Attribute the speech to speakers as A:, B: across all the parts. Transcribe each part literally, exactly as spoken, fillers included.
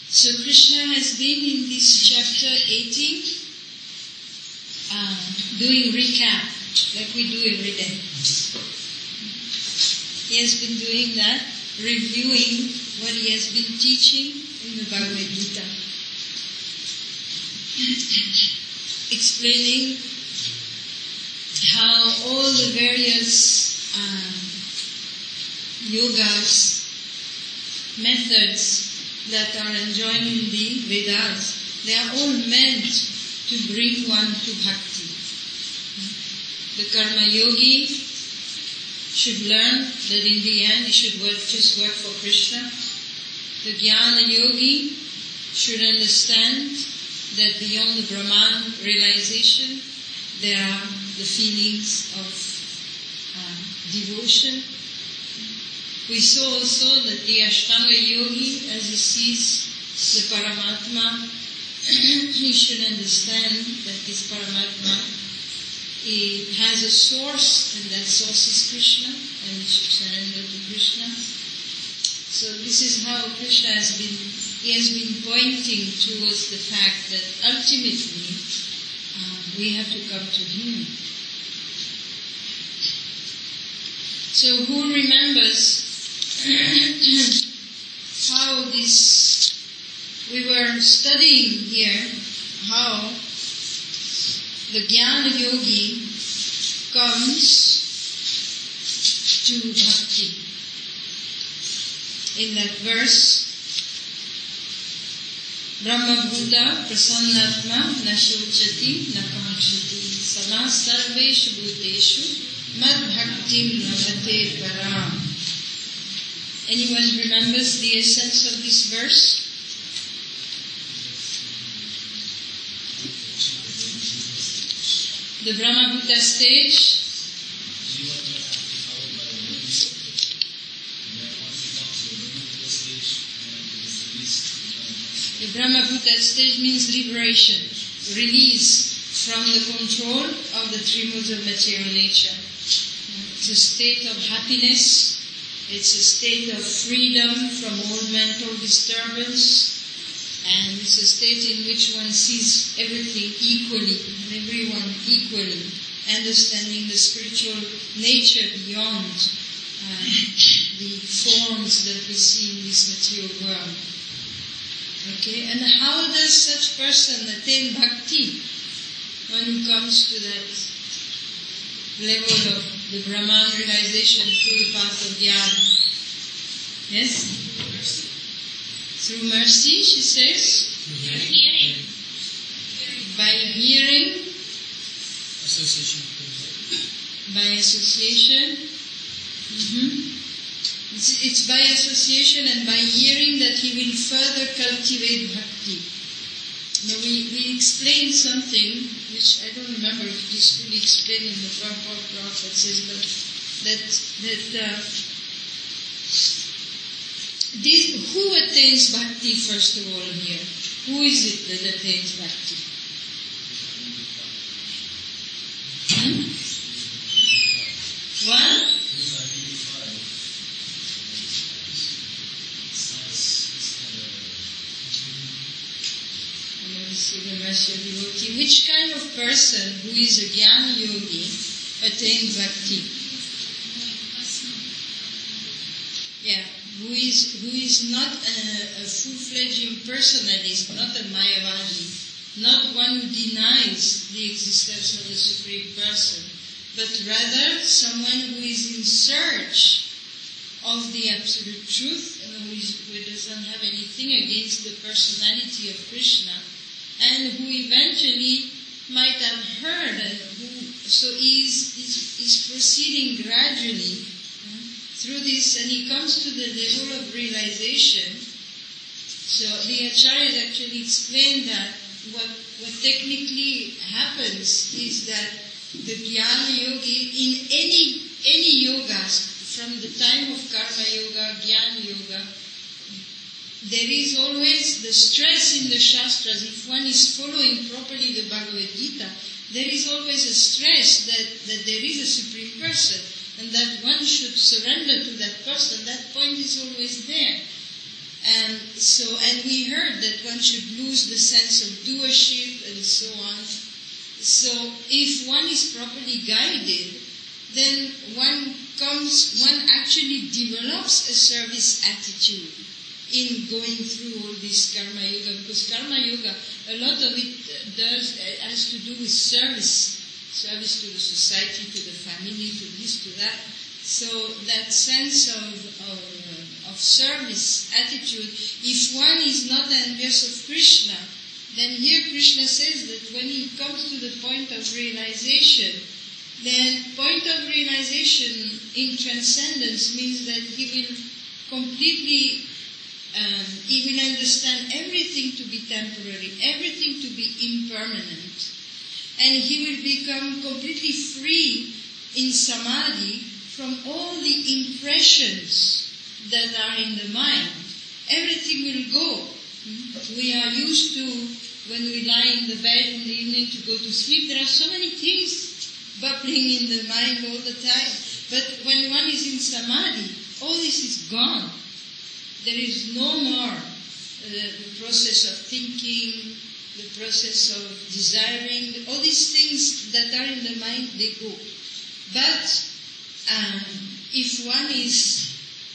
A: So Krishna has been in this chapter eighteen uh, doing recap, like we do every day. He has been doing that, reviewing what he has been teaching in the Bhagavad Gita. Explaining how all the various uh, yogas, methods that are enjoined in the Vedas, they are all meant to bring one to bhakti. The karma yogi should learn that in the end he should work, just work for Krishna. The jnana yogi should understand that beyond the Brahman realization, there are the feelings of uh, devotion. We saw also that the Ashtanga yogi, as he sees the Paramatma, he should understand that this Paramatma he has a source, and that source is Krishna, and he should surrender to Krishna. So this is how Krishna has been, he has been pointing towards the fact that ultimately uh, we have to come to him. So who remembers how this, we were studying here, how the Jnana Yogi comes to bhakti. In that verse, Brahma Bhuta Prasannatma na Shochati na Kamachati Sama Sarveshu Bhuteshu Mad Bhaktim Ravate Param. Anyone remembers the essence of this verse? The Brahma Bhuta stage. The Brahma Bhuta stage means liberation, release from the control of the three modes of material nature. It's a state of happiness. It's a state of freedom from all mental disturbance. And it's a state in which one sees everything equally, and everyone equally, understanding the spiritual nature beyond uh, the forms that we see in this material world. Okay, and how does such person attain bhakti when he comes to that level of the Brahman realization through the path of jnana? Yes? Through mercy, she says?
B: By hearing.
A: By hearing.
B: Association.
A: By association. Mm-hmm. It's, it's by association and by hearing that he will further cultivate bhakti. Now we, we explained something, which I don't remember if it is fully explained in the Prabhupada that says that, that, that uh, This, who attains bhakti first of all here? Who is it that attains bhakti? Hmm? One? Let me see the mercy of devotee. Which kind of person who is a jnana yogi attains bhakti? Yeah. Who is who is not a, a full-fledged impersonalist, not a Mayavadi, not one who denies the existence of the Supreme Person, but rather someone who is in search of the absolute truth, and who, is, who doesn't have anything against the personality of Krishna, and who eventually might have heard, and who so is is, is proceeding gradually through this, and he comes to the level of realization. So the Acharyas actually explained that what, what technically happens is that the Jnana Yogi, in any any yogas, from the time of Karma Yoga, Jnana Yoga, there is always the stress in the Shastras. If one is following properly the Bhagavad Gita, there is always a stress that, that there is a Supreme Person, and that one should surrender to that person. That point is always there. And so, and we heard that one should lose the sense of doership and so on. So if one is properly guided, then one comes, one actually develops a service attitude in going through all this karma yoga, because karma yoga, a lot of it does has to do with service, service to the society, to the family, to this, to that. So that sense of, of, of service attitude, if one is not envious of Krishna, then here Krishna says that when he comes to the point of realization, then point of realization in transcendence means that he will completely, um, he will understand everything to be temporary, everything to be impermanent. And he will become completely free in samadhi from all the impressions that are in the mind. Everything will go. We are used to, when we lie in the bed in the evening to go to sleep, there are so many things bubbling in the mind all the time. But when one is in samadhi, all this is gone. There is no more uh, the process of thinking, the process of desiring, all these things that are in the mind, they go. But um, if one is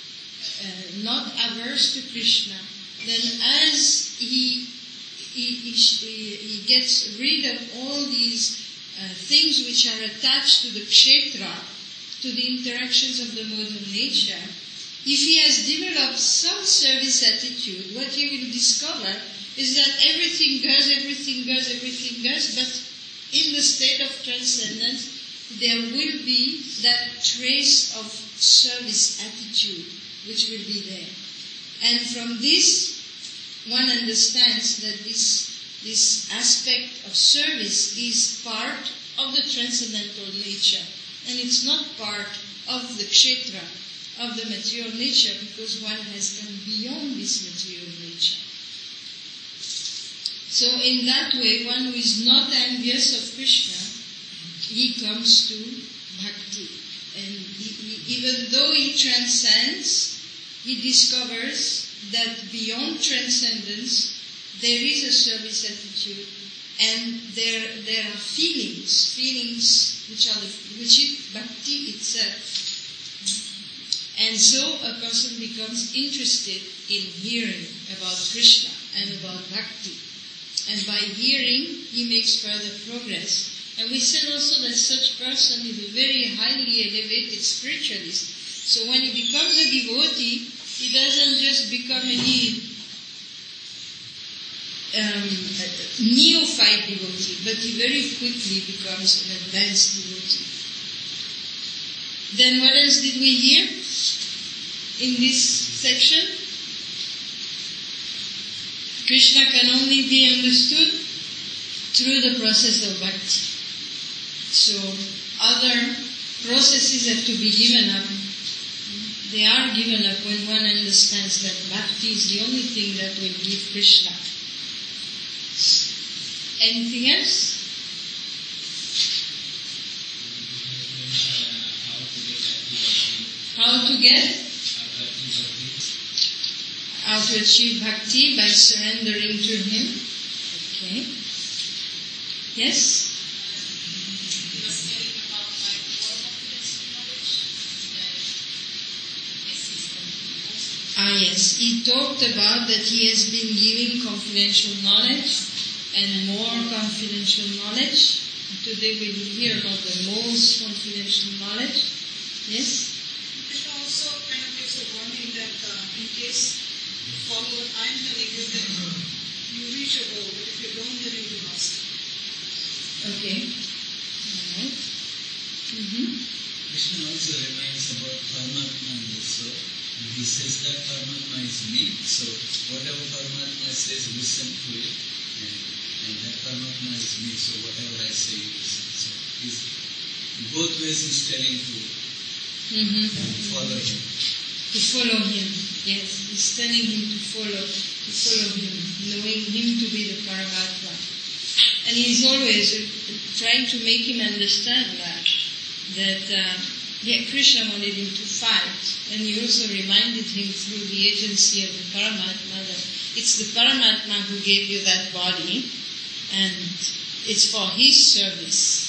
A: uh, not averse to Krishna, then as he, he, he, he gets rid of all these uh, things which are attached to the kshetra, to the interactions of the mode of nature, if he has developed some service attitude, what he will discover is that everything goes, everything goes, everything goes, but in the state of transcendence, there will be that trace of service attitude which will be there. And from this, one understands that this, this aspect of service is part of the transcendental nature, and it's not part of the kshetra, of the material nature, because one has gone beyond this material nature. So in that way, one who is not envious of Krishna, he comes to bhakti. And he, he, even though he transcends, he discovers that beyond transcendence, there is a service attitude, and there there are feelings, feelings which are the, which is bhakti itself. And so a person becomes interested in hearing about Krishna and about bhakti. And by hearing, he makes further progress. And we said also that such person is a very highly elevated spiritualist. So when he becomes a devotee, he doesn't just become any um, neophyte devotee, but he very quickly becomes an advanced devotee. Then what else did we hear in this section? Krishna can only be understood through the process of bhakti. So other processes have to be given up. They are given up when one understands that bhakti is the only thing that will give Krishna. Anything else? How to get? How to achieve bhakti by surrendering to him. Okay. Yes?
C: He was telling about like more confidence knowledge that assistant.
A: Ah yes, he talked about that he has been giving confidential knowledge and more confidential knowledge. Today we will hear about the most confidential knowledge. Yes?
C: It also kind of gives a warning that uh, in case you follow what I'm telling you, that you reach a goal, but if you don't, then you'll be lost.
A: Okay. Alright. Mm-hmm.
D: Krishna also reminds about Paramatma also. He says that Paramatma is me, so whatever Paramatma says, listen to it. And, and that Paramatma is me, so whatever I say, you listen. So he's, in both ways he's telling to
A: Mm-hmm.
D: follow him.
A: To follow him. Yes, he's telling him to follow, to follow him, knowing him to be the Paramatma. And he's always uh, trying to make him understand that, that uh, Yeah, Krishna wanted him to fight, and he also reminded him through the agency of the Paramatma that it's the Paramatma who gave you that body, and it's for his service.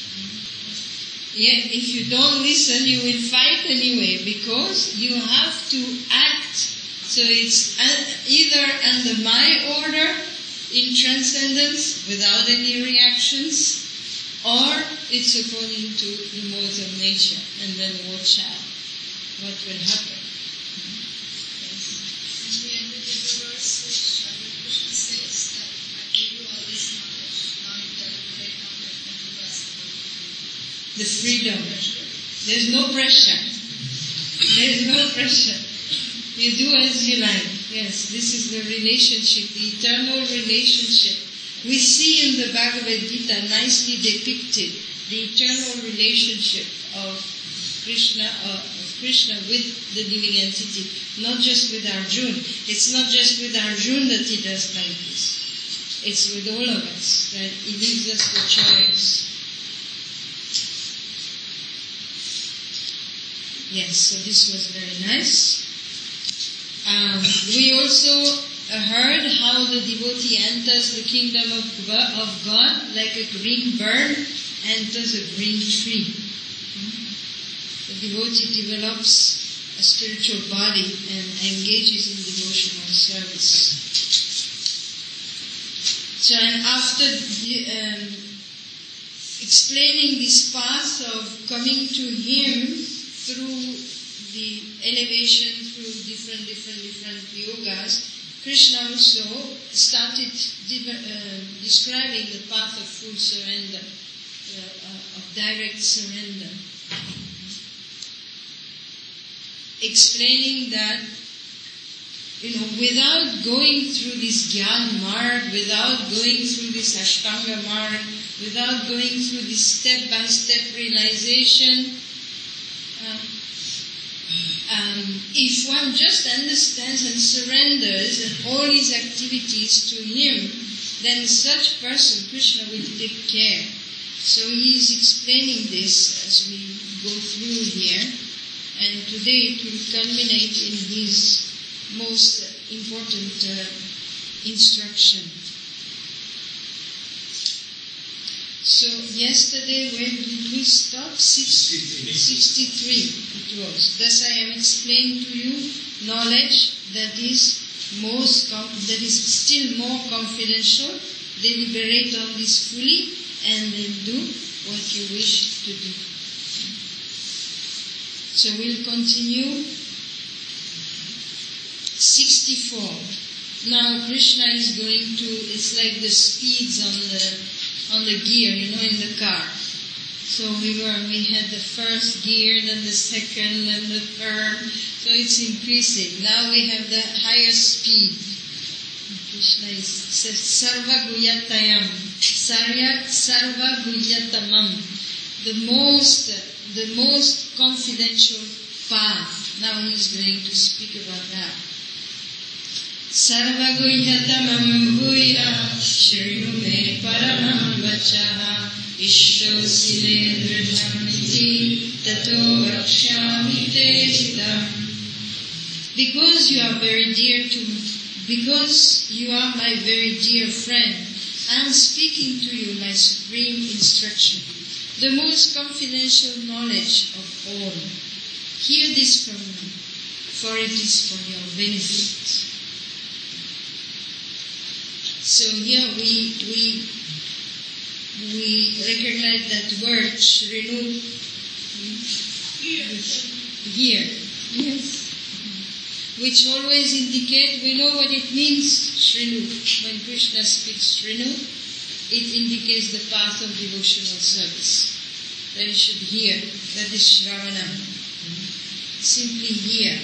A: Yeah, if you don't listen, you will fight anyway, because you have to act. So it's either under my order in transcendence without any reactions, or it's according to the laws of nature, and then watch out what will happen. Yes.
E: And we ended with the verse which Krishna says that I gave you all this knowledge, now you can liberate knowledge and you ask for
A: The freedom. There's no pressure. There's no pressure. You do as you like. Yes, this is the relationship, the eternal relationship. We see in the Bhagavad Gita nicely depicted the eternal relationship of Krishna, uh, of Krishna with the living entity, not just with Arjuna. It's not just with Arjuna that he does like this. It's with all of us, that he gives us the choice. Yes, so this was very nice. Um, we also heard how the devotee enters the kingdom of God like a green bird enters a green tree. The devotee develops a spiritual body and engages in devotional service. So, and after um, explaining this path of coming to Him through the elevation, through different, different, different yogas, Krishna also started uh, describing the path of full surrender, uh, uh, of direct surrender. Explaining that, you know, without going through this Gyan Marg, without going through this Ashtanga Marg, without going through this step-by-step realization, uh, Um, if one just understands and surrenders and all his activities to Him, then such person, Krishna, will take care. So he is explaining this as we go through here, and today it will culminate in his most important uh, instruction. So yesterday, where did we stop? sixty-three. sixty-three it was. Thus I have explained to you knowledge that is most com- that is still more confidential. Deliberate on this fully and then do what you wish to do. So we'll continue. sixty-four. Now Krishna is going to, it's like the speeds on the on the gear, you know, in the car. So we were, we had the first gear, then the second, then the third. So it's increasing. Now we have the higher speed. Krishna is, says, Sarva Guyatayam. Sarya, Sarva Guyatamam. The most, the most confidential path. Now he's going to speak about that. Sarva Guyatamam Guya Shriyu me Paramam Vachaha Ishto Sile Drijamiti Tato Vakshyami Te. Because you are very dear to me, because you are my very dear friend, I am speaking to you my supreme instruction, the most confidential knowledge of all. Hear this from me, for it is for your benefit. So here we we we recognize that word Shrinu. Here, yes. Which always indicate, we know what it means, Shrinu. When Krishna speaks Shrinu, it indicates the path of devotional service. That you should hear. That is Shravana. Simply hear.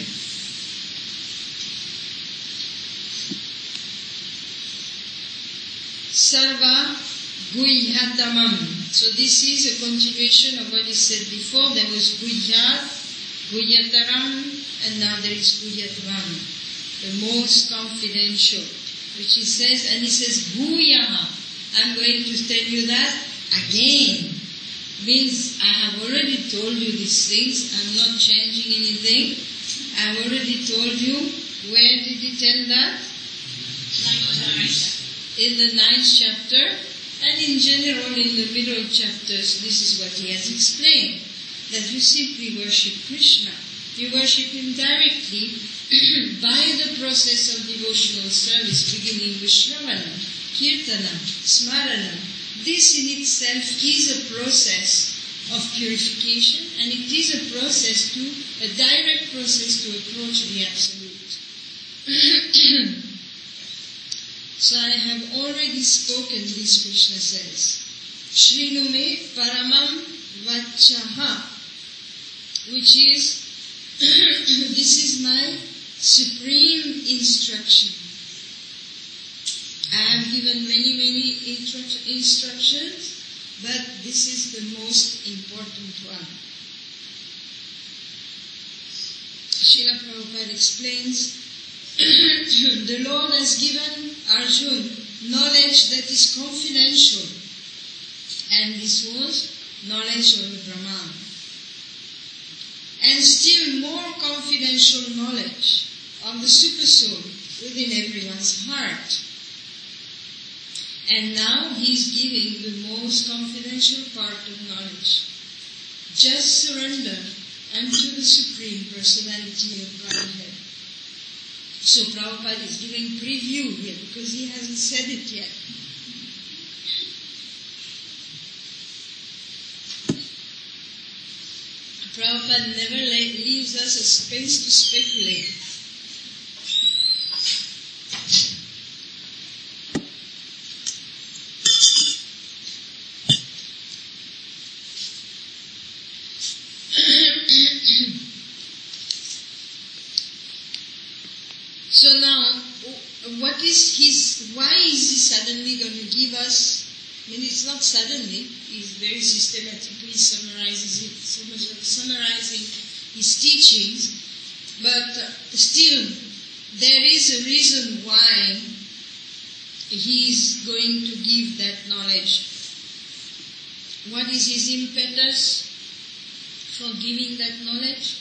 A: Sarva Guyhatamam. So this is a continuation of what he said before. There was Guyhat, Guyataram, and now there is Guyatram, the most confidential, which he says, and he says, Guyaha. I'm going to tell you that again. Means I have already told you these things. I'm not changing anything. I've already told you. Where did he tell that? In the ninth chapter, and in general in the middle chapters, this is what he has explained. That you simply worship Krishna. You worship him directly by the process of devotional service, beginning with Shravana, Kirtana, Smarana. This in itself is a process of purification, and it is a process to, a direct process to approach the Absolute. So I have already spoken this, Krishna says. Shrinume paramam vachaha, which is, this is my supreme instruction. I have given many, many instru- instructions, but this is the most important one. Srila Prabhupada explains, the Lord has given Arjuna knowledge that is confidential, and this was knowledge of Brahman. And still more confidential knowledge of the Supersoul within everyone's heart. And now he is giving the most confidential part of knowledge. Just surrender unto the Supreme Personality of Godhead. So Prabhupada is giving preview here because he hasn't said it yet. Prabhupada never leaves us a space to speculate. So now, what is his, why is he suddenly going to give us, I mean it's not suddenly, he's very systematically summarizes it, summarizing his teachings, but still, there is a reason why he is going to give that knowledge. What is his impetus for giving that knowledge?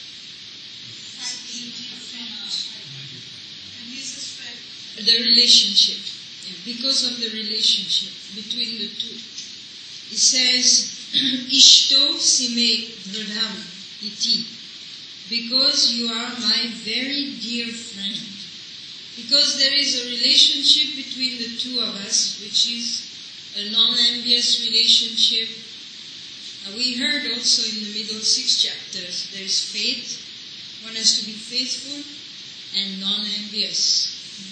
A: The relationship. Because of the relationship between the two. It says, Ishto sime dradham iti. Because you are my very dear friend. Because there is a relationship between the two of us, which is a non-envious relationship. Uh, we heard also in the middle six chapters, there is faith. One has to be faithful and non-envious.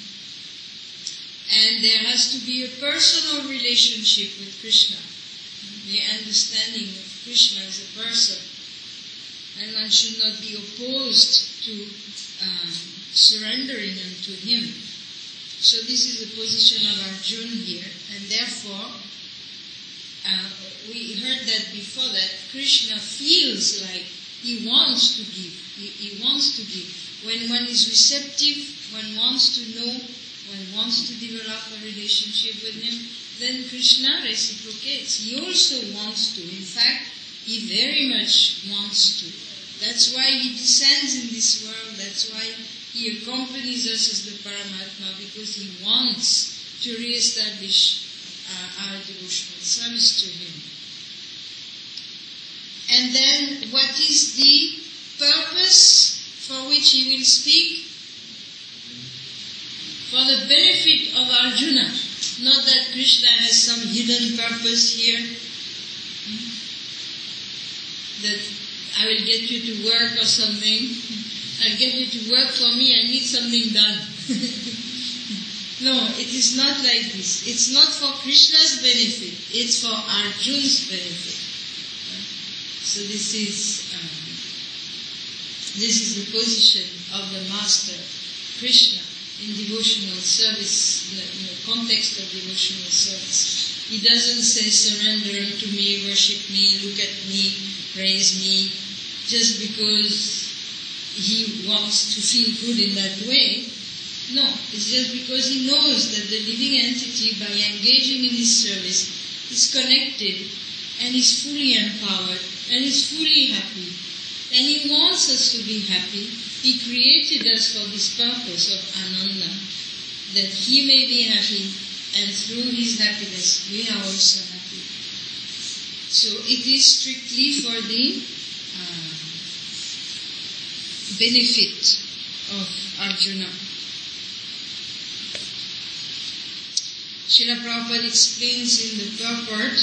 A: And there has to be a personal relationship with Krishna. The understanding of Krishna as a person. And one should not be opposed to um, surrendering unto him. So this is the position of Arjuna here. And therefore, uh, we heard that before that Krishna feels like he wants to give. He, he wants to give. When one is receptive, one wants to know, one wants to develop a relationship with him, then Krishna reciprocates. He also wants to. In fact, he very much wants to. That's why he descends in this world. That's why he accompanies us as the Paramatma, because he wants to re-establish uh, our devotional service to him. And then, what is the purpose for which he will speak? For the benefit of Arjuna. Not that Krishna has some hidden purpose here. That I will get you to work or something. I'll get you to work for me, I need something done. No, it is not like this. It's not for Krishna's benefit. It's for Arjuna's benefit. So this is um, this is the position of the Master, Krishna, in devotional service, in the, in the context of devotional service. He doesn't say surrender unto me, worship me, look at me, praise me, just because he wants to feel good in that way. No, it's just because he knows that the living entity, by engaging in his service, is connected and is fully empowered and is fully happy. And He wants us to be happy. He created us for this purpose of Ananda, that He may be happy, and through His happiness we are also happy. So it is strictly for the uh, benefit of Arjuna. Srila Prabhupada explains in the purport,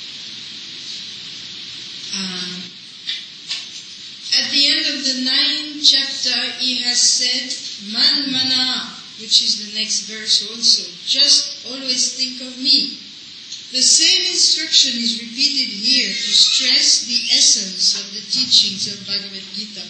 A: uh, at the end of the ninth chapter, he has said, Man mana, which is the next verse also, just always think of me. The same instruction is repeated here to stress the essence of the teachings of Bhagavad Gita.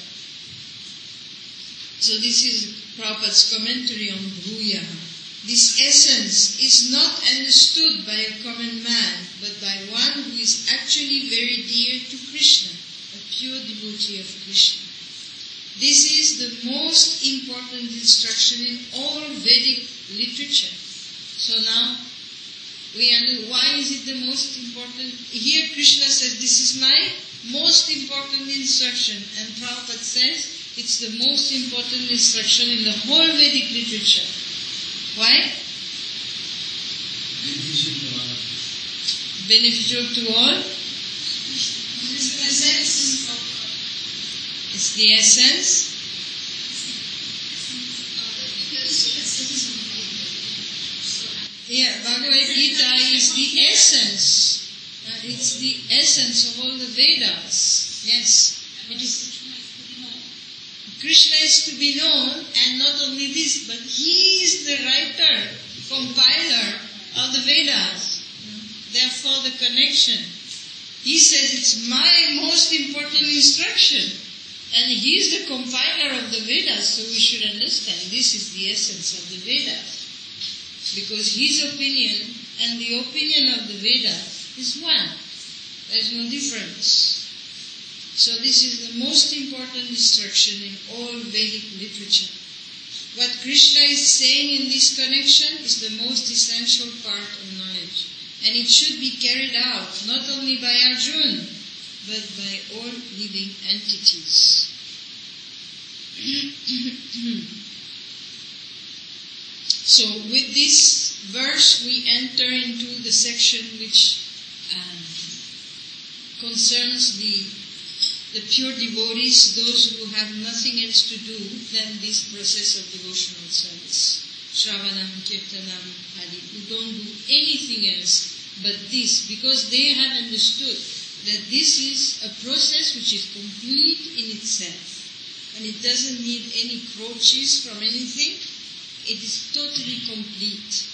A: So this is Prabhupada's commentary on Bhuyaha. This essence is not understood by a common man, but by one who is actually very dear to Krishna, a pure devotee of Krishna. This is the most important instruction in all Vedic literature. So now, we understand why is it the most important? Here Krishna says, this is my most important instruction. And Prabhupada says, it's the most important instruction in the whole Vedic literature. Why?
D: Beneficial to all.
A: Beneficial to all?
E: It's the essence of God.
A: It's the essence.
E: Because essence of God.
A: Yeah, Bhagavad Gita is the essence. Uh, it's the essence of all the Vedas. Yes. It is. Krishna is to be known, and not only this, but He is the writer, compiler of the Vedas. Therefore the connection. He says it's my most important instruction, and He is the compiler of the Vedas, so we should understand this is the essence of the Vedas. Because His opinion and the opinion of the Vedas is one. There is no difference. So this is the most important instruction in all Vedic literature. What Krishna is saying in this connection is the most essential part of knowledge. And it should be carried out not only by Arjuna, but by all living entities. So with this verse we enter into the section which um, concerns the the pure devotees, those who have nothing else to do than this process of devotional service. Shravanam, Kirtanam, Adi, who don't do anything else but this, because they have understood that this is a process which is complete in itself. And it doesn't need any crutches from anything. It is totally complete.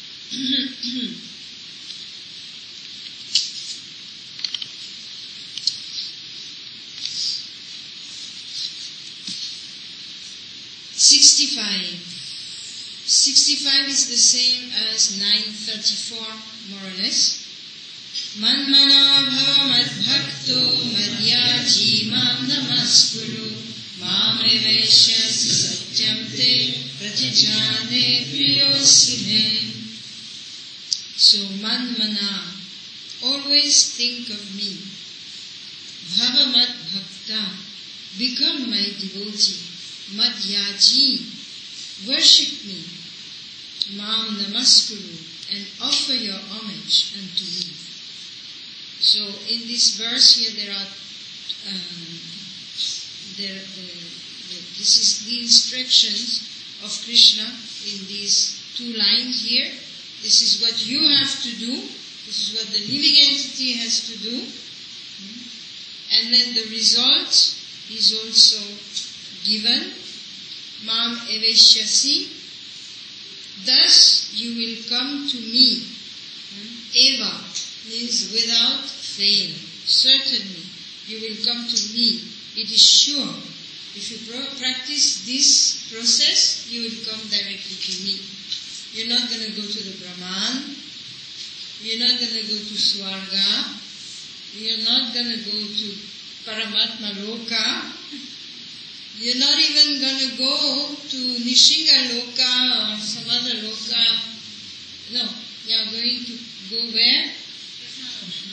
A: Sixty-five. Sixty-five is the same as nine thirty-four, more or less. Manmana bhava mad bhakto madhyaji mam namaskuru mam eveshyasi satyam te pratijane priyosine. So manmana, always think of me. Bhava mad bhakta, become my devotee. Madhyaji, worship me. Mam namaskuru, and offer your homage unto me. So in this verse here there are, um, there, the, the, this is the instructions of Krishna in these two lines here. This is what you have to do. This is what the living entity has to do. And then the result is also given. Mam eveshyasi, thus you will come to me. Eva means without fail. Certainly you will come to me. It is sure. If you pro- practice this process, you will come directly to me. You're not going to go to the Brahman. You're not going to go to Swarga. You're not going to go to Paramatma Loka. You're not even going to go to Nishinga Loka or some other Loka. No, you are going to go where?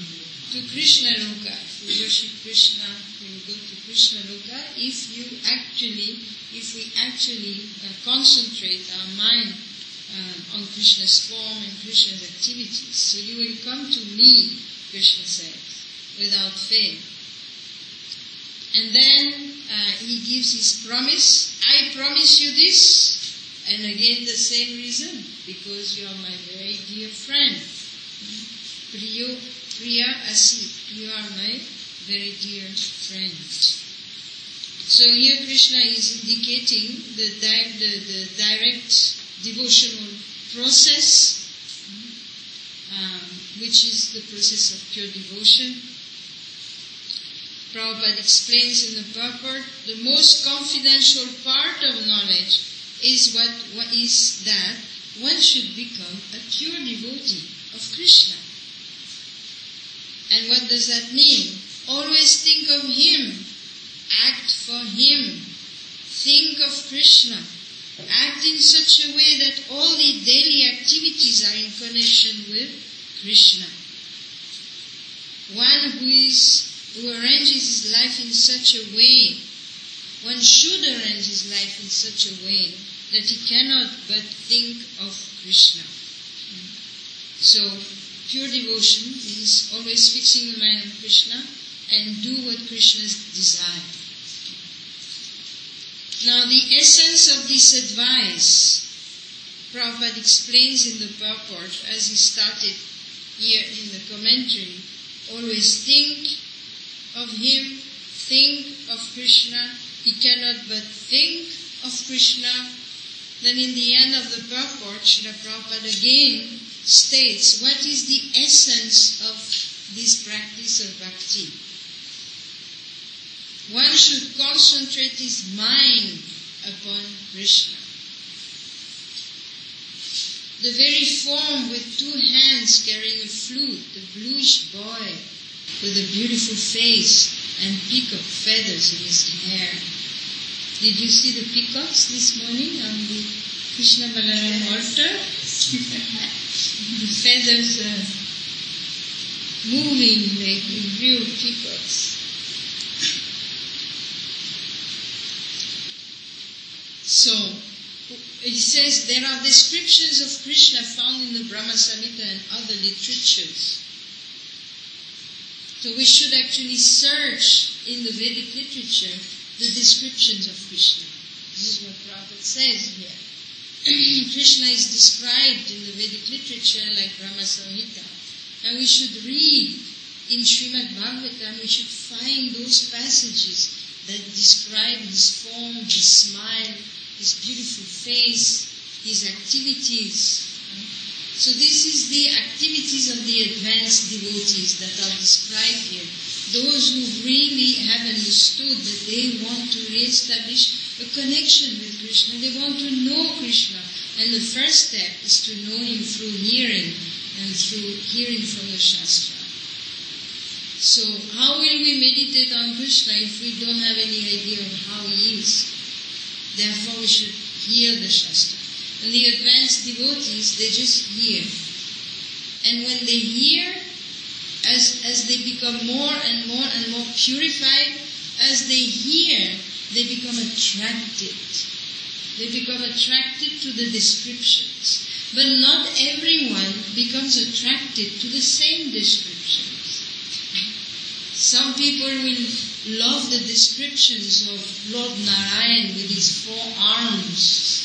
A: to Krishna Loka. If we worship Krishna, we will go to Krishna Loka. If you actually, if we actually uh, concentrate our mind uh, on Krishna's form and Krishna's activities, so you will come to me, Krishna says, without fail. And then uh, he gives his promise. I promise you this. And again the same reason, because you are my very dear friend. Priyo, Priya Asi, you are my very dear friend. So here Krishna is indicating the, di- the, the direct devotional process, um, which is the process of pure devotion. Prabhupada explains in the purport, the most confidential part of knowledge is what, what is that one should become a pure devotee of Krishna. And what does that mean? Always think of Him, act for Him, think of Krishna, act in such a way that all the daily activities are in connection with Krishna. One who is who arranges his life in such a way, one should arrange his life in such a way that he cannot but think of Krishna. So, pure devotion means always fixing the mind on Krishna and do what Krishna's desire. Now, the essence of this advice, Prabhupada explains in the purport, as he started here in the commentary, always think of Him, think of Krishna. He cannot but think of Krishna. Then in the end of the purport, Srila Prabhupada again states what is the essence of this practice of bhakti. One should concentrate his mind upon Krishna. The very form with two hands carrying a flute, the bluish boy with a beautiful face and peacock feathers in his hair. Did you see the peacocks this morning on the Krishna Balaram altar? The feathers are moving like real peacocks. So, it says there are descriptions of Krishna found in the Brahma Samhita and other literatures. So we should actually search in the Vedic literature the descriptions of Krishna. This is what Prabhupada says here. Krishna is described in the Vedic literature like Brahma Samhita. And we should read in Srimad Bhagavatam, we should find those passages that describe his form, his smile, his beautiful face, his activities. So this is the activities of the advanced devotees that are described here. Those who really have understood that they want to re-establish a connection with Krishna. They want to know Krishna. And the first step is to know Him through hearing and through hearing from the Shastra. So how will we meditate on Krishna if we don't have any idea of how He is? Therefore we should hear the Shastra. And the advanced devotees, they just hear. And when they hear, as, as they become more and more and more purified, as they hear, they become attracted. They become attracted to the descriptions. But not everyone becomes attracted to the same descriptions. Some people will love the descriptions of Lord Narayan with his four arms.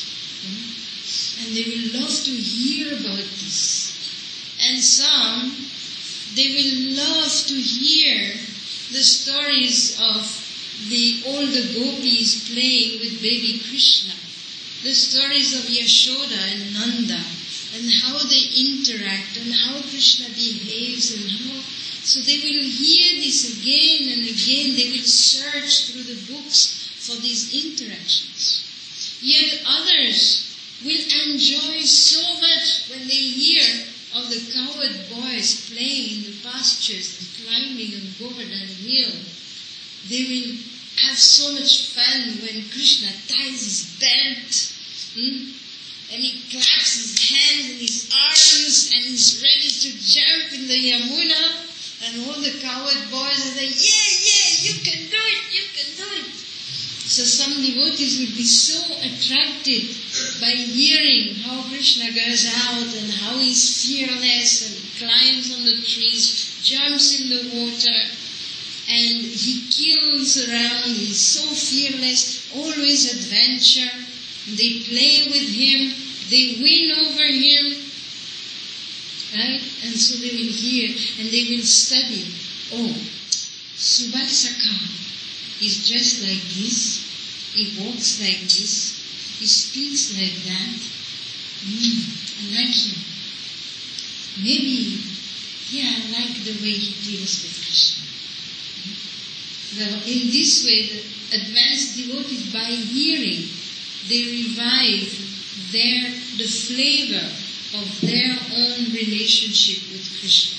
A: And they will love to hear about this. And some, they will love to hear the stories of the older gopis playing with baby Krishna. The stories of Yashoda and Nanda, and how they interact, and how Krishna behaves, and how... So they will hear this again and again. They will search through the books for these interactions. Yet others will enjoy so much when they hear of the cowherd boys playing in the pastures and climbing on Govardhan Hill. They will have so much fun when Krishna ties his belt, hmm? and he claps his hands and his arms and he's ready to jump in the Yamuna, And all the cowherd boys are like, yeah, yeah, you can do it, you can do it. So some devotees will be so attracted by hearing how Krishna goes out and how he's fearless and climbs on the trees, jumps in the water, and he kills around, he's so fearless, always adventure. They play with him, they win over him, right? And so they will hear and they will study. Oh, Subal Sakha is dressed like this, he walks like this, he speaks like that. Mm, I like him. Maybe, yeah, I like the way he deals with Krishna. Well, in this way, the advanced devotees, by hearing, they revive their the flavor of their own relationship with Krishna.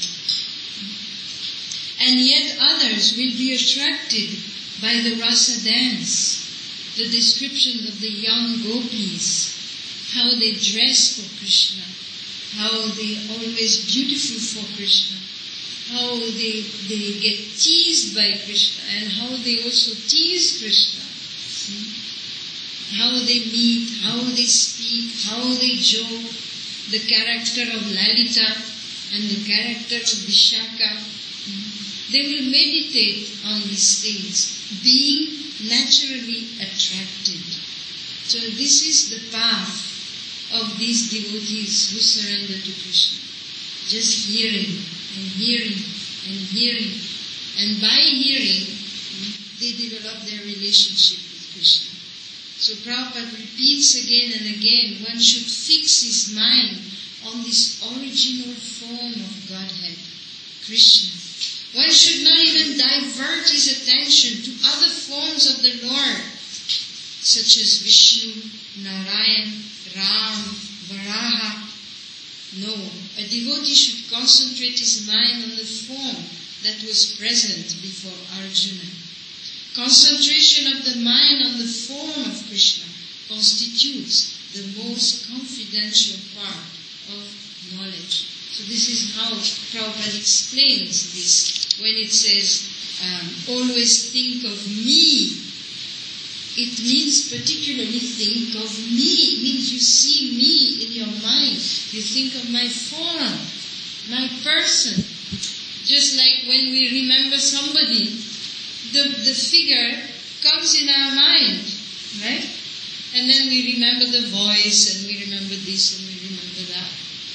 A: And yet others will be attracted by the rasa dance, the description of the young gopis, how they dress for Krishna, how they are always beautiful for Krishna, how they, they get teased by Krishna, and how they also tease Krishna. See? How they meet, how they speak, how they joke, the character of Lalita and the character of Vishaka. They will meditate on these things, being naturally attracted. So this is the path of these devotees who surrender to Krishna. Just hearing and hearing and hearing. And by hearing, they develop their relationship with Krishna. So Prabhupada repeats again and again, one should fix his mind on this original form of Godhead, Krishna. One should not even divert his attention to other forms of the Lord, such as Vishnu, Narayan, Ram, Varaha. No, a devotee should concentrate his mind on the form that was present before Arjuna. Concentration of the mind on the form of Krishna constitutes the most confidential part of knowledge. So this is how Prabhupada explains this when it says, um, always think of me. It means particularly think of me. It means you see me in your mind. You think of my form, my person. Just like when we remember somebody, the, the figure comes in our mind, right? And then we remember the voice, and we remember this, and we remember that.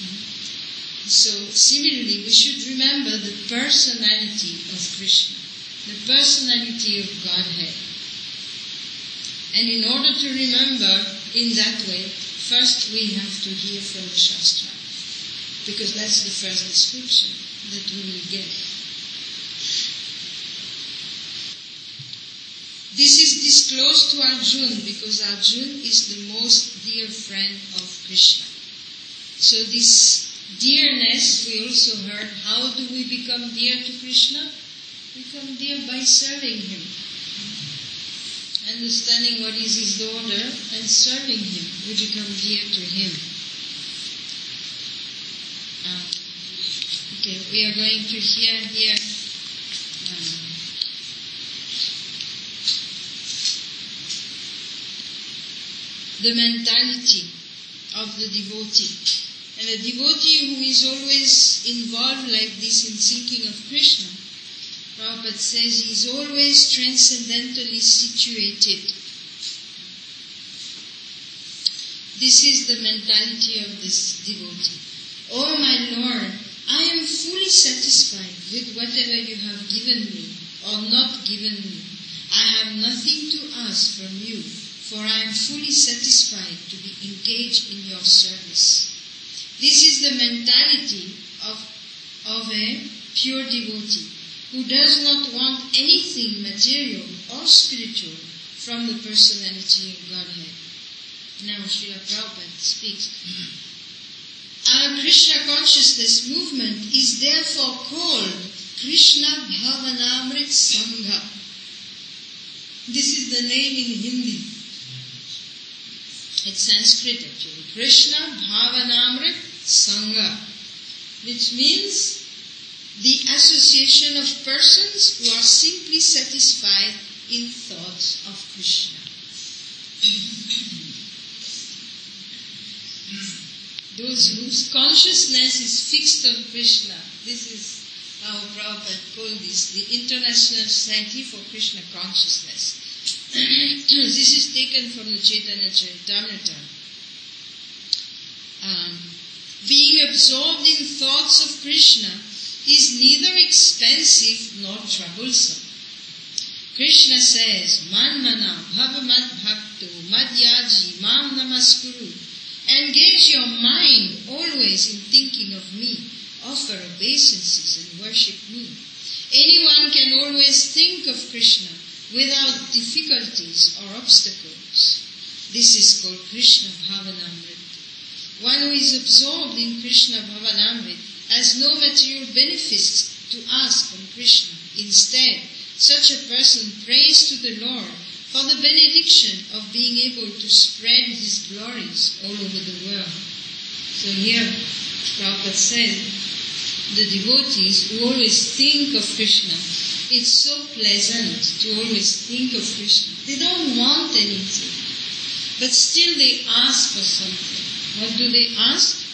A: So similarly, we should remember the personality of Krishna, the personality of Godhead. And in order to remember in that way, first we have to hear from the Shastra, because that's the first description that we will get. This is disclosed to Arjuna because Arjuna is the most dear friend of Krishna. So this dearness, we also heard, how do we become dear to Krishna? We become dear by serving him. Understanding what is his order and serving him, we become dear to him. Uh, okay, we are going to hear here uh, the mentality of the devotee. And a devotee who is always involved like this in thinking of Krishna, Prabhupada says he is always transcendentally situated. This is the mentality of this devotee. Oh my Lord, I am fully satisfied with whatever you have given me or not given me. I have nothing to ask from you, for I am fully satisfied to be engaged in your service. This is the mentality of, of a pure devotee who does not want anything material or spiritual from the personality of Godhead. Now Srila Prabhupada speaks. Our Krishna consciousness movement is therefore called Krishna Bhavanamrit Sangha. This is the name in Hindi. It's Sanskrit actually. Krishna Bhavanamrit Sangha, which means the association of persons who are simply satisfied in thoughts of Krishna. Those whose consciousness is fixed on Krishna. This is how Prabhupada called this, the International Society for Krishna Consciousness. This is taken from the Chaitanya Charitamrita. Um, being absorbed in thoughts of Krishna is neither expensive nor troublesome. Krishna says, Man mana bhavamad bhakto madhyaji mam namaskuru. Engage your mind always in thinking of me. Offer obeisances and worship me. Anyone can always think of Krishna without difficulties or obstacles. This is called Krishna Bhavanamrita. One who is absorbed in Krishna Bhavanamrita has no material benefits to ask from Krishna. Instead, such a person prays to the Lord for the benediction of being able to spread His glories all over the world. So here, Prabhupada said, the devotees who always think of Krishna, it's so pleasant to always think of Krishna. They don't want anything, but still they ask for something. What do they ask?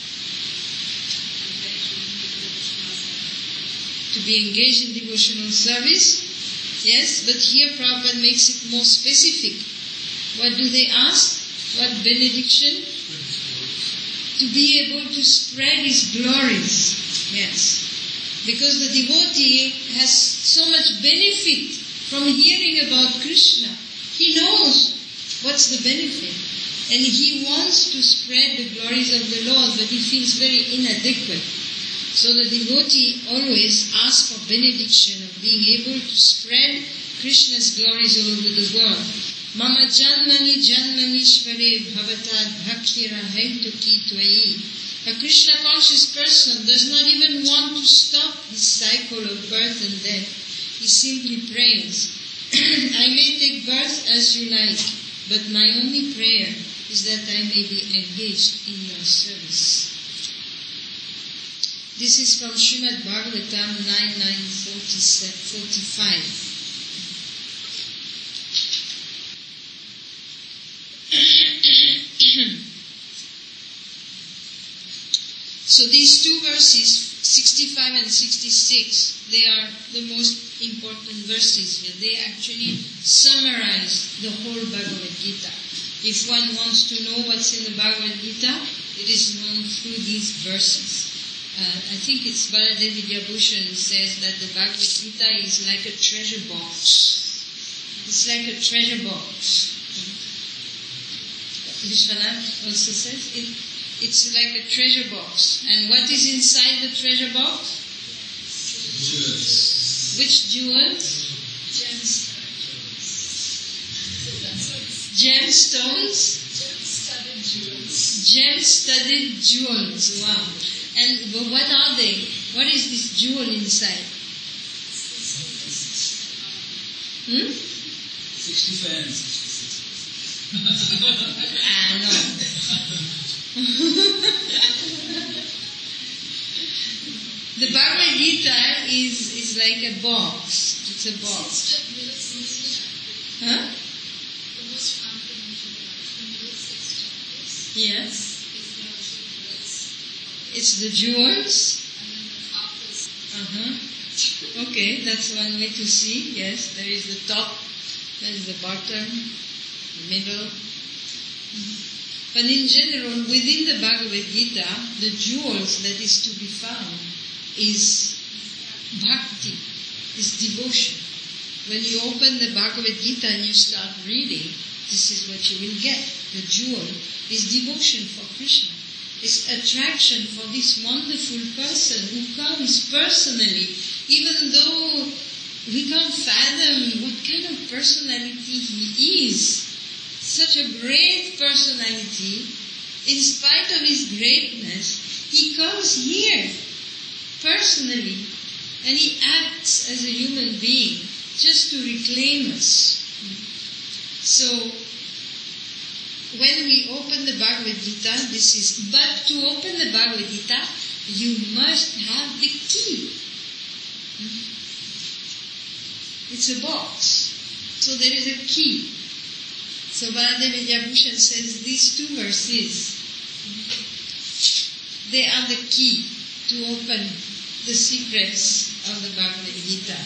A: To be engaged in devotional service. Yes, but here Prabhupada makes it more specific. What do they ask? What benediction? To be able to spread His glories. Yes. Because the devotee has so much benefit from hearing about Krishna. He knows what's the benefit. And he wants to spread the glories of the Lord, but he feels very inadequate. So the devotee always asks for benediction of being able to spread Krishna's glories all over the world. Mama janmani janmanishvare bhavatad bhaktira hentuki tvai. A Krishna conscious person does not even want to stop his cycle of birth and death. He simply prays, I may take birth as you like, but my only prayer is that I may be engaged in your service. This is from Srimad Bhagavatam nine nine forty-five. So these two verses, sixty-five and sixty-six, they are the most important verses here. They actually summarize the whole Bhagavad Gita. If one wants to know what's in the Bhagavad Gita, it is known through these verses. Uh, I think it's Baladev Vidyabhushan who says that the Bhagavad Gita is like a treasure box. It's like a treasure box. Vishwanath also says it, it's like a treasure box. And what is inside the treasure box?
B: Jewels.
A: Which jewels? Gemstones?
E: Gem-studded jewels.
A: Gem-studded jewels. Wow. And what are they? What is this jewel inside? Hmm?
D: sixty-five and sixty-six.
A: Ah, no. The Bhagavad Gita is, is like a box. It's a box. Huh?
E: The most comprehensive one, the middle six chapters.
A: Yes.
E: Is the jewels.
A: It's the jewels.
E: And then the top is
A: Uh-huh. Okay, that's one way to see. Yes, there is the top, there is the bottom, the middle. Mhm. But in general, within the Bhagavad Gita, the jewels that is to be found is bhakti, is devotion. When you open the Bhagavad Gita and you start reading, this is what you will get. The jewel is devotion for Krishna. It's attraction for this wonderful person who comes personally, even though we can't fathom what kind of personality he is. Such a great personality, in spite of his greatness, he comes here personally and he acts as a human being just to reclaim us. So, when we open the Bhagavad Gita, this is, but to open the Bhagavad Gita, you must have the key. It's a box. So there is a key. So Baladev Vidyabhushan says these two verses, they are the key to open the secrets of the Bhagavad Gita.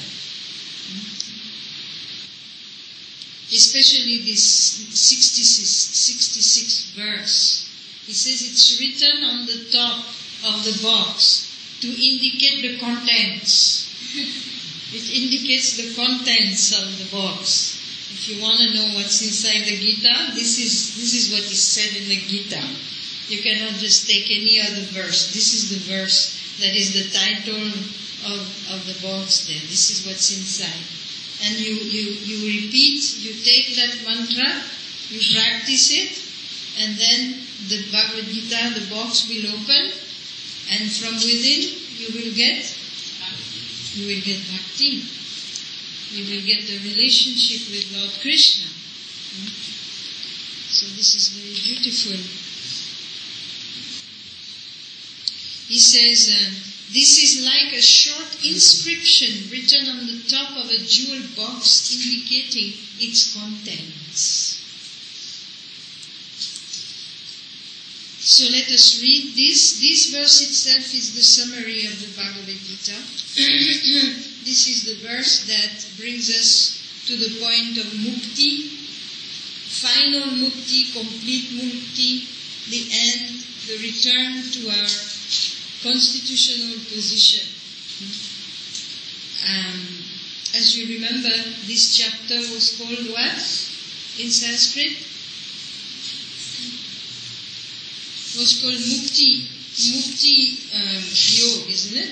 A: Especially this sixty-sixth verse. He says it's written on the top of the box to indicate the contents. It indicates the contents of the box. If you want to know what's inside the Gita, this is this is what is said in the Gita. You cannot just take any other verse. This is the verse that is the title of, of the box there. This is what's inside. And you, you, you repeat, you take that mantra, you practice it, and then the Bhagavad Gita, the box will open, and from within you will get, you will get bhakti. You will get a relationship with Lord Krishna. So this is very beautiful. He says, uh, this is like a short inscription written on the top of a jewel box indicating its contents. So let us read this. This verse itself is the summary of the Bhagavad Gita. This is the verse that brings us to the point of mukti, final mukti, complete mukti, the end, the return to our constitutional position. Um, as you remember, this chapter was called what in Sanskrit? It was called Mukti, Mukti um, Yoga, isn't it?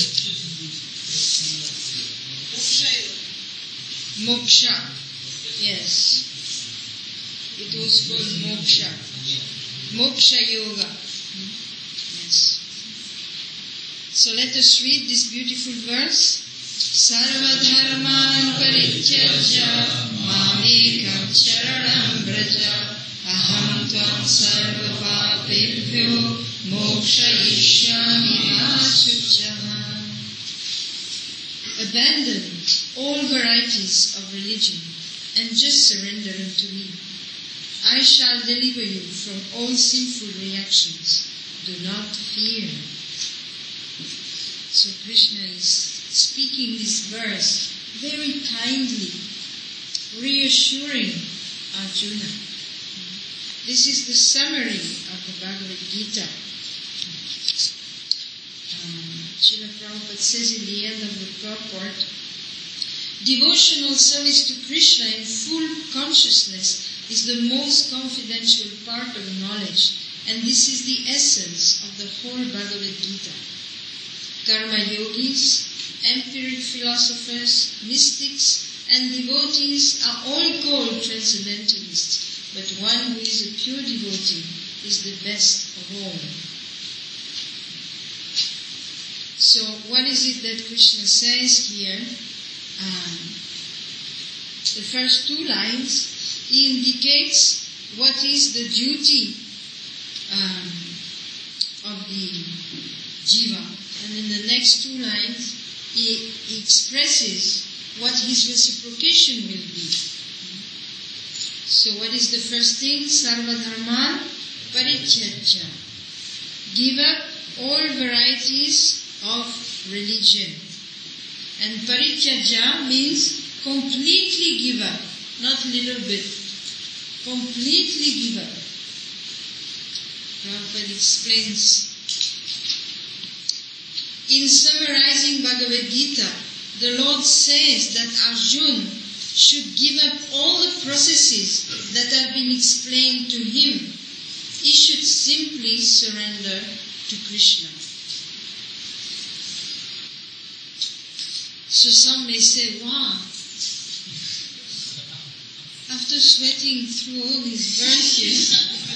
A: Moksha. Yes. It was called Moksha. Moksha Yoga. Yes. So let us read this beautiful verse. Sarvadharman parityajya mamekam sharanam braja aham tvam sarvapapebhyo mokshayishyami ma shuchaha. Abandon all varieties of religion and just surrender unto me. I shall deliver you from all sinful reactions. Do not fear. So Krishna is speaking this verse very kindly, reassuring Arjuna. This is the summary of the Bhagavad Gita. Um, Srila Prabhupada says in the end of the purport, devotional service to Krishna in full consciousness is the most confidential part of knowledge, and this is the essence of the whole Bhagavad Gita. Karma yogis, empiric philosophers, mystics, and devotees are all called transcendentalists, but one who is a pure devotee is the best of all. So what is it that Krishna says here? Um, the first two lines, he indicates what is the duty um, of the jiva. And in the next two lines, he, he expresses what his reciprocation will be. So what is the first thing? Sarvadharman parityajya. Give up all varieties of religion. And parityajya means completely give up, not little bit. Completely give up. Prabhupada explains, in summarizing Bhagavad Gita, the Lord says that Arjuna should give up all the processes that have been explained to him. He should simply surrender to Krishna. So some may say, wow, after sweating through all these verses,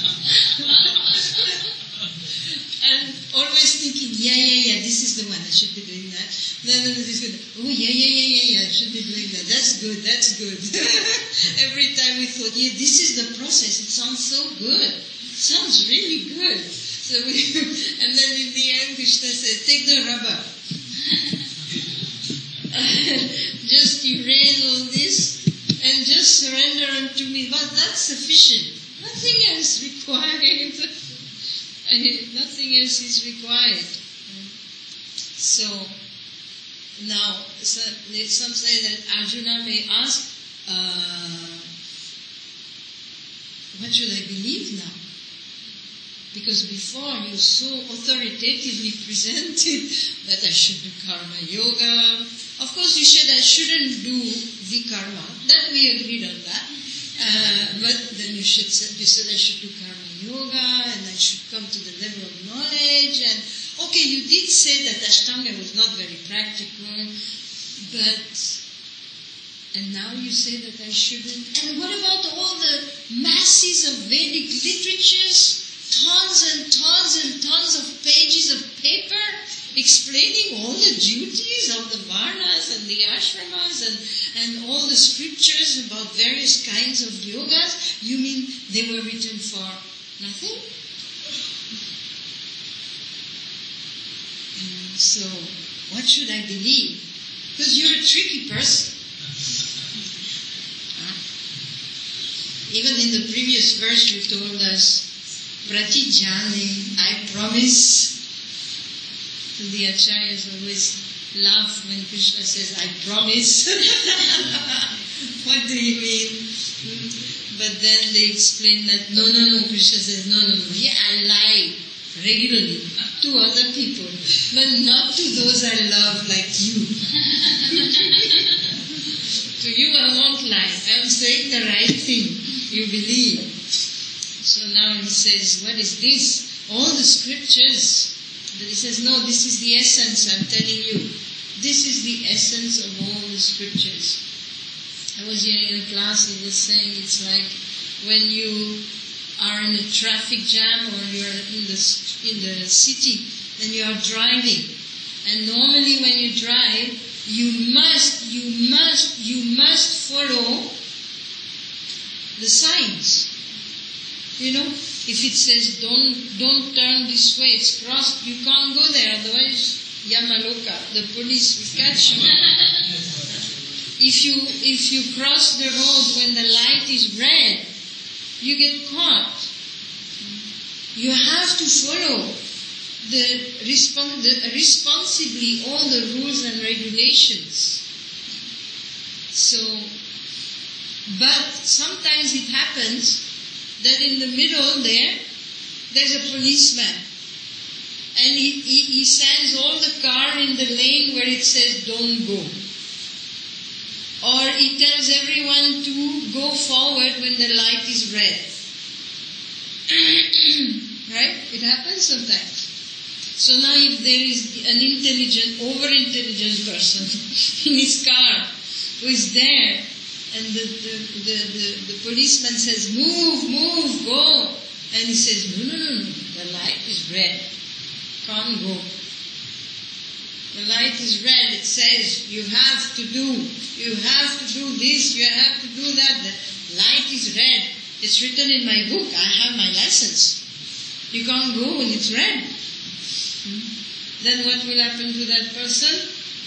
A: and always thinking, yeah, yeah, yeah, this is the one, I should be doing that. No, no, no, this is good. Oh, yeah, yeah, yeah, yeah, yeah, I should be doing that. That's good, that's good. Every time we thought, yeah, this is the process. It sounds so good. It sounds really good. So we, and then in the end, Krishna said, take the rubber. just erase all this and just surrender unto me. But that's sufficient. Nothing else required. Nothing else is required. So, now, some say that Arjuna may ask, uh, what should I believe now? Because before you so authoritatively presented that I should do karma yoga. Of course you said I shouldn't do vikarma. That we agreed on that. Uh, but then you, should, you said I should do karma yoga and I should come to the level of knowledge. And okay, you did say that Ashtanga was not very practical, but and now you say that I shouldn't. And what about all the masses of Vedic literatures? Tons and tons and tons of pages of paper explaining all the duties of the varnas and the ashramas and, and all the scriptures about various kinds of yogas. You mean they were written for nothing? And so, what should I believe? Because you're a tricky person. Huh? Even in the previous verse you told us, Pratijani, I promise. So the acharyas always laugh when Krishna says, I promise. What do you mean? But then they explain that, no, no, no, Krishna says, no, no, no, yeah, I lie regularly to other people, but not to those I love like you. To you I won't lie. I'm saying the right thing. You believe. So now he says, what is this? All the scriptures. But he says, no, this is the essence, I'm telling you. This is the essence of all the scriptures. I was here in a class, he was saying it's like when you are in a traffic jam or you're in the, in the city, then you are driving. And normally when you drive, you must, you must, you must follow the signs. You know, if it says don't don't turn this way, it's crossed, you can't go there, otherwise Yamaloka, the police will catch you. If you if you cross the road when the light is red, you get caught. You have to follow the, respon- the responsibly all the rules and regulations. So, but sometimes it happens that in the middle there, there's a policeman. And he, he, he sends all the car in the lane where it says don't go. Or he tells everyone to go forward when the light is red. Right? It happens sometimes. So now if there is an intelligent, over-intelligent person in his car who is there, and the, the, the, the, the policeman says, move, move, go. And he says, no, no, no, no, the light is red. Can't go. The light is red. It says, you have to do, you have to do this, you have to do that. The light is red. It's written in my book. I have my license. You can't go when it's red. Hmm? Then what will happen to that person?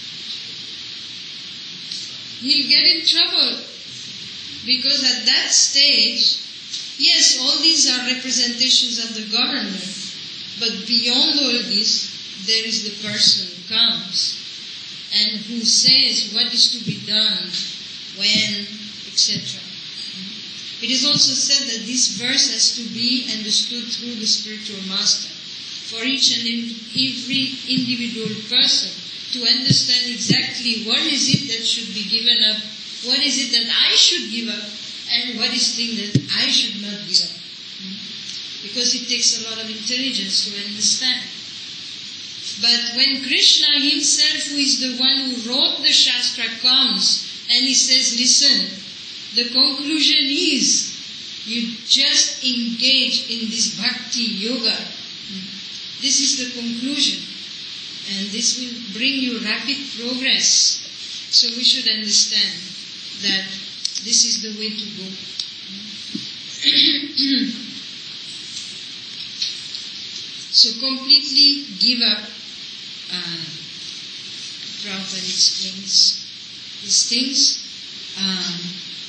A: He'll get in trouble. Because at that stage, yes, all these are representations of the government, but beyond all this, there is the person who comes and who says what is to be done, when, et cetera. It is also said that this verse has to be understood through the spiritual master. For each and every individual person to understand exactly what is it that should be given up, what is it that I should give up, and what is thing that I should not give up. Because it takes a lot of intelligence to understand. But when Krishna himself, who is the one who wrote the Shastra, comes and he says, listen, the conclusion is you just engage in this bhakti yoga. This is the conclusion. And this will bring you rapid progress. So we should understand that this is the way to go. So completely give up. Uh, Prabhupada explains these things. Um,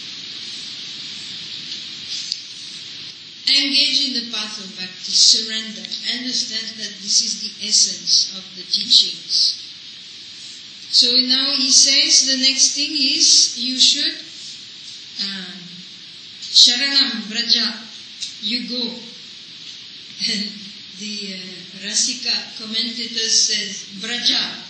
A: engage in the path of bhakti, surrender, understand that this is the essence of the teachings. So now he says the next thing is you should uh, Sharanam Braja, you go. And the uh, Rasika commentator says Braja,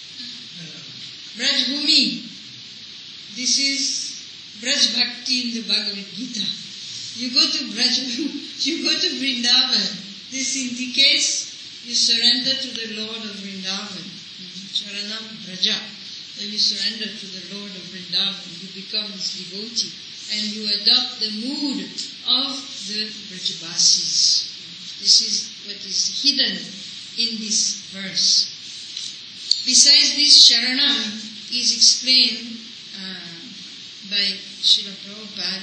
A: Braj Bhumi. This is Braj Bhakti in the Bhagavad Gita. You go to Braj, you go to Vrindavan. This indicates you surrender to the Lord of Vrindavan. Sharanam Braja. So you surrender to the Lord of Vrindavan. You become his devotee. And you adopt the mood of the Brajabasis. This is what is hidden in this verse. Besides this, Sharanam is explained uh, by Srila Prabhupada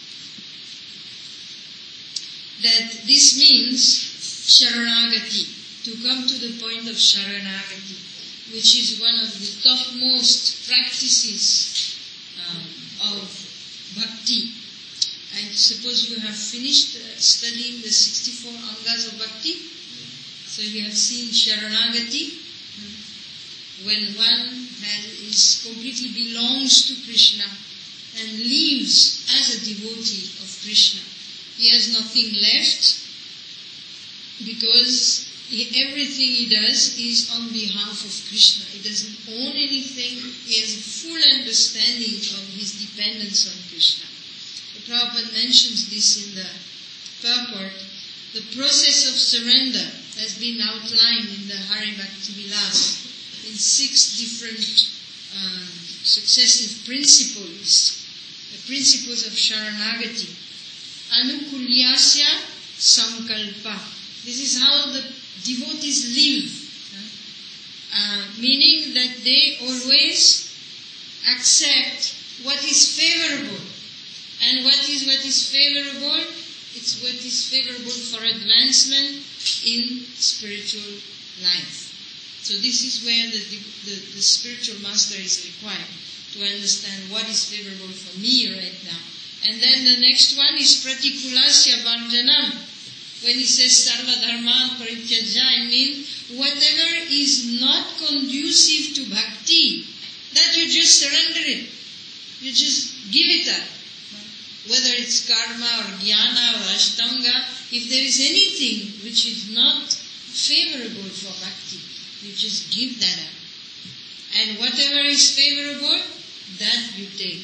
A: that this means Sharanagati, to come to the point of Sharanagati, which is one of the topmost practices um, of Bhakti. I suppose you have finished uh, studying the sixty-four Angas of Bhakti. So you have seen Sharanagati, when one has, is completely belongs to Krishna and lives as a devotee of Krishna. He has nothing left because he, everything he does is on behalf of Krishna. He doesn't own anything. He has a full understanding of his dependence on Krishna. The Prabhupada mentions this in the purport. The process of surrender has been outlined in the Hari Bhakti Vilas in six different uh, successive principles. The principles of Sharanagati. Anukulyasya Sankalpa. This is how the devotees live. Uh, meaning that they always accept what is favorable. And what is what is favorable? It's what is favorable for advancement in spiritual life. So this is where the, the, the spiritual master is required to understand what is favorable for me right now. And then the next one is Pratikulasya Varjanam. When he says Sarva Dharman Parityaja, I mean whatever is not conducive to bhakti, that you just surrender it. You just give it up. Whether it's karma or jnana or ashtanga, if there is anything which is not favorable for bhakti, you just give that up. And whatever is favorable, that you take.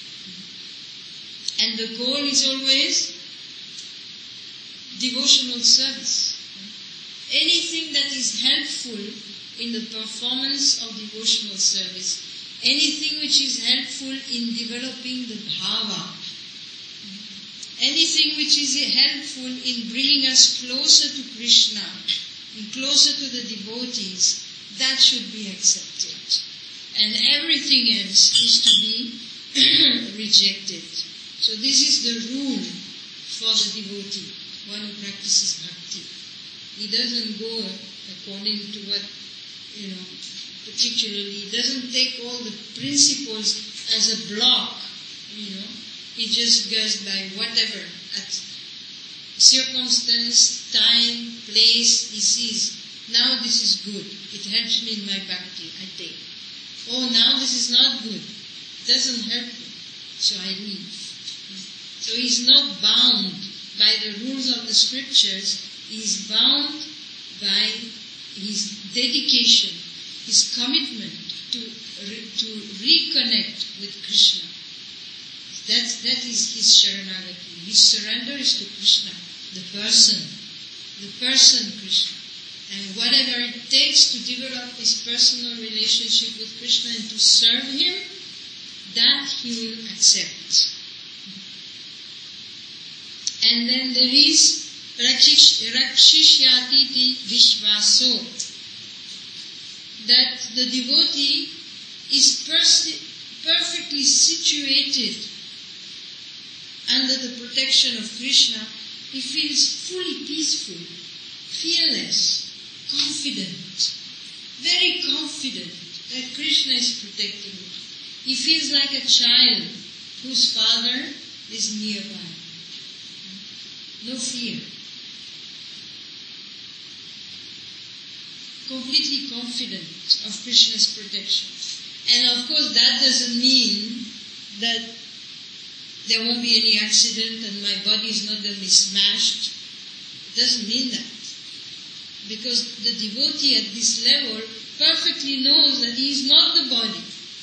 A: And the goal is always devotional service. Anything that is helpful in the performance of devotional service, anything which is helpful in developing the bhava, anything which is helpful in bringing us closer to Krishna, and closer to the devotees, that should be accepted. And everything else is to be rejected. So this is the rule for the devotee, one who practices bhakti. He doesn't go according to what, you know, particularly, he doesn't take all the principles as a block, you know. He just goes by whatever, at circumstance, time, place, he sees, now this is good, it helps me in my bhakti, I take. Oh, now this is not good, it doesn't help me, so I leave. So he's not bound by the rules of the scriptures, he's bound by his dedication, his commitment to re- to reconnect with Krishna. That's, that is his Sharanagati. His surrender is to Krishna, the person, the person Krishna. And whatever it takes to develop his personal relationship with Krishna and to serve him, that he will accept. And then there is Rakshishyatiti Vishvaso, that the devotee is pers- perfectly situated under the protection of Krishna. He feels fully peaceful, fearless, confident, very confident that Krishna is protecting him. He feels like a child whose father is nearby. No fear. Completely confident of Krishna's protection. And of course that doesn't mean that there won't be any accident and my body is not going to be smashed. It doesn't mean that. Because the devotee at this level perfectly knows that he is not the body.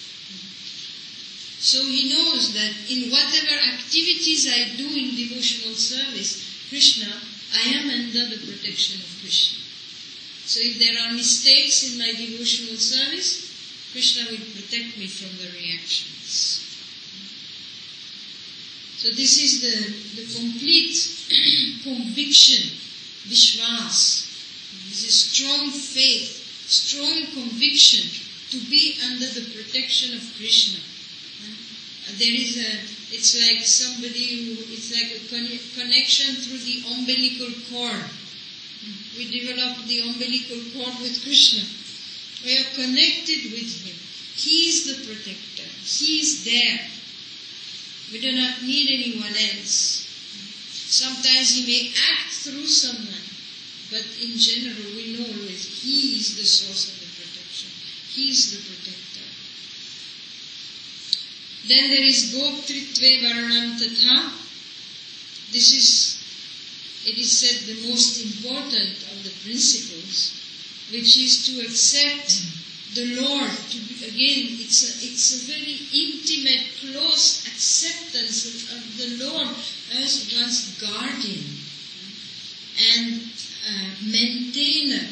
A: So he knows that in whatever activities I do in devotional service, Krishna, I am under the protection of Krishna. So if there are mistakes in my devotional service, Krishna will protect me from the reactions. So this is the, the complete conviction, Vishwas. This is strong faith, strong conviction to be under the protection of Krishna. There is a, it's like somebody who, it's like a con- connection through the umbilical cord. We develop the umbilical cord with Krishna. We are connected with Him. He is the protector. He is there. We do not need anyone else. Sometimes He may act through someone, but in general we know always He is the source of the protection. He is the protector. Then there is Goptritve Varanam Tatha. This is, it is said, the most important of the principles, which is to accept the Lord. To be, again, it's a, it's a very intimate, close acceptance of, of the Lord as one's guardian and uh, maintainer.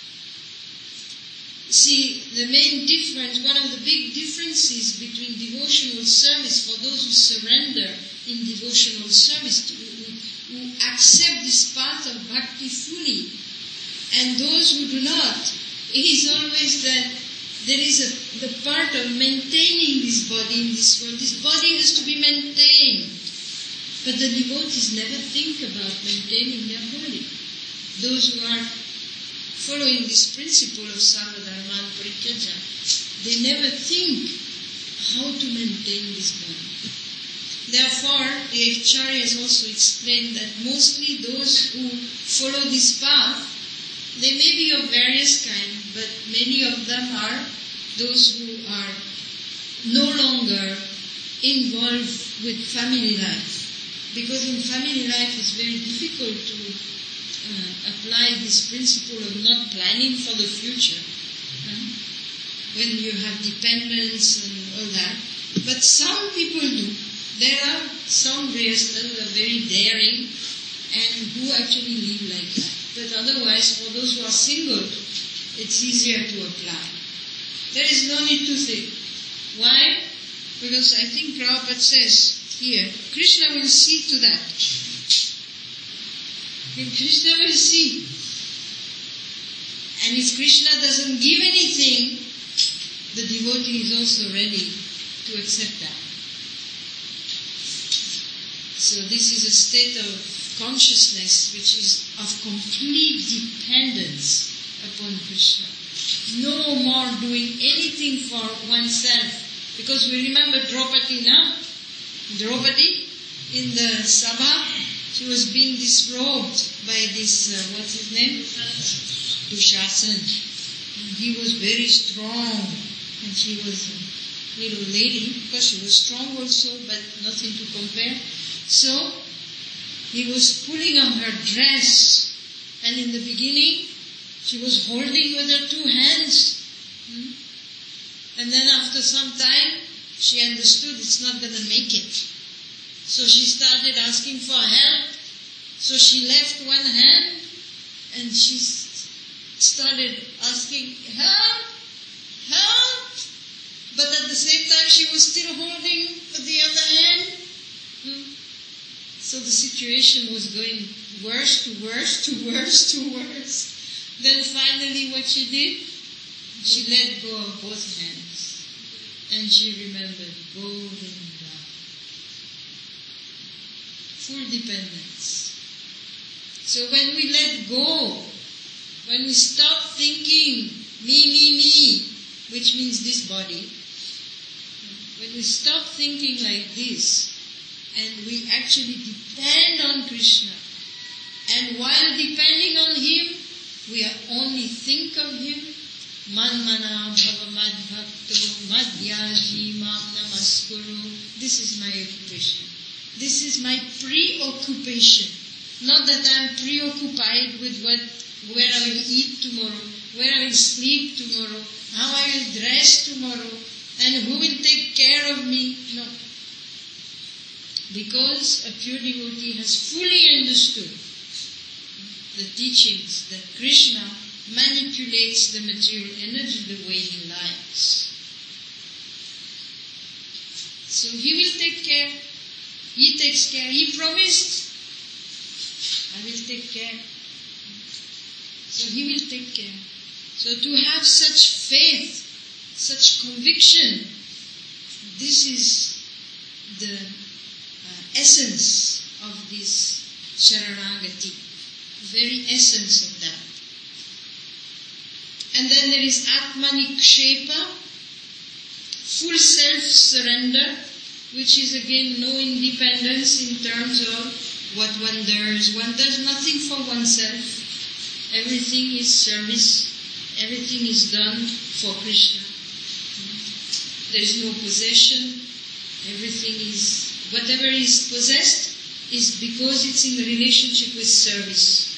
A: See, the main difference, one of the big differences between devotional service for those who surrender in devotional service, to, who, who accept this path of bhakti fully, and those who do not, is always that there is a, the part of maintaining this body in this world. This body has to be maintained. But the devotees never think about maintaining their body. Those who are following this principle of Sarvadharman Parityaja, they never think how to maintain this body. Therefore, the Acharyas also explained that mostly those who follow this path, they may be of various kinds, but many of them are those who are no longer involved with family life. Because in family life it's very difficult to uh, apply this principle of not planning for the future. Uh, when you have dependence and all that. But some people do. There are some grihasthas who are very daring and who actually live like that. But otherwise, for those who are single, it's easier to apply. There is no need to think. Why? Because I think Prabhupada says here, Krishna will see to that. And Krishna will see. And if Krishna doesn't give anything, the devotee is also ready to accept that. So this is a state of consciousness which is of complete dependence upon Krishna. No more doing anything for oneself. Because we remember Draupadi now. Draupadi in the Sabha, she was being disrobed by this, uh, what's his name? Dushasan. And he was very strong. And she was a little lady. Of course, she was strong also, but nothing to compare. So, he was pulling on her dress. And in the beginning, she was holding with her two hands. Hmm? And then after some time, she understood it's not going to make it. So she started asking for help. So she left one hand and she started asking, help, help. But at the same time, she was still holding with the other hand. Hmm? So the situation was going worse to worse to worse to worse. Then finally what she did, she let go of both hands. And she remembered Govinda. Full dependence. So when we let go, when we stop thinking, me, me, me, which means this body, when we stop thinking like this, and we actually depend on Krishna, and while depending on Him, we are only think of Him, Manmana bhava madbhakto madhyaji mam namaskuru. This is my occupation. This is my preoccupation. Not that I am preoccupied with what, where I will eat tomorrow, where I will sleep tomorrow, how I will dress tomorrow, and who will take care of me. No. Because a pure devotee has fully understood the teachings that Krishna manipulates the material energy the way he likes. So he will take care. He takes care. He promised, I will take care. So he will take care. So to have such faith, such conviction, this is the uh, essence of this Sharanagati, the very essence of that. And then there is Atmanikshepa, full self-surrender, which is again no independence in terms of what one does. One does nothing for oneself. Everything is service. Everything is done for Krishna. There is no possession. Everything is, whatever is possessed is because it's in relationship with service.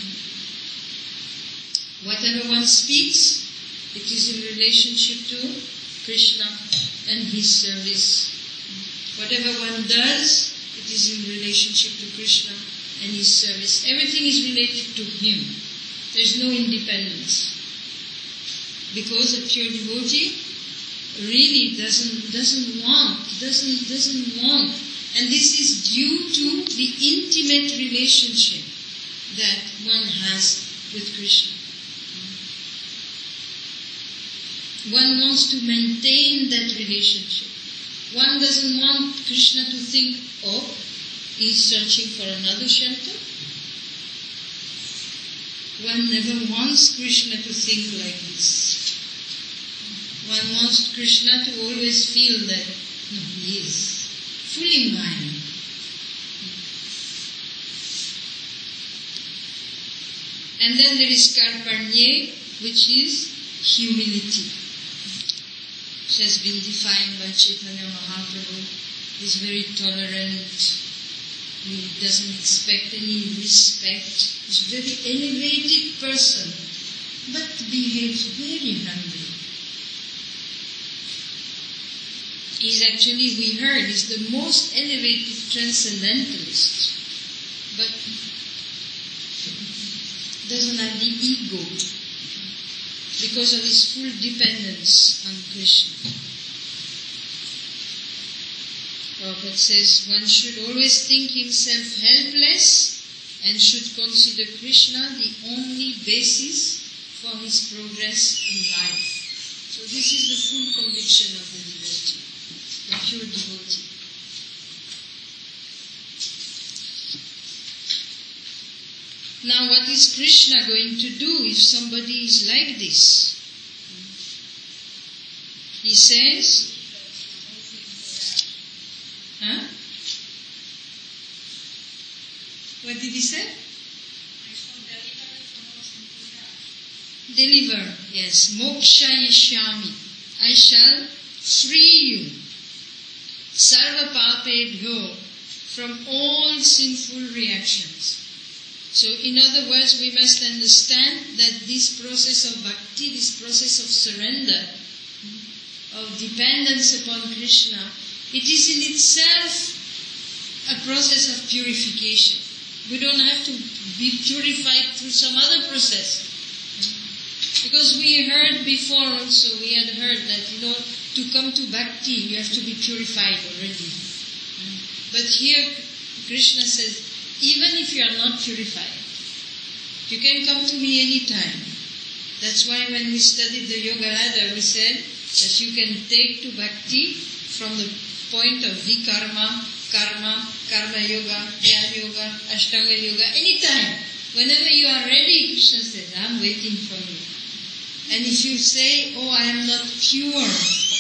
A: Whatever one speaks, it is in relationship to Krishna and His service. Whatever one does, it is in relationship to Krishna and His service. Everything is related to Him. There is no independence. Because a pure devotee really doesn't doesn't want, doesn't doesn't want. And this is due to the intimate relationship that one has with Krishna. One wants to maintain that relationship. One doesn't want Krishna to think, oh, he's searching for another shelter. One never wants Krishna to think like this. One wants Krishna to always feel that, no, he is fully mine. And then there is Karparnye, which is humility. Which has been defined by Chaitanya Mahaprabhu. He's very tolerant. He doesn't expect any respect. He's a very elevated person, but behaves very humbly. He's actually, we heard, he's the most elevated transcendentalist, but doesn't have the ego because of his full dependence on Krishna. Prabhupada says one should always think himself helpless and should consider Krishna the only basis for his progress in life. So this is the full conviction of the devotee, the pure devotee. Now what is Krishna going to do if somebody is like this? He says, huh? What did he say? Deliver, yes. Moksha yishyami. I shall free you. Sarva papebhyo, from all sinful reactions. So in other words, we must understand that this process of bhakti, this process of surrender, of dependence upon Krishna, it is in itself a process of purification. We don't have to be purified through some other process. Because we heard before also, we had heard that, you know, to come to bhakti, you have to be purified already. But here, Krishna says, even if you are not purified, you can come to me anytime. That's why when we studied the Yoga Ladder, we said that you can take to bhakti from the point of vikarma, karma, karma yoga, jnana yoga, ashtanga yoga, anytime. Whenever you are ready, Krishna says, I'm waiting for you. And if you say, oh, I am not pure,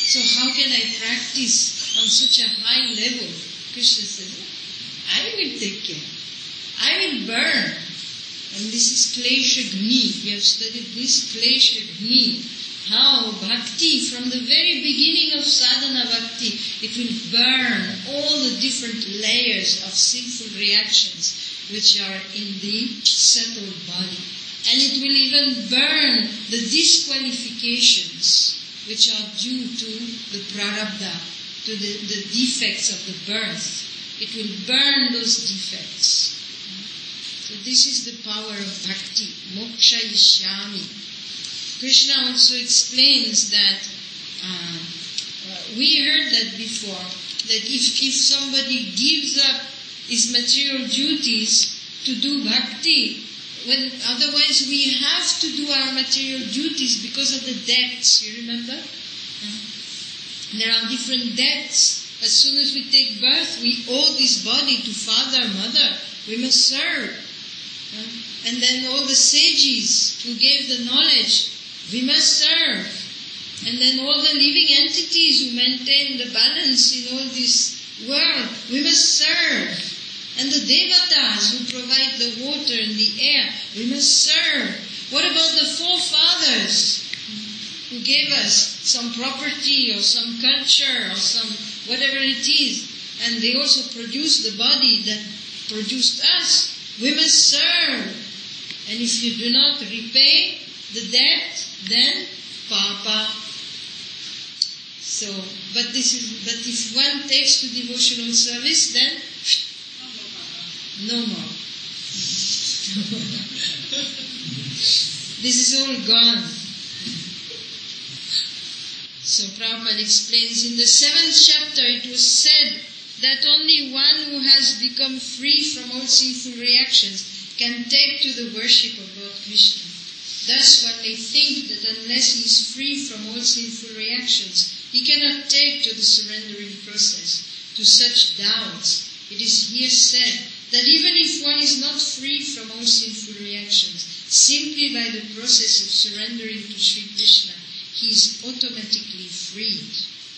A: So how can I practice on such a high level? Krishna says, I will take care. I will burn. And this is Klesha Gni. We have studied this Klesha Gni. How bhakti, from the very beginning of sadhana bhakti, it will burn all the different layers of sinful reactions which are in the settled body. And it will even burn the disqualifications which are due to the prarabdha, to the, the defects of the birth. It will burn those defects. So this is the power of bhakti. Moksha Ishyami. Krishna also explains that, uh, uh, we heard that before, that if, if somebody gives up his material duties to do bhakti, when otherwise we have to do our material duties because of the debts, you remember? Uh, there are different debts. As soon as we take birth, we owe this body to father, mother. We must serve. Uh, and then all the sages who gave the knowledge, we must serve. And then all the living entities who maintain the balance in all this world, we must serve. And the devatas who provide the water and the air, we must serve. What about the forefathers who gave us some property or some culture or some whatever it is, and they also produced the body that produced us? We must serve. And if you do not repay the debt, then papa. So, but this is, but if one takes to devotional service, then no more. This is all gone. So Prabhupada explains, in the seventh chapter it was said that only one who has become free from all sinful reactions can take to the worship of Lord Krishna. Thus one may think that unless he is free from all sinful reactions, he cannot take to the surrendering process. To such doubts, it is here said that even if one is not free from all sinful reactions, simply by the process of surrendering to Sri Krishna, he is automatically freed.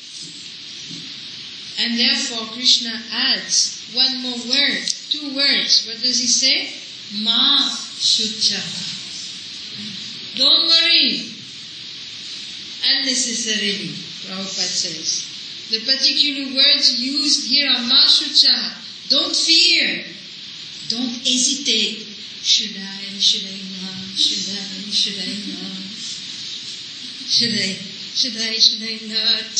A: And therefore Krishna adds one more word, two words. What does he say? Ma Shuchaha. Don't worry unnecessarily, Prabhupada says. The particular words used here are Ma Shuchaha. Don't fear. Don't hesitate. Should I, should I not, should I, should I not? Should I, should I, should I not?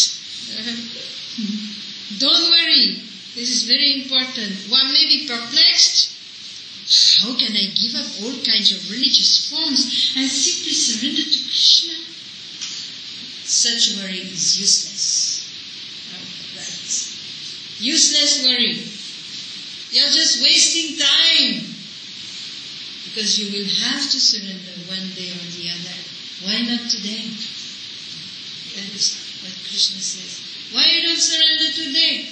A: Don't worry. This is very important. One may be perplexed. How can I give up all kinds of religious forms and simply surrender to Krishna? Such worry is useless. That's useless worry. You're just wasting time. Because you will have to surrender one day or the other. Why not today? That is what Krishna says. Why you don't surrender today?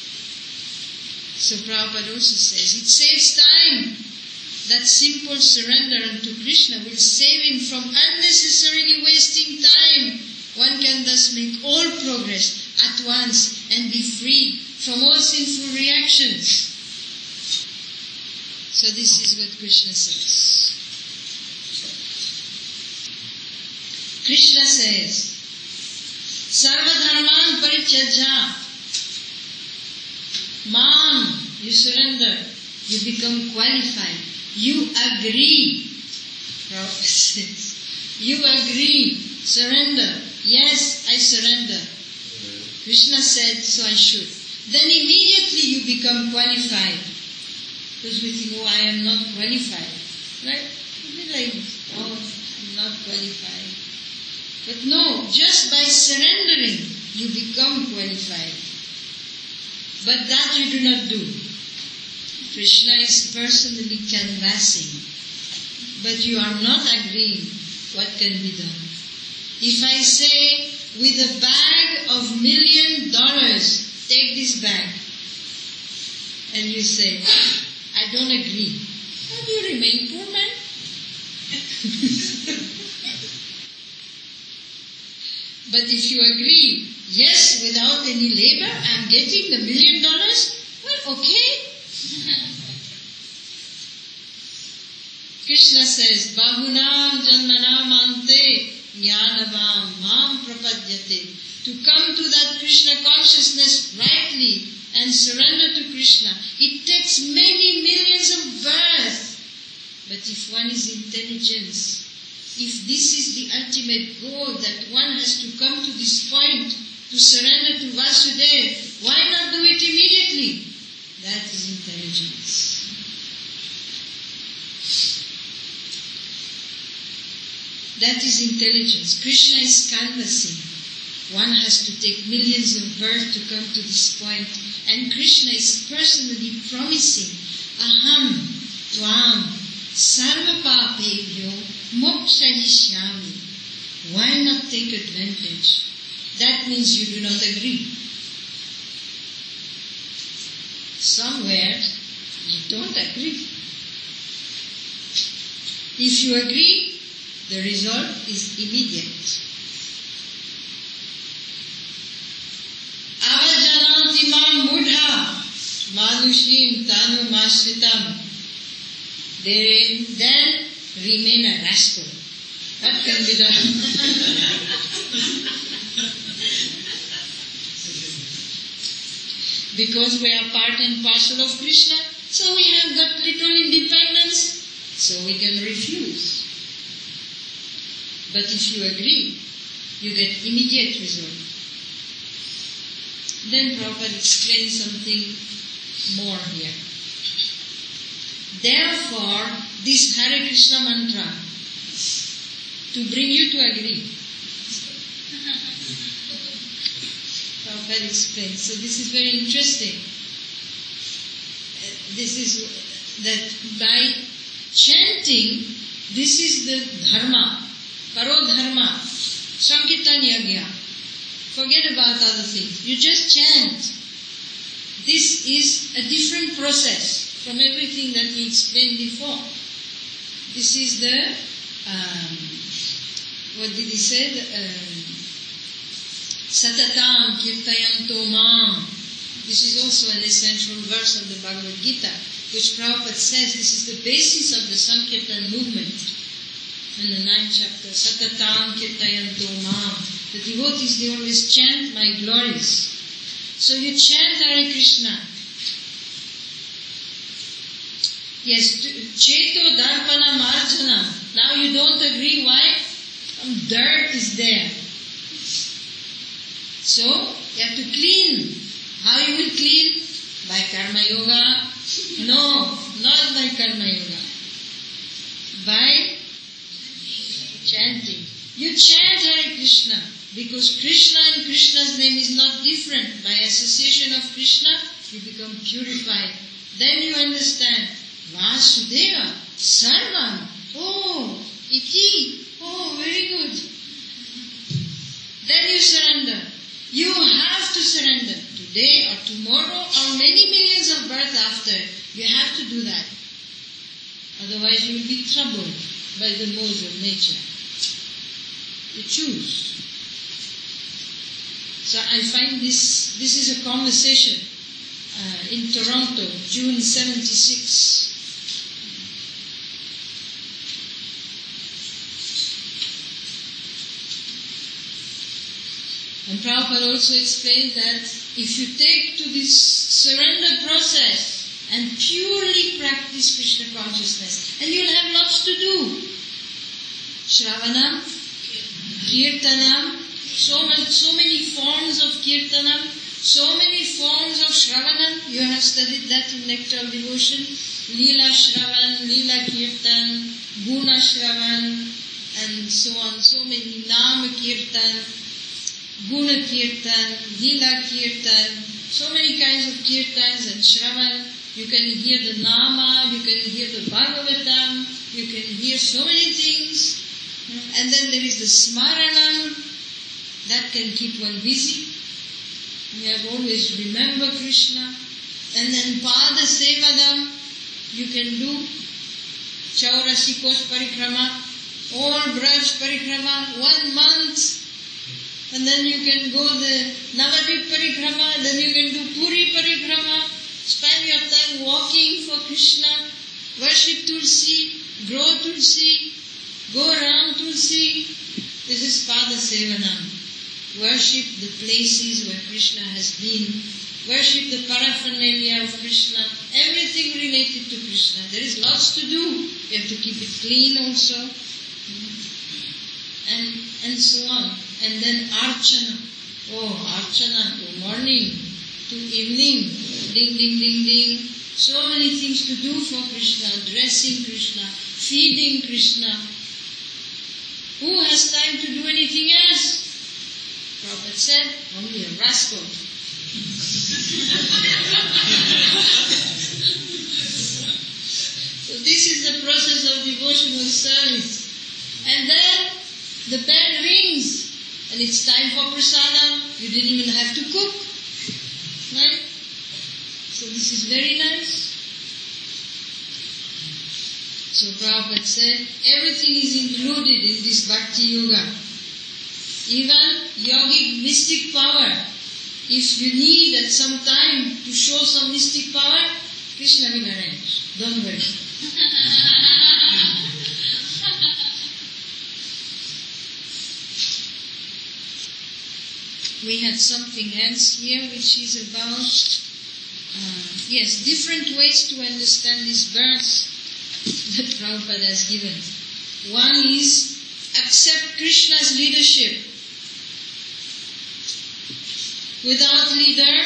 A: So Prabhupada also says, it saves time. That simple surrender unto Krishna will save him from unnecessarily wasting time. One can thus make all progress at once and be freed from all sinful reactions. So this is what Krishna says. Krishna says, Sarva dharman parityajya. Mam, you surrender, you become qualified. You agree. Prabhupada says, you agree, surrender. Yes, I surrender. Krishna said, so I should. Then immediately you become qualified. Because we think, oh, I am not qualified. Right? Like, oh, I'm not qualified. But no, just by surrendering, you become qualified. But that you do not do. Krishna is personally canvassing. But you are not agreeing what can be done. If I say, with a bag of million dollars, take this bag. And you say, I don't agree. How do you remain poor man? But if you agree, yes, without any labor, I'm getting the million dollars, well, okay. Krishna says, Bahunam janmanam ante jnanavam mam prapadyate. To come to that Krishna consciousness rightly and surrender to Krishna, it takes many millions of births. But if one is intelligence, if this is the ultimate goal, that one has to come to this point to surrender to Vasudeva, why not do it immediately? That is intelligence. That is intelligence. Krishna is canvassing. One has to take millions of births to come to this point. And Krishna is personally promising, Aham Tvam Sarva Papebhyo Mokshahishyami. Why not take advantage? That means you do not agree. Somewhere you don't agree. If you agree, the result is immediate. Avajananti mam mudha manushim tanu mashritam. They then remain a rascal. What can be done? Because we are part and parcel of Krishna, so we have got little independence, so we can refuse. But if you agree, you get immediate result. Then Prabhupada explains something more here. Therefore, this Hare Krishna mantra, to bring you to agree. Prabhupada explains. So this is very interesting. Uh, this is that by chanting, this is the dharma. Paro dharma, Sankirtan Yagya. Forget about other things. You just chant. This is a different process from everything that we explained before. This is the, um, what did he say? Um, Satatam kirtayanto mam. This is also an essential verse of the Bhagavad Gita, which Prabhupada says this is the basis of the Sankirtan movement. In the ninth chapter, Satatam kirtayanto mam. The devotees, they always chant my glories. So you chant Hare Krishna. Yes, Cheto Darpana Marjana. Now you don't agree, why? Some dirt is there. So, you have to clean. How you will clean? By Karma Yoga? No, not by Karma Yoga. By chanting. You chant Hare Krishna because Krishna and Krishna's name is not different. By association of Krishna, you become purified. Then you understand Vasudeva, Sarvam, oh, iti, oh, very good. Then you surrender. You have to surrender today or tomorrow or many millions of births after. You have to do that. Otherwise you will be troubled by the modes of nature. You choose. So I find this, this is a conversation uh, in Toronto, June seventy-six. And Prabhupada also explained that if you take to this surrender process and purely practice Krishna consciousness, and you'll have lots to do. Shravanam, Kirtanam, so many, so many forms of Kirtanam, so many forms of Shravanam. You have studied that in Nectar of Devotion. Leela Shravan, Leela Kirtan, Guna Shravan, and so on. So many Nama Kirtan, Guna Kirtan, Lila Kirtan, so many kinds of Kirtans and Shravan. You can hear the Nama, you can hear the Bhagavatam, you can hear so many things. And then there is the Smaranam, that can keep one busy. You have always remember Krishna. And then Pada Sevadam, you can do Chaurasi Kosh Parikrama, all Braj Parikrama, one month. and then you can go the Navadvip Parikrama, then you can do Puri Parikrama, spend your time walking for Krishna, worship Tulsi, grow Tulsi, go around Tulsi. This is Pada Sevanam. Worship the places where Krishna has been, worship the paraphernalia of Krishna, everything related to Krishna. There is lots to do. You have to keep it clean also. And, and so on. And then Archana. Oh, Archana, to morning, to evening, ding, ding, ding, ding. So many things to do for Krishna, dressing Krishna, feeding Krishna. Who has time to do anything else? Prabhupada said, only a rascal. So this is the process of devotional service. And then the bell rings and it's time for prasadam. You didn't even have to cook. Right? So this is very nice. So Prabhupada said, everything is included in this Bhakti Yoga. Even yogic mystic power. If you need at some time to show some mystic power, Krishna will arrange. Don't worry. We had something else here which is about, uh, yes, different ways to understand this verse that Prabhupada has given. One is, accept Krishna's leadership. Without leader,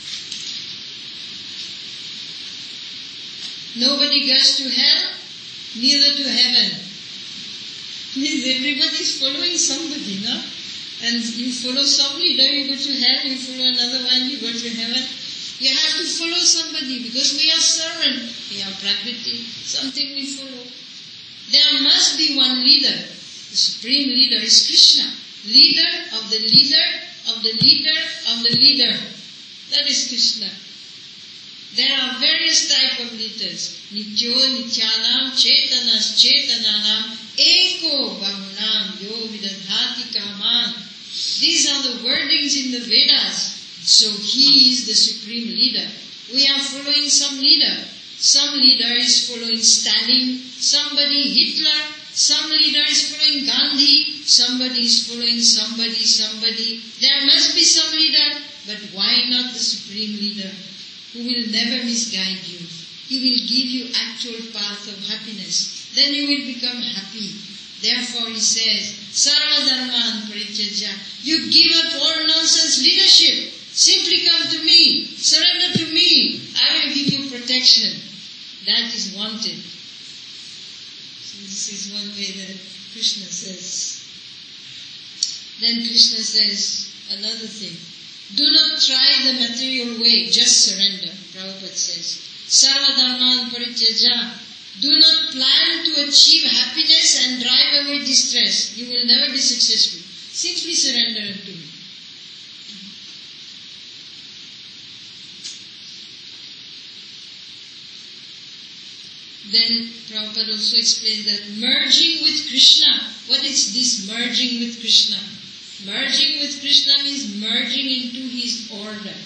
A: nobody goes to hell, neither to heaven. Means everybody is following somebody, no? And you follow some leader, you go to hell, you follow another one, you go to heaven. You have to follow somebody because we are servant, we are Prakriti, something we follow. There must be one leader. The supreme leader is Krishna. Leader of the leader of the leader of the leader. That is Krishna. There are various types of leaders. Nityo Nityanam Chetanas Chetananam Eko Bahunam Yo Vidadhati Kaman. These are the wordings in the Vedas. So he is the supreme leader. We are following some leader. Some leader is following Stalin, somebody Hitler, some leader is following Gandhi, somebody is following somebody, somebody. There must be some leader, but why not the supreme leader who will never misguide you? He will give you actual path of happiness. Then you will become happy. Therefore he says, Sarva Dharman Parityaja, you give up all nonsense leadership. Simply come to me, surrender to me, I will give you protection. That is wanted. So this is one way that Krishna says. Then Krishna says another thing. Do not try the material way, just surrender. Prabhupada says, Sarva Dharman Parityaja. Do not plan to achieve happiness and drive away distress. You will never be successful. Simply surrender unto me. Then Prabhupada also explained that merging with Krishna. What is this merging with Krishna? Merging with Krishna means merging into his order.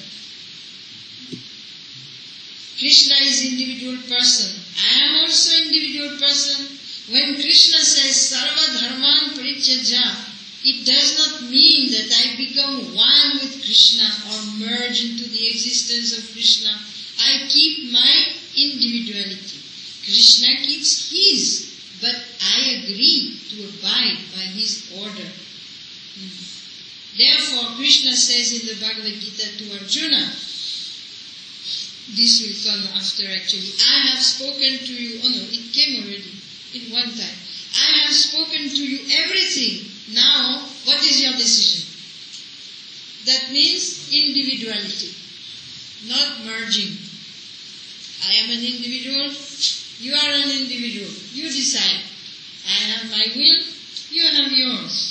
A: Krishna is individual person. I am also individual person. When Krishna says Sarva Dharman Parityaja, it does not mean that I become one with Krishna or merge into the existence of Krishna. I keep my individuality. Krishna keeps his, but I agree to abide by his order. Hmm. Therefore, Krishna says in the Bhagavad Gita to Arjuna, this will come after actually, I have spoken to you, oh no, it came already, in one time. I have spoken to you everything. Now, what is your decision? That means individuality, not merging. I am an individual, you are an individual. You decide. I have my will, you have yours.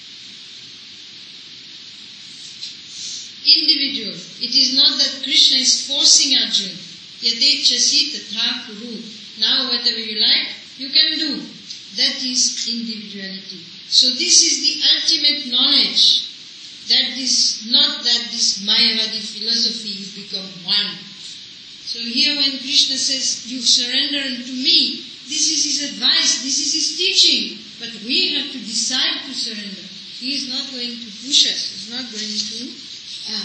A: Individual. It is not that Krishna is forcing Arjuna. Yadechasi tatha kuru. Now whatever you like, you can do. That is individuality. So this is the ultimate knowledge. that is not that this Mayavadi philosophy you become one. So here when Krishna says, you surrender unto me, this is his advice, this is his teaching. But we have to decide to surrender. He is not going to push us, he is not going to uh,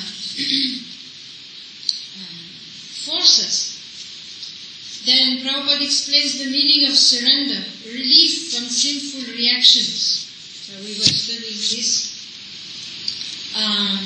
A: uh, force us. Then Prabhupada explains the meaning of surrender, relief from sinful reactions. So we were studying this. Um,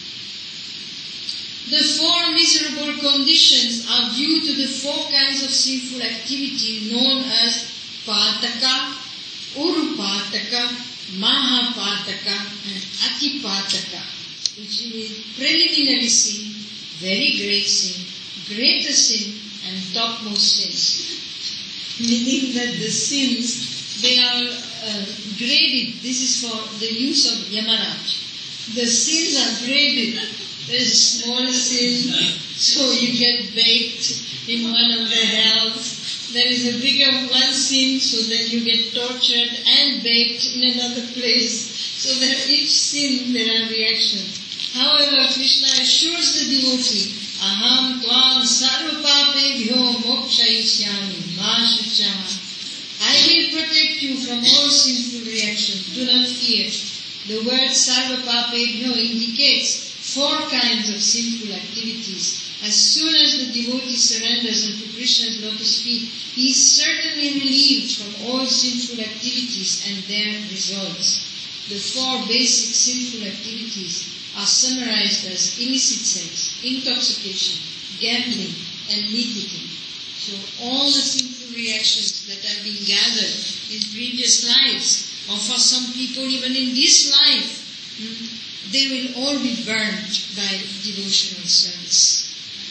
A: the four miserable conditions are due to the four kinds of sinful activity known as Pataka, Urupataka, Mahapataka and Atipataka, which means preliminary sin, very great sin, greater sin and topmost sins. Meaning that the sins, they are uh, graded. This is for the use of Yamaraj. The sins are graded. There is a small sin, so you get baked in one of the hells. There is a bigger one sin, so then you get tortured and baked in another place. So that each sin there are reactions. However, Krishna assures the devotee, Aham tvam sarvapapebhyo mokshayishyami ma shuchaha. I will protect you from all sinful reactions. Do not fear. The word sarvapapebhyo indicates four kinds of sinful activities. As soon as the devotee surrenders unto Krishna's lotus feet, he is certainly relieved from all sinful activities and their results. The four basic sinful activities are summarized as illicit sex, intoxication, gambling, and meat-eating. So all the sinful reactions that have been gathered in previous lives, or for some people even in this life, they will all be burned by devotional service.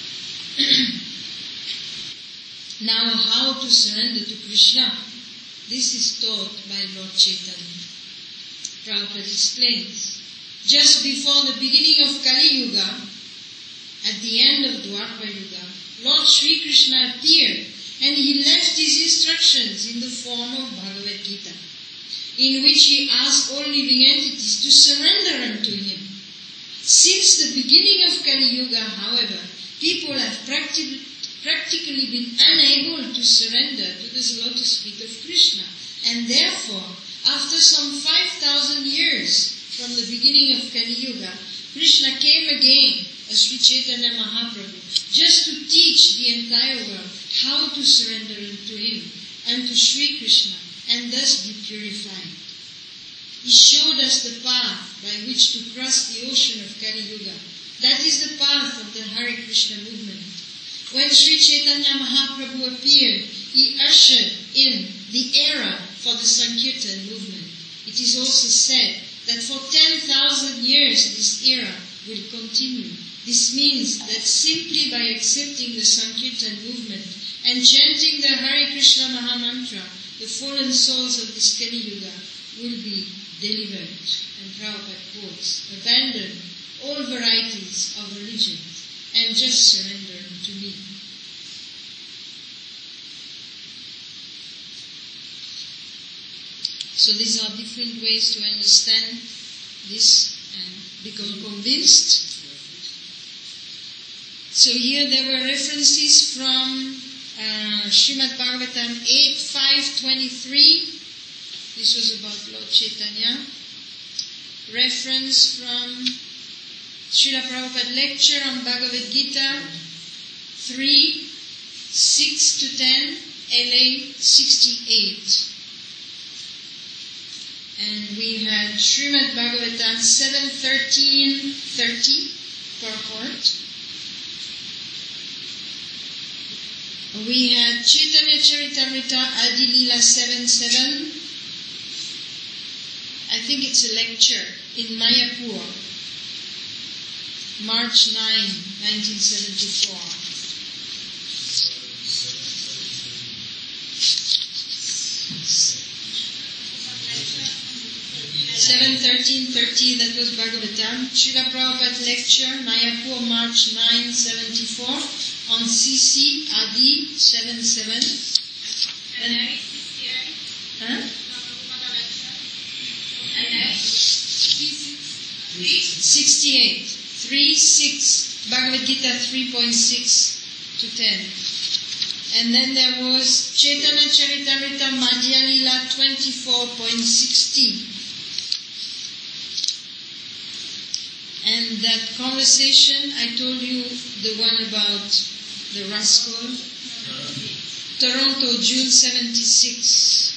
A: Now, how to surrender to Krishna? This is taught by Lord Chaitanya. Prabhupada explains, just before the beginning of Kali Yuga, at the end of Dwapara Yuga, Lord Sri Krishna appeared and he left his instructions in the form of Bhagavad Gita, in which he asked all living entities to surrender unto him. Since the beginning of Kali Yuga, however, people have practically, practically been unable to surrender to the lotus feet of Krishna. And therefore, after some five thousand years from the beginning of Kali Yuga, Krishna came again as Sri Chaitanya Mahaprabhu, just to teach the entire world how to surrender unto him and to Sri Krishna, and thus be purified. He showed us the path by which to cross the ocean of Kali Yuga. That is the path of the Hare Krishna movement. When Sri Chaitanya Mahaprabhu appeared, he ushered in the era for the Sankirtan movement. It is also said that for ten thousand years this era will continue. This means that simply by accepting the Sankirtan movement and chanting the Hare Krishna Mahamantra, the fallen souls of this Kali Yuga will be delivered. And Prabhupada quotes, abandon all varieties of religions and just surrender to me. So these are different ways to understand this and become convinced. So here there were references from uh, Srimad Bhagavatam eight five twenty-three. This was about Lord Chaitanya. Reference from Srila Prabhupada lecture on Bhagavad Gita three six to ten, L A sixty-eight. And we had Srimad Bhagavatam seven thirteen thirty purport. We had Chaitanya Charitamrita Adi Lila seven seven. I think it's a lecture in Mayapur, March ninth, nineteen seventy-four. seven thirteen thirty, that was Bhagavatam. Srila Prabhupada lecture, Mayapur, March ninth, seventy-four, on C C Adi seven seven. And, huh? sixty-eight. three, six. Bhagavad Gita three point six to ten. And then there was Chaitanya Charitamrita Madhya Lila twenty-four point sixteen. And that conversation, I told you the one about the rascal. Toronto, June seventy-six.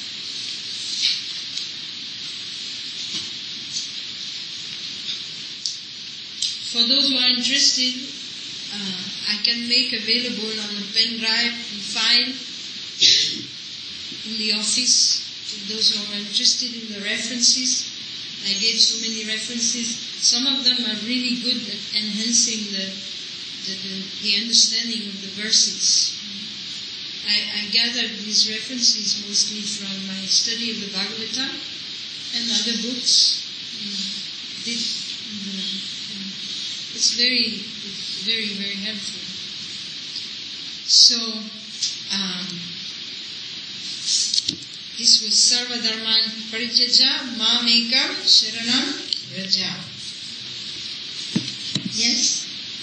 A: For those who are interested, uh, I can make available on a pen drive and file in the office to those who are interested in the references. I gave so many references. Some of them are really good at enhancing the the, the, the understanding of the verses. I, I gathered these references mostly from my study of the Bhagavatam and other books. Mm, did, mm, it's very, it's very, very helpful. So, um, this was Sarva Dharman Parityaja Mam Ekam Sharanam Raja. Yes?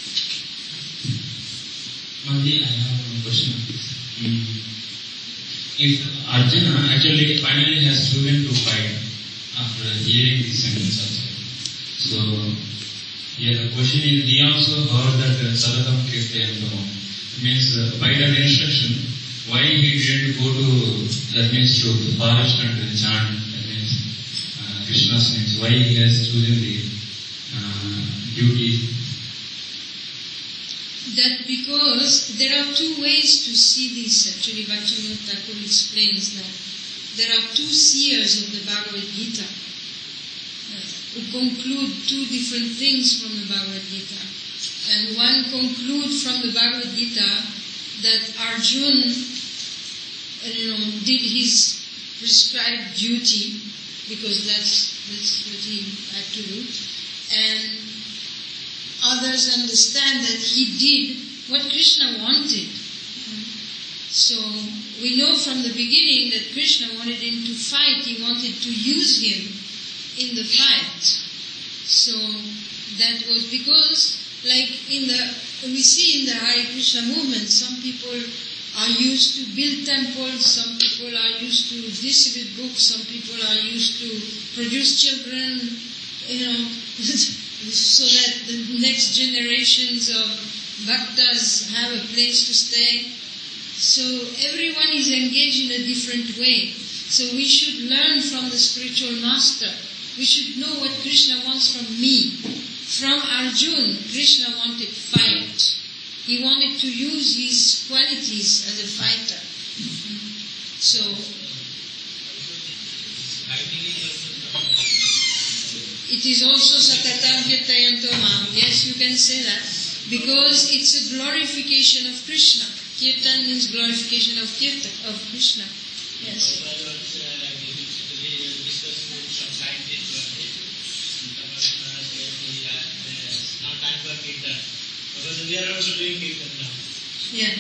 F: Mandi, I have one question. Mm. If Arjuna actually finally has chosen to fight after hearing this sentence also, so here the question is, he also heard that uh, Sadatam Kirtayantam means uh, by that instruction, why he didn't go to, that means to the forest and to chant, that means uh, Krishna's names, why he has chosen the uh, duty?
A: That because there are two ways to see this. Actually, Bhaktivinoda Thakur explains that there are two seers of the Bhagavad Gita uh, who conclude two different things from the Bhagavad Gita. And one concludes from the Bhagavad Gita that Arjuna, you know, did his prescribed duty because that's that's what he had to do, and others understand that he did what Krishna wanted. So we know from the beginning that Krishna wanted him to fight. He wanted to use him in the fight. So that was because, like in the we see in the Hare Krishna movement, some people are used to build temples, some people are used to distribute books, some people are used to produce children, you know. So that the next generations of bhaktas have a place to stay. So everyone is engaged in a different way. So we should learn from the spiritual master. We should know what Krishna wants from me. From Arjuna, Krishna wanted fight. He wanted to use his qualities as a fighter. So it is also Satatam Kirtayanto Mam. Yes, you can say that. Because it's a glorification of Krishna. Kirtan means glorification of Kirtan, of Krishna. Yes.
B: Because we are also doing Kirtan now.
A: Yeah.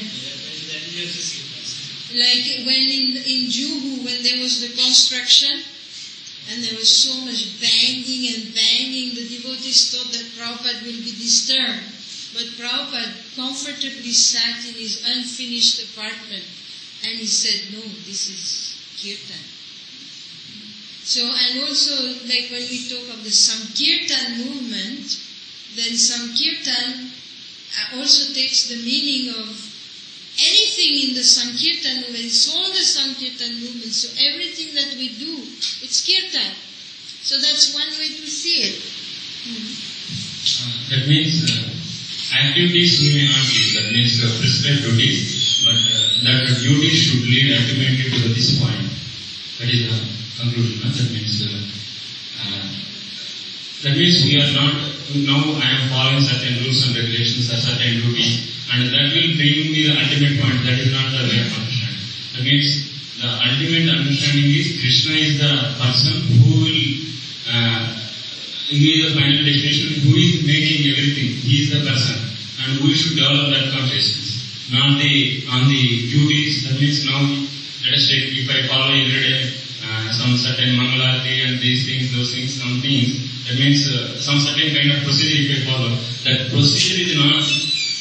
A: Like when in, in Juhu, when there was the construction, and there was so much banging and banging, the devotees thought that Prabhupada will be disturbed. But Prabhupada comfortably sat in his unfinished apartment and he said, no, this is Kirtan. So, and also, like when we talk of the Sankirtan movement, then Sankirtan also takes the meaning of anything in the Sankirtan movement. It's all the Sankirtan movement. So everything that we do, it's Kirtan. So that's one way to see it. Hmm.
F: Uh, that means uh, activities we may not lead. That means uh, prescribed duties, but uh, that the duties should lead ultimately to this point. That is the conclusion. Huh? That means uh, uh, that means we are not, now I am following certain rules and regulations or certain duties, and that will bring me the ultimate point. That is not the way of understanding. That means the ultimate understanding is Krishna is the person who will, uh, he is the final destination, who is making everything. He is the person, and we should develop that consciousness. Not the, on the duties. That means now, let us take, if I follow every day uh, some certain Mangalarti and these things, those things, some things, that means uh, some certain kind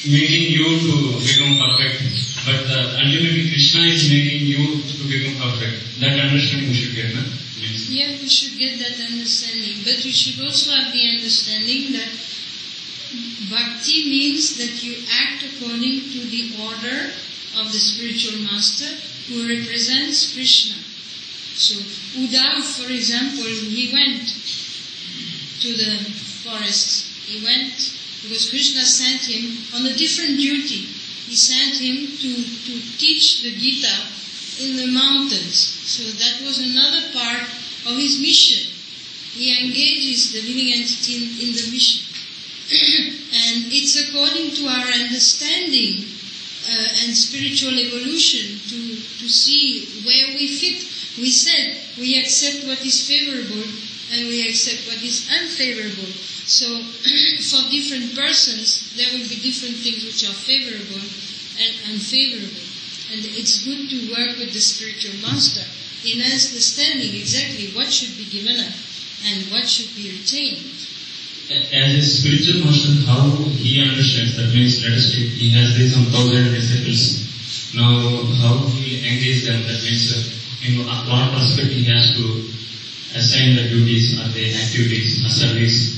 F: making you to become perfect, but uh, ultimately Krishna is making you to become perfect. That understanding we should get, no? Yes.
A: Yeah, we should get that understanding. But we should also have the understanding that bhakti means that you act according to the order of the spiritual master who represents Krishna. So, Uddhav, for example, he went to the forest. He went because Krishna sent him on a different duty. He sent him to, to teach the Gita in the mountains. So that was another part of his mission. He engages the living entity in, in the mission. And it's according to our understanding uh, and spiritual evolution to, to see where we fit. We said we accept what is favorable and we accept what is unfavorable. So for different persons, there will be different things which are favorable and unfavorable. And it's good to work with the spiritual master in understanding exactly what should be given up and what should be retained.
F: As a spiritual master, how he understands, that means, let us take, he has these some thousand disciples. Now, how he engage them, that means, uh, in what aspect he has to assign the duties or the activities or service.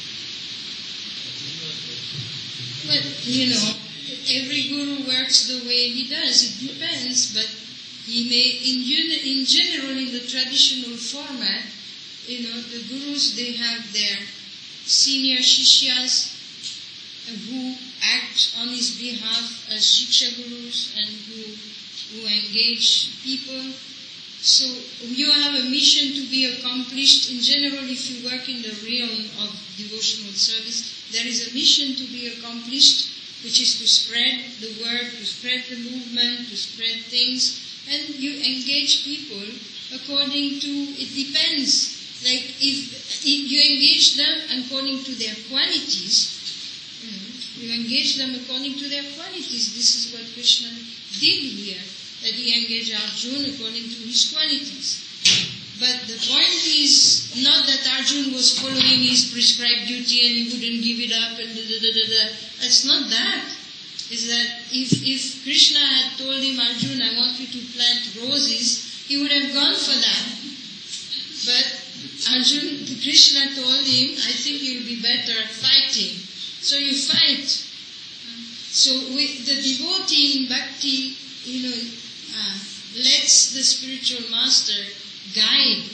A: Well, you know, every guru works the way he does. It depends, but he may, in, in general, in the traditional format, you know, the gurus, they have their senior shishyas who act on his behalf as shiksha gurus and who, who engage people. So you have a mission to be accomplished. In general, if you work in the realm of devotional service, there is a mission to be accomplished, which is to spread the word, to spread the movement, to spread things, and you engage people according to, it depends. Like if, if you engage them according to their qualities, you engage them according to their qualities. This is what Krishna did here, that he engaged Arjuna according to his qualities. But the point is not that Arjuna was following his prescribed duty and he wouldn't give it up and da da da da da. It's not that. It's that if, if Krishna had told him, Arjuna, I want you to plant roses, he would have gone for that. But Arjuna, Krishna told him, I think you'll be better at fighting. So you fight. So we, the devotee in bhakti, you know, uh, lets the spiritual master guide.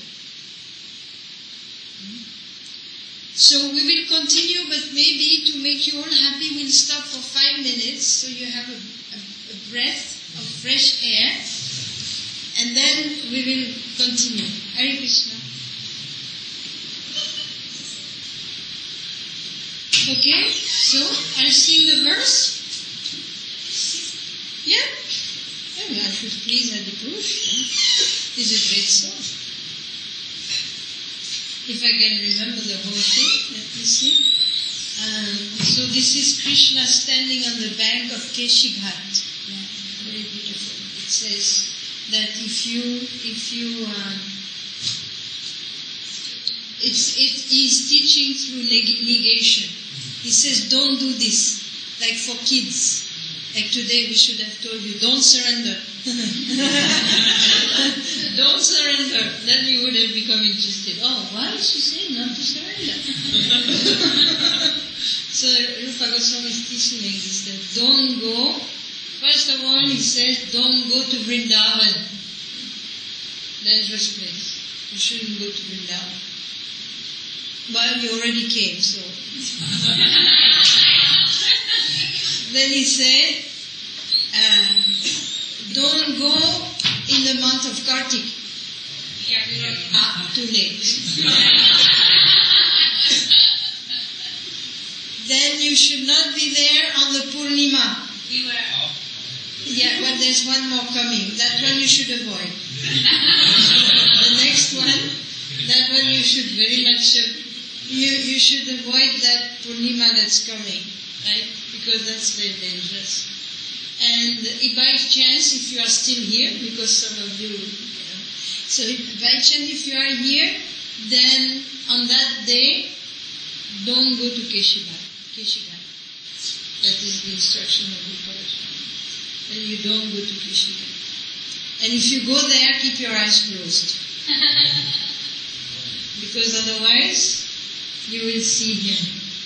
A: So we will continue, but maybe to make you all happy, we'll stop for five minutes so you have a, a, a breath of fresh air, and then we will continue. Hare Krishna. Okay, so I'll sing the verse. Yeah? Oh, I should please at the proof. Yeah? It's a great song. If I can remember the whole thing, let me see. Um, so this is Krishna standing on the bank of Keshighat. Yeah, very beautiful. It says that if you, if you, um, it's, it is teaching through neg- negation. He says, don't do this, like for kids. Like today we should have told you, don't surrender. Don't surrender. Then you would have become interested. Oh, why is she saying not to surrender? So Rupa Goswami is teaching like this, that don't go. First of all, he says, don't go to Vrindavan. Dangerous place. You shouldn't go to Vrindavan. Well, you already came, so. Then he said, uh, don't go in the month of Kartik. Ah, too late. Then you should not be there on the Purnima. Yeah, but there's one more coming. That one you should avoid. The next one, that one you should very much, uh, you, you should avoid that Purnima that's coming, right? Because that's very dangerous. And if by chance, if you are still here, because some of you, you know, so if by chance if you are here, then on that day, don't go to Keshigarh. Keshigarh. That is the instruction of Rupa Goswami. And you don't go to Krishna. And if you go there, keep your eyes closed. Because otherwise, you will see him.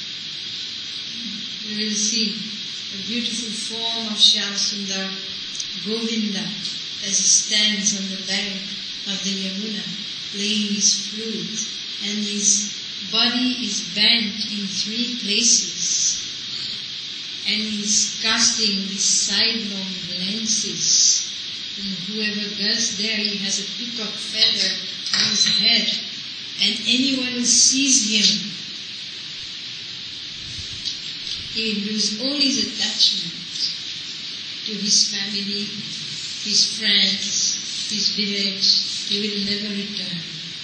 A: You will see the beautiful form of Shyam Sundar, Govinda, as he stands on the bank of the Yamuna, playing his flute, and his body is bent in three places, and he's casting these sidelong glances, and whoever goes there, he has a peacock feather on his head, and anyone who sees him, he will lose all his attachment to his family, his friends, his village. He will never return.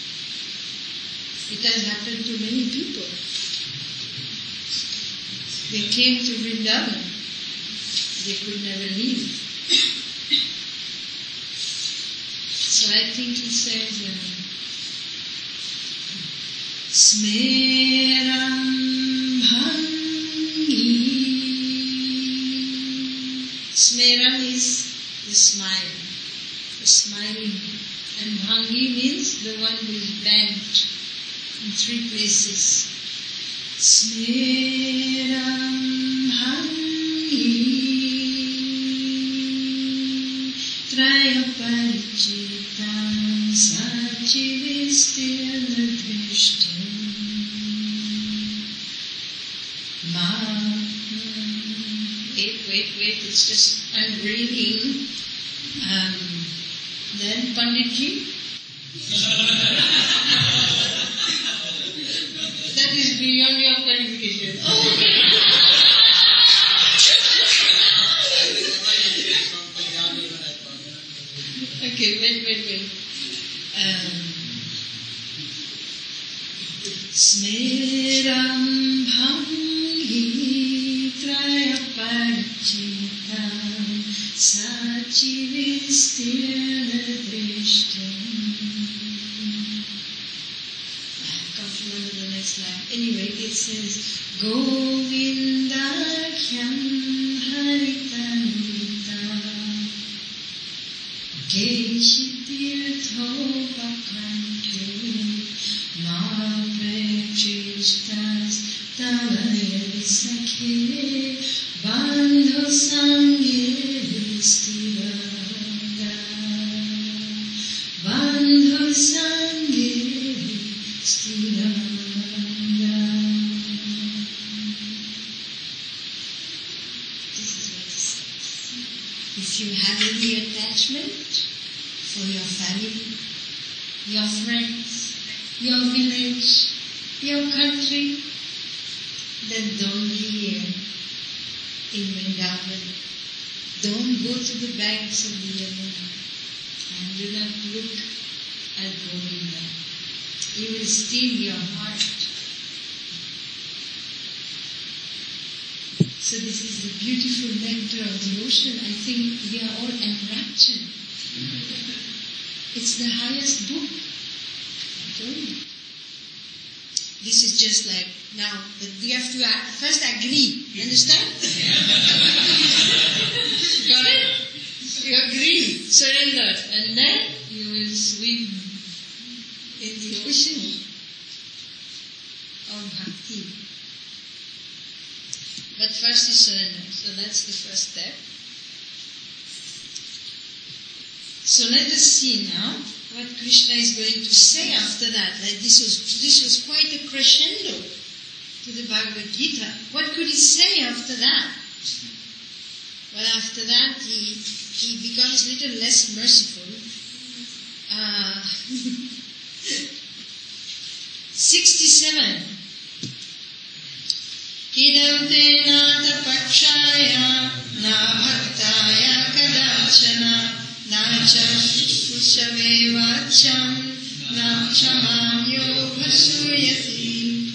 A: It has happened to many people. They came to Vrindavan. They could never leave. So I think he says, uh, Smeram Bhangi. Smeram is the smile, the smiling. And Bhangi means the one who is bent in three places. Smeram Bhangi Traya Parichitam Sachivistirna Drishtam Ma. Wait, wait, wait, it's just, I'm reading. Um, then Panditji. That is beyond your qualification. Oh, okay. Okay, wait, wait, wait. Um, Smeram Bhangi Traya Parichitam Sachivistirna Drishtam. I can't remember the next line. Anyway, it says Govindakyam Haritanita Keshitirtho Bakante Ma Prechishtas Tamaya Sakhe Bandho Sangye Vistiranga Bandho Sangye Vistiranga. This is what it says. If you have any attachment for your family, your friends, your village, your country, then don't be here in Vrindavan. Don't go to the banks of the Yamuna and do not look at Govinda. He will steal your heart. So this is the beautiful nectar of the ocean. I think we are all enraptured. It's the highest book. I told you. This is just like now, but we have to uh, first agree. You understand? Got it? You agree, surrender, and then you will swim in the ocean of bhakti. But first you surrender. So that's the first step. So let us see now what Krishna is going to say after that. Like this was this was quite a crescendo to the Bhagavad Gita. What could he say after that? Well, after that he he becomes a little less merciful. Uh, sixty-seven. Idam te nata pakshaya na bhaktaya kadachana na cha shushave vacham na chamanyo bhasuyati.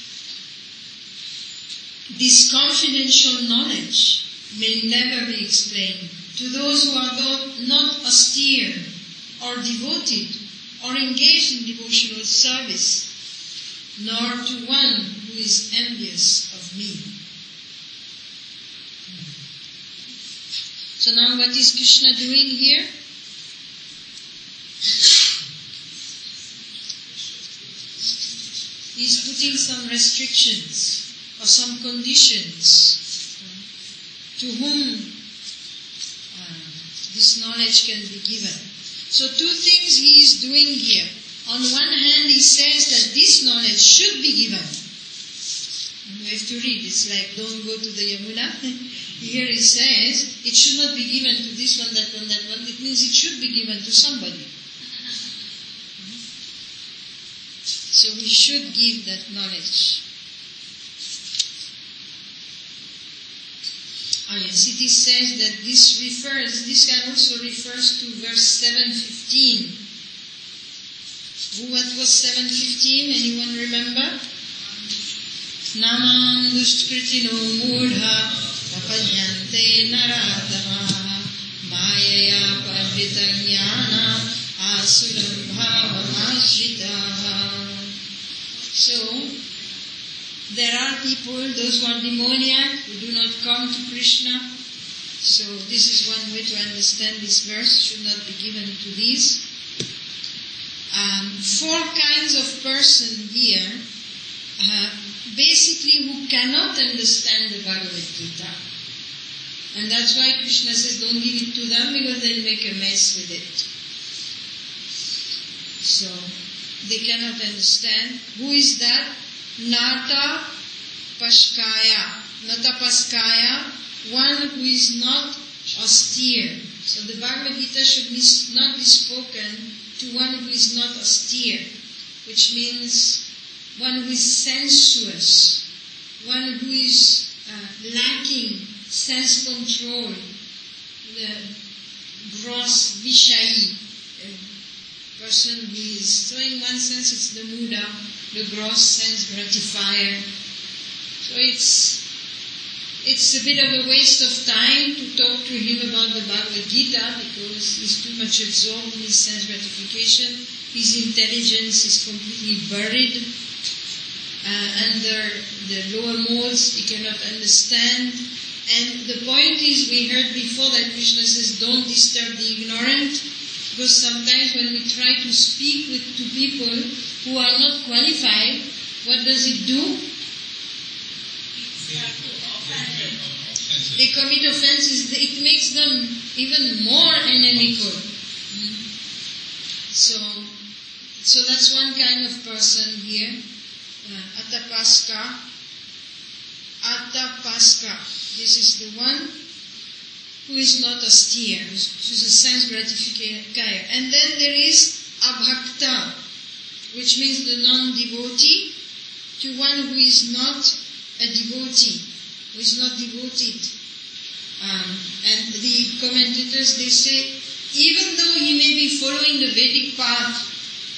A: This confidential knowledge may never be explained to those who are not austere or devoted or engaged in devotional service, nor to one who is envious of me. So now what is Krishna doing here? He's putting some restrictions or some conditions to whom uh, this knowledge can be given. So two things he is doing here. On one hand, he says that this knowledge should be given. And we have to read. It's like, don't go to the Yamuna. Here he says, it should not be given to this one, that one, that one. It means it should be given to somebody. So we should give that knowledge. Oh yes, it says that this refers, this can also refers to verse seven fifteen. What was seven fifteen? Anyone remember? Namam dushkritino mudha papadyante naratamaha mayaya pavitanyana asuram bhavamashritaha. So, there are people, those who are demoniac, who do not come to Krishna. So this is one way to understand this verse, should not be given to these. Um, four kinds of person here, uh, basically who cannot understand the Bhagavad Gita. And that's why Krishna says don't give it to them because they'll make a mess with it. So, they cannot understand. Who is that? Nata Pashkaya. Nata Paskaya, one who is not austere. So the Bhagavad Gita should not be spoken to one who is not austere, which means one who is sensuous, one who is uh, lacking sense control, the gross Vishayi, person who is, so in one sense it's the muda, the gross sense gratifier. So it's it's a bit of a waste of time to talk to him about the Bhagavad Gita because he's too much absorbed in his sense gratification. His intelligence is completely buried uh, under the lower modes. He cannot understand. And the point is, we heard before that Krishna says, don't disturb the ignorant. Because sometimes when we try to speak with to people who are not qualified, what does it do? They commit offenses. It makes them even more inimical. So, so that's one kind of person here. Uh, Atapaska. Atapaska. This is the one who is not austere, who is a sense gratifier. And then there is abhakta, which means the non-devotee, to one who is not a devotee, who is not devoted. Um, and the commentators, they say, even though he may be following the Vedic path,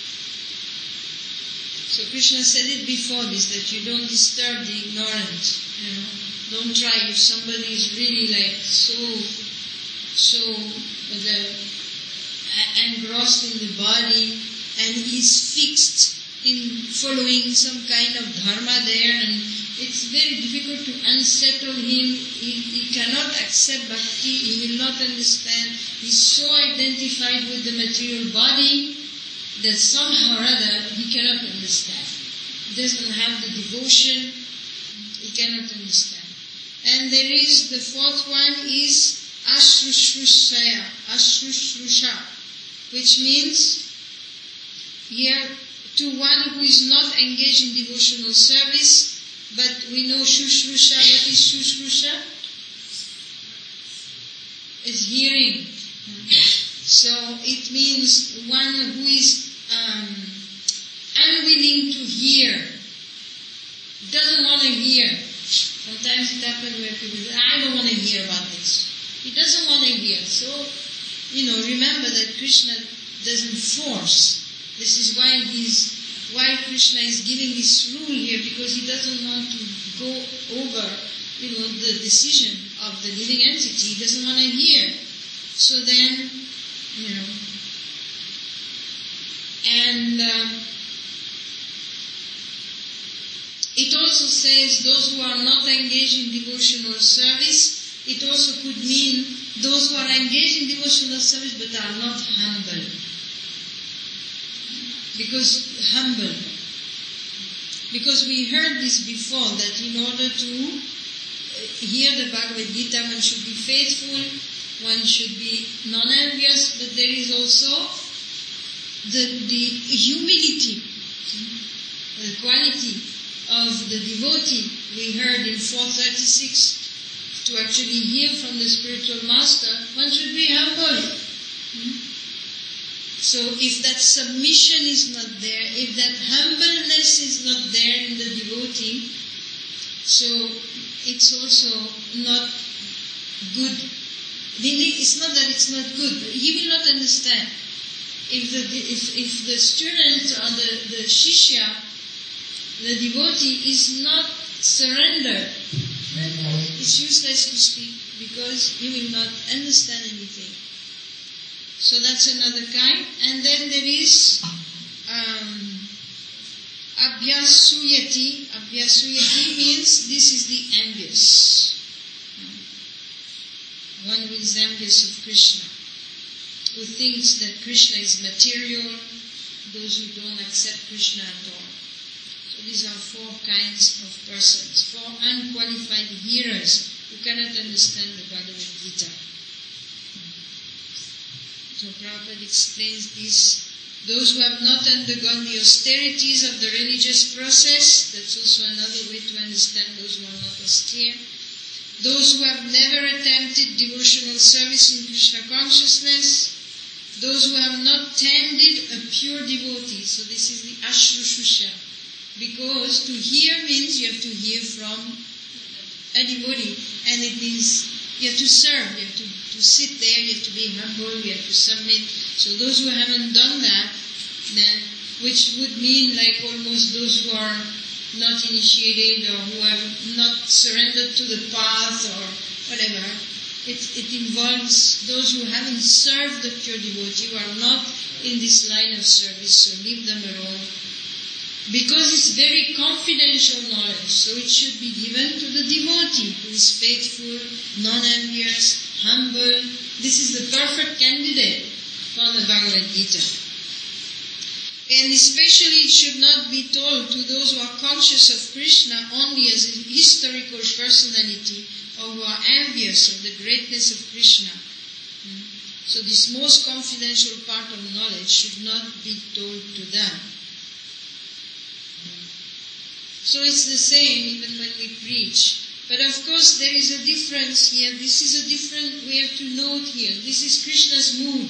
A: so Krishna said it before this, that you don't disturb the ignorant, you know. Don't try if somebody is really like so, so the, engrossed in the body and he's fixed in following some kind of dharma there, and it's very difficult to unsettle him. He, he cannot accept bhakti, he will not understand. He's so identified with the material body that somehow or other he cannot understand. He doesn't have the devotion, he cannot understand. And there is, the fourth one is Ashrushrushaya, Ashrushrusha, which means here to one who is not engaged in devotional service, but we know Shushrusha. What is Shushrusha? Is hearing. So it means one who is um, unwilling to hear, doesn't want to hear. Sometimes it happens where people say, I don't want to hear about this. He doesn't want to hear. So, you know, remember that Krishna doesn't force. This is why he's, why Krishna is giving this rule here, because he doesn't want to go over, you know, the decision of the living entity. He doesn't want to hear. So then, you know, and um, it also says those who are not engaged in devotional service, It also could mean those who are engaged in devotional service but are not humble. Because humble. Because we heard this before, that in order to hear the Bhagavad Gita, one should be faithful, one should be non-envious, but there is also the, the humility, the quality of the devotee. We heard in four thirty-six, to actually hear from the spiritual master, one should be humble. So if that submission is not there, if that humbleness is not there in the devotee, so it's also not good. It's not that it's not good, but he will not understand. If the if, if the student or the, the shishya, the devotee is not surrendered, it's useless to speak because he will not understand anything. So that's another kind. And then there is um, abhyasuyati. Abhyasuyati means this is the envious. One who is envious of Krishna, who thinks that Krishna is material, those who don't accept Krishna at all. So these are four kinds of persons, four unqualified hearers who cannot understand the Bhagavad Gita. So Prabhupada explains this. Those who have not undergone the austerities of the religious process, that's also another way to understand those who are not austere. Those who have never attempted devotional service in Krishna consciousness. Those who have not tended a pure devotee. So this is the ashrushusha. Because to hear means you have to hear from a devotee. And it means you have to serve, you have to, to sit there, you have to be humble, you have to submit. So those who haven't done that, then, which would mean like almost those who are not initiated or who have not surrendered to the path or whatever, it, it involves those who haven't served the pure devotee, who are not in this line of service, so leave them alone. Because it's very confidential knowledge, so it should be given to the devotee who is faithful, non-envious, humble. This is the perfect candidate for the Bhagavad Gita. And especially it should not be told to those who are conscious of Krishna only as a historical personality or who are envious of the greatness of Krishna. So this most confidential part of knowledge should not be told to them. So it's the same even when we preach. But of course there is a difference here. This is a different, we have to note here. This is Krishna's mood.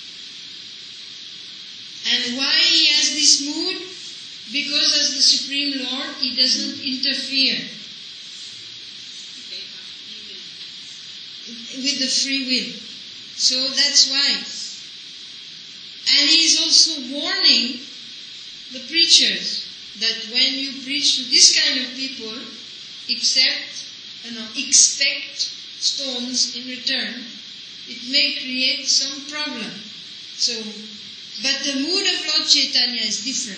A: And why he has this mood? Because as the Supreme Lord, he doesn't interfere with the free will. So that's why. And he is also warning the preachers that when you preach to this kind of people, accept, you know, expect stones in return, it may create some problem. So, but the mood of Lord Chaitanya is different.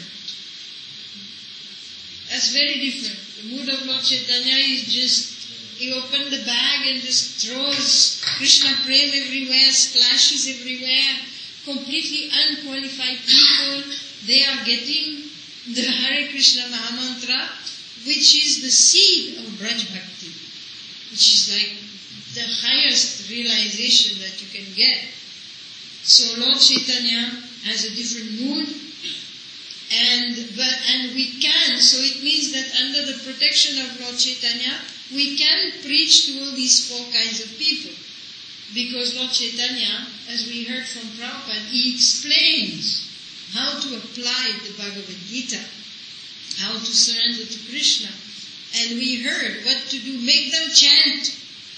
A: That's very different. The mood of Lord Chaitanya is just, he opened the bag and just throws Krishna Prem everywhere, splashes everywhere, completely unqualified people. They are getting the Hare Krishna Mahamantra, which is the seed of Braj Bhakti, which is like the highest realization that you can get. So Lord Chaitanya has a different mood, and but and we can, so it means that under the protection of Lord Chaitanya, we can preach to all these four kinds of people. Because Lord Chaitanya, as we heard from Prabhupada, he explains how to apply the Bhagavad Gita, how to surrender to Krishna. And we heard what to do, make them chant.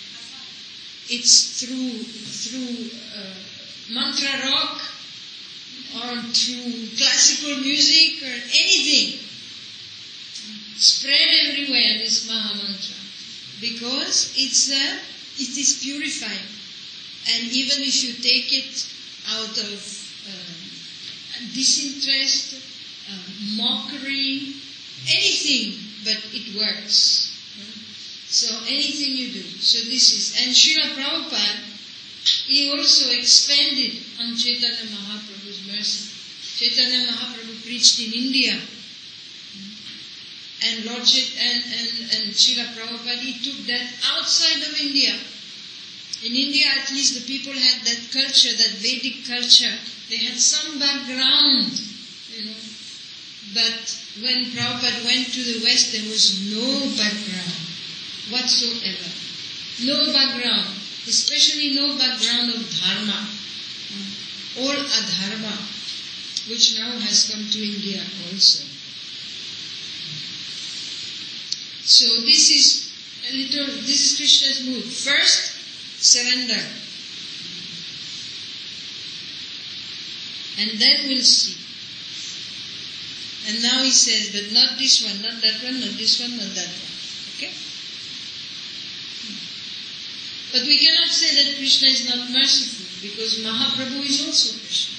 A: It's through through uh, mantra rock, or through classical music, or anything. Spread everywhere this Mahamantra. Because it's a, it is purifying. And even if you take it out of uh, disinterest, uh, mockery, anything, but it works. So anything you do. So this is, and Srila Prabhupada, he also expanded on Chaitanya Mahaprabhu's mercy. Chaitanya Mahaprabhu preached in India. And Lord Chait- and, and, and Srila Prabhupada, he took that outside of India. In India, at least the people had that culture, that Vedic culture. They had some background, you know. But when Prabhupada went to the West, there was no background whatsoever. No background, especially no background of dharma. All adharma, which now has come to India also. So this is a little, this is Krishna's mood. First, surrender. And then we'll see. And now he says, but not this one, not that one, not this one, not that one. Okay? But we cannot say that Krishna is not merciful, because Mahaprabhu is also Krishna.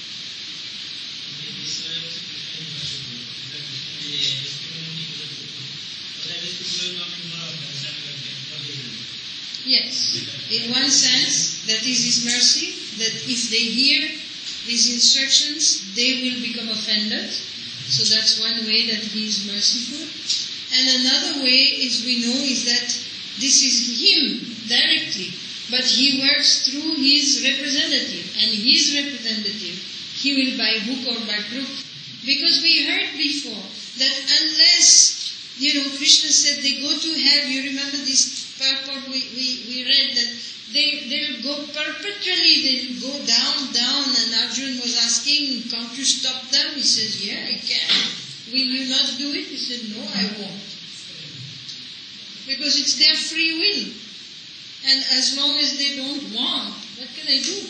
A: Yes. In one sense, that is his mercy, that if they hear these instructions, they will become offended. So that's one way that he is merciful. And another way, as we know, is that this is him directly, but he works through his representative, and his representative, he will by hook or by crook. Because we heard before that unless, you know, Krishna said they go to hell, you remember this purport we, we, we read that they, they'll go perpetually, they'll go down, down, and Arjuna was asking, can't you stop them? He says, yeah, I can. Will you not do it? He said, no, I won't. Because it's their free will. And as long as they don't want, what can I do?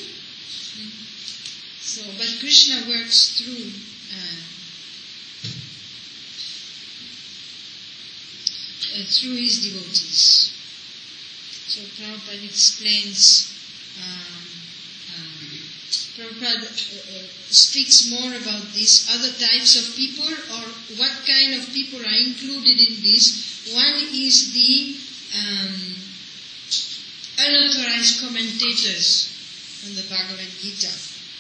A: So, but Krishna works through uh, uh, through his devotees. So Prabhupada explains, um, um, Prabhupada uh, uh, speaks more about these other types of people, or what kind of people are included in this. One is the um, unauthorized commentators on the Bhagavad Gita.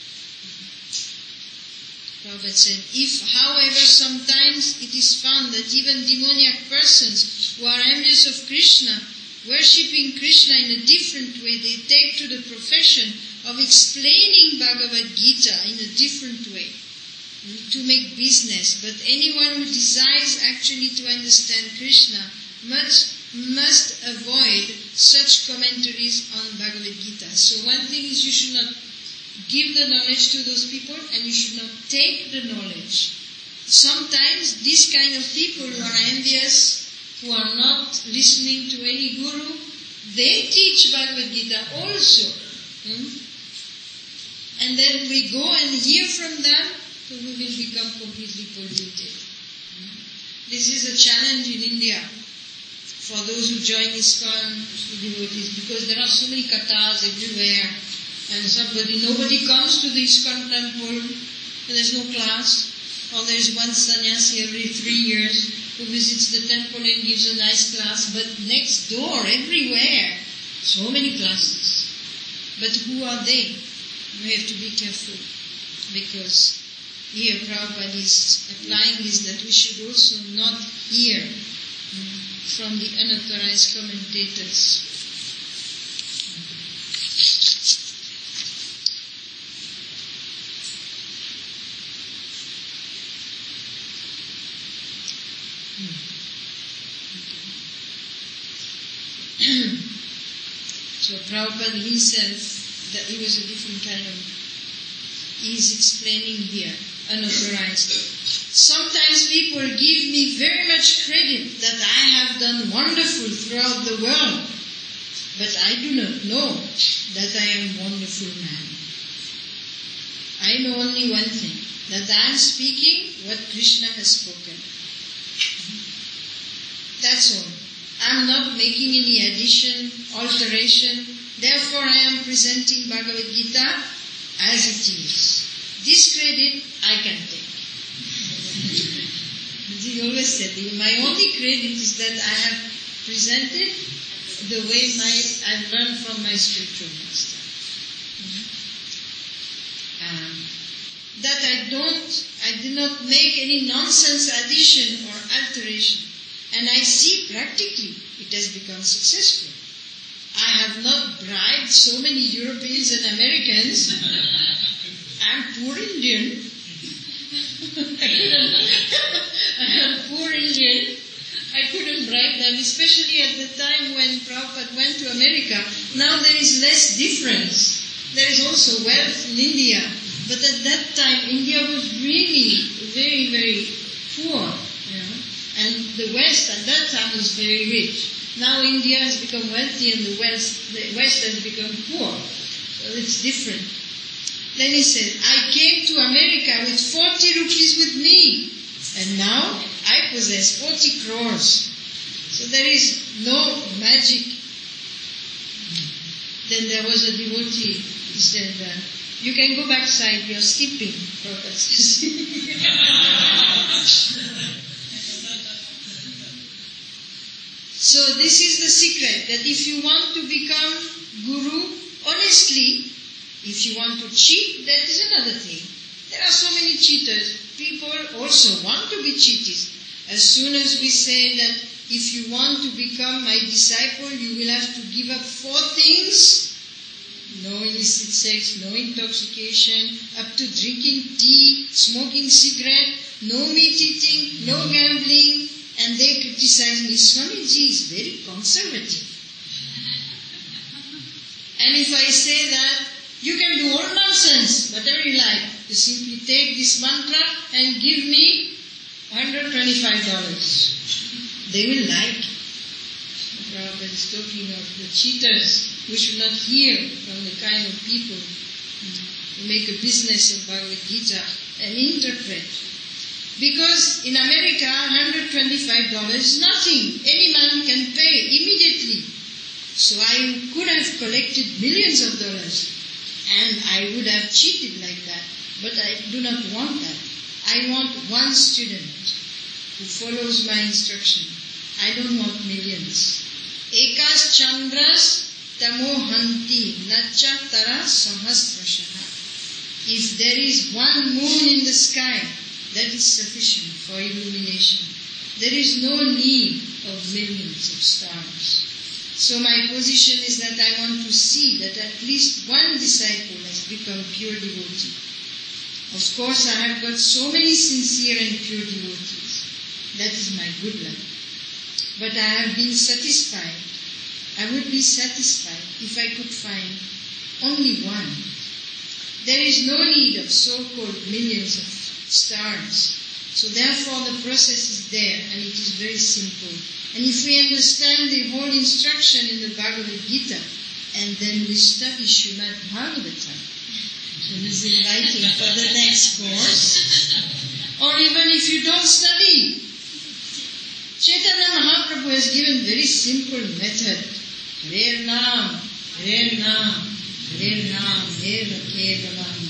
A: Prabhupada said, if, however, sometimes it is found that even demoniac persons who are envious of Krishna, worshipping Krishna in a different way, they take to the profession of explaining Bhagavad Gita in a different way, to make business. But anyone who desires actually to understand Krishna must, must avoid such commentaries on Bhagavad Gita. So one thing is, you should not give the knowledge to those people, and you should not take the knowledge. Sometimes these kind of people who are envious, who are not listening to any guru, they teach Bhagavad Gita also. Hmm? And then we go and hear from them, so we will become completely polluted. Hmm? This is a challenge in India for those who join ISKCON, devotees, because there are so many kathas everywhere, and somebody, nobody comes to the ISKCON temple, and there's no class, or there's one sannyasi every three years who visits the temple and gives a nice class, but next door, everywhere, so many classes. But who are they? We have to be careful, because here Prabhupada is applying this, that we should also not hear um, from the unauthorized commentators. So Prabhupada himself, that he was a different kind of, he is explaining here, unauthorized. Sometimes people give me very much credit that I have done wonderful throughout the world, but I do not know that I am a wonderful man. I know only one thing, that I am speaking what Krishna has spoken. That's all. I'm not making any addition, alteration. Therefore, I am presenting Bhagavad Gita as it is. This credit I can take. He always said, my only credit is that I have presented the way my I've learned from my spiritual master. Um, that I don't, I do not make any nonsense addition or alteration. And I see practically it has become successful. I have not bribed so many Europeans and Americans. I'm poor Indian. I couldn't, I'm poor Indian. I couldn't bribe them, especially at the time when Prabhupada went to America. Now there is less difference. There is also wealth in India. But at that time, India was really very, very poor. You know? And the West at that time was very rich. Now India has become wealthy and the West, the West has become poor. So it's different. Then he said, I came to America with forty rupees with me. And now I possess forty crores. So there is no magic. Then there was a devotee. He said, uh, you can go backside, you're sleeping. Prabhupada says. So this is the secret, that if you want to become guru honestly, if you want to cheat, that is another thing. There are so many cheaters. People also want to be cheated. As soon as we say that if you want to become my disciple, you will have to give up four things. No illicit sex, no intoxication, up to drinking tea, smoking cigarette, no meat eating, no gambling. And they criticize me, Swamiji is very conservative. And if I say that, you can do all nonsense, whatever you like. You simply take this mantra and give me one hundred twenty-five dollars. They will like. Prabhupada is talking of the cheaters. We should not hear from the kind of people who make a business of Bhagavad Gita and interpret. Because in America, one hundred twenty-five dollars is nothing. Any man can pay immediately. So I could have collected millions of dollars and I would have cheated like that. But I do not want that. I want one student who follows my instruction. I don't want millions. Ekas chandras tamohanti nacha tara sahasrashaha. If there is one moon in the sky, that is sufficient for illumination. There is no need of millions of stars. So my position is that I want to see that at least one disciple has become pure devotee. Of course, I have got so many sincere and pure devotees. That is my good luck. But I have been satisfied. I would be satisfied if I could find only one. There is no need of so-called millions of stars. So therefore the process is there and it is very simple. And if we understand the whole instruction in the Bhagavad Gita and then we study Srimad Bhagavatam, and he's inviting for the next course, or even if you don't study, Chaitanya Mahaprabhu has given very simple method. Hare Nam, Hare Nam, Hare Nam, Eva Kevalam.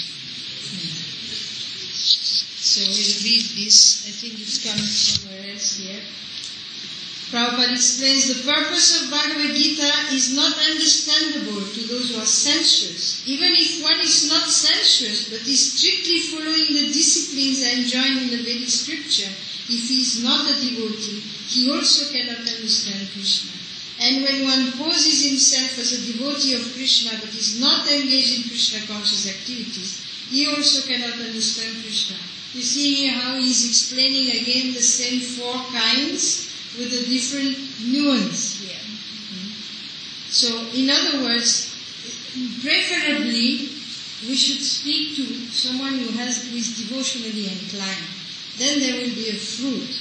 A: So we'll read this. I think it's coming somewhere else here. Prabhupada explains the purpose of Bhagavad Gita is not understandable to those who are sensuous. Even if one is not sensuous but is strictly following the disciplines enjoined in the Vedic scripture, if he is not a devotee, he also cannot understand Krishna. And when one poses himself as a devotee of Krishna but is not engaged in Krishna conscious activities, he also cannot understand Krishna. You see here how he is explaining again the same four kinds with a different nuance here. So, in other words, preferably we should speak to someone who has who is devotionally inclined. Then there will be a fruit.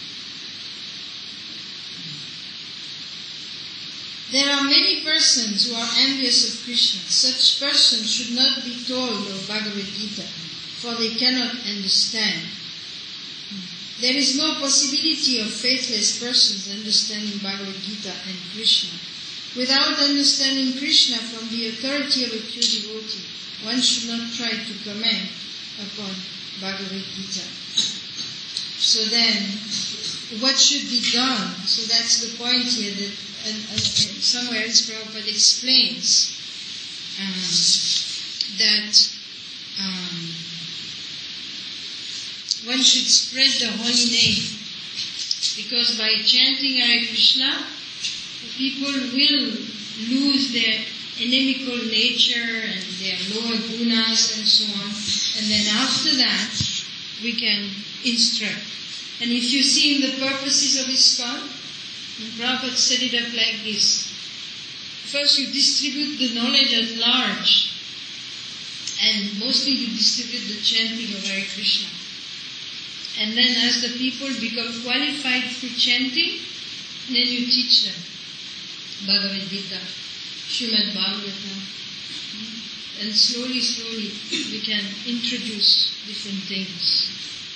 A: There are many persons who are envious of Krishna. Such persons should not be told of Bhagavad Gita, for they cannot understand. There is no possibility of faithless persons understanding Bhagavad Gita and Krishna. Without understanding Krishna from the authority of a pure devotee, one should not try to comment upon Bhagavad Gita. So then, what should be done? So that's the point here, that and, and, and somewhere else Prabhupada explains um, that um, one should spread the holy name, because by chanting Hare Krishna, people will lose their inimical nature and their lower gunas and so on. And then after that, we can instruct. And if you see in the purposes of ISKCON, Prabhupada set it up like this. First you distribute the knowledge at large, and mostly you distribute the chanting of Hare Krishna. And then as the people become qualified through chanting, then you teach them Bhagavad Gita, Srimad Bhagavatam. And slowly, slowly we can introduce different things.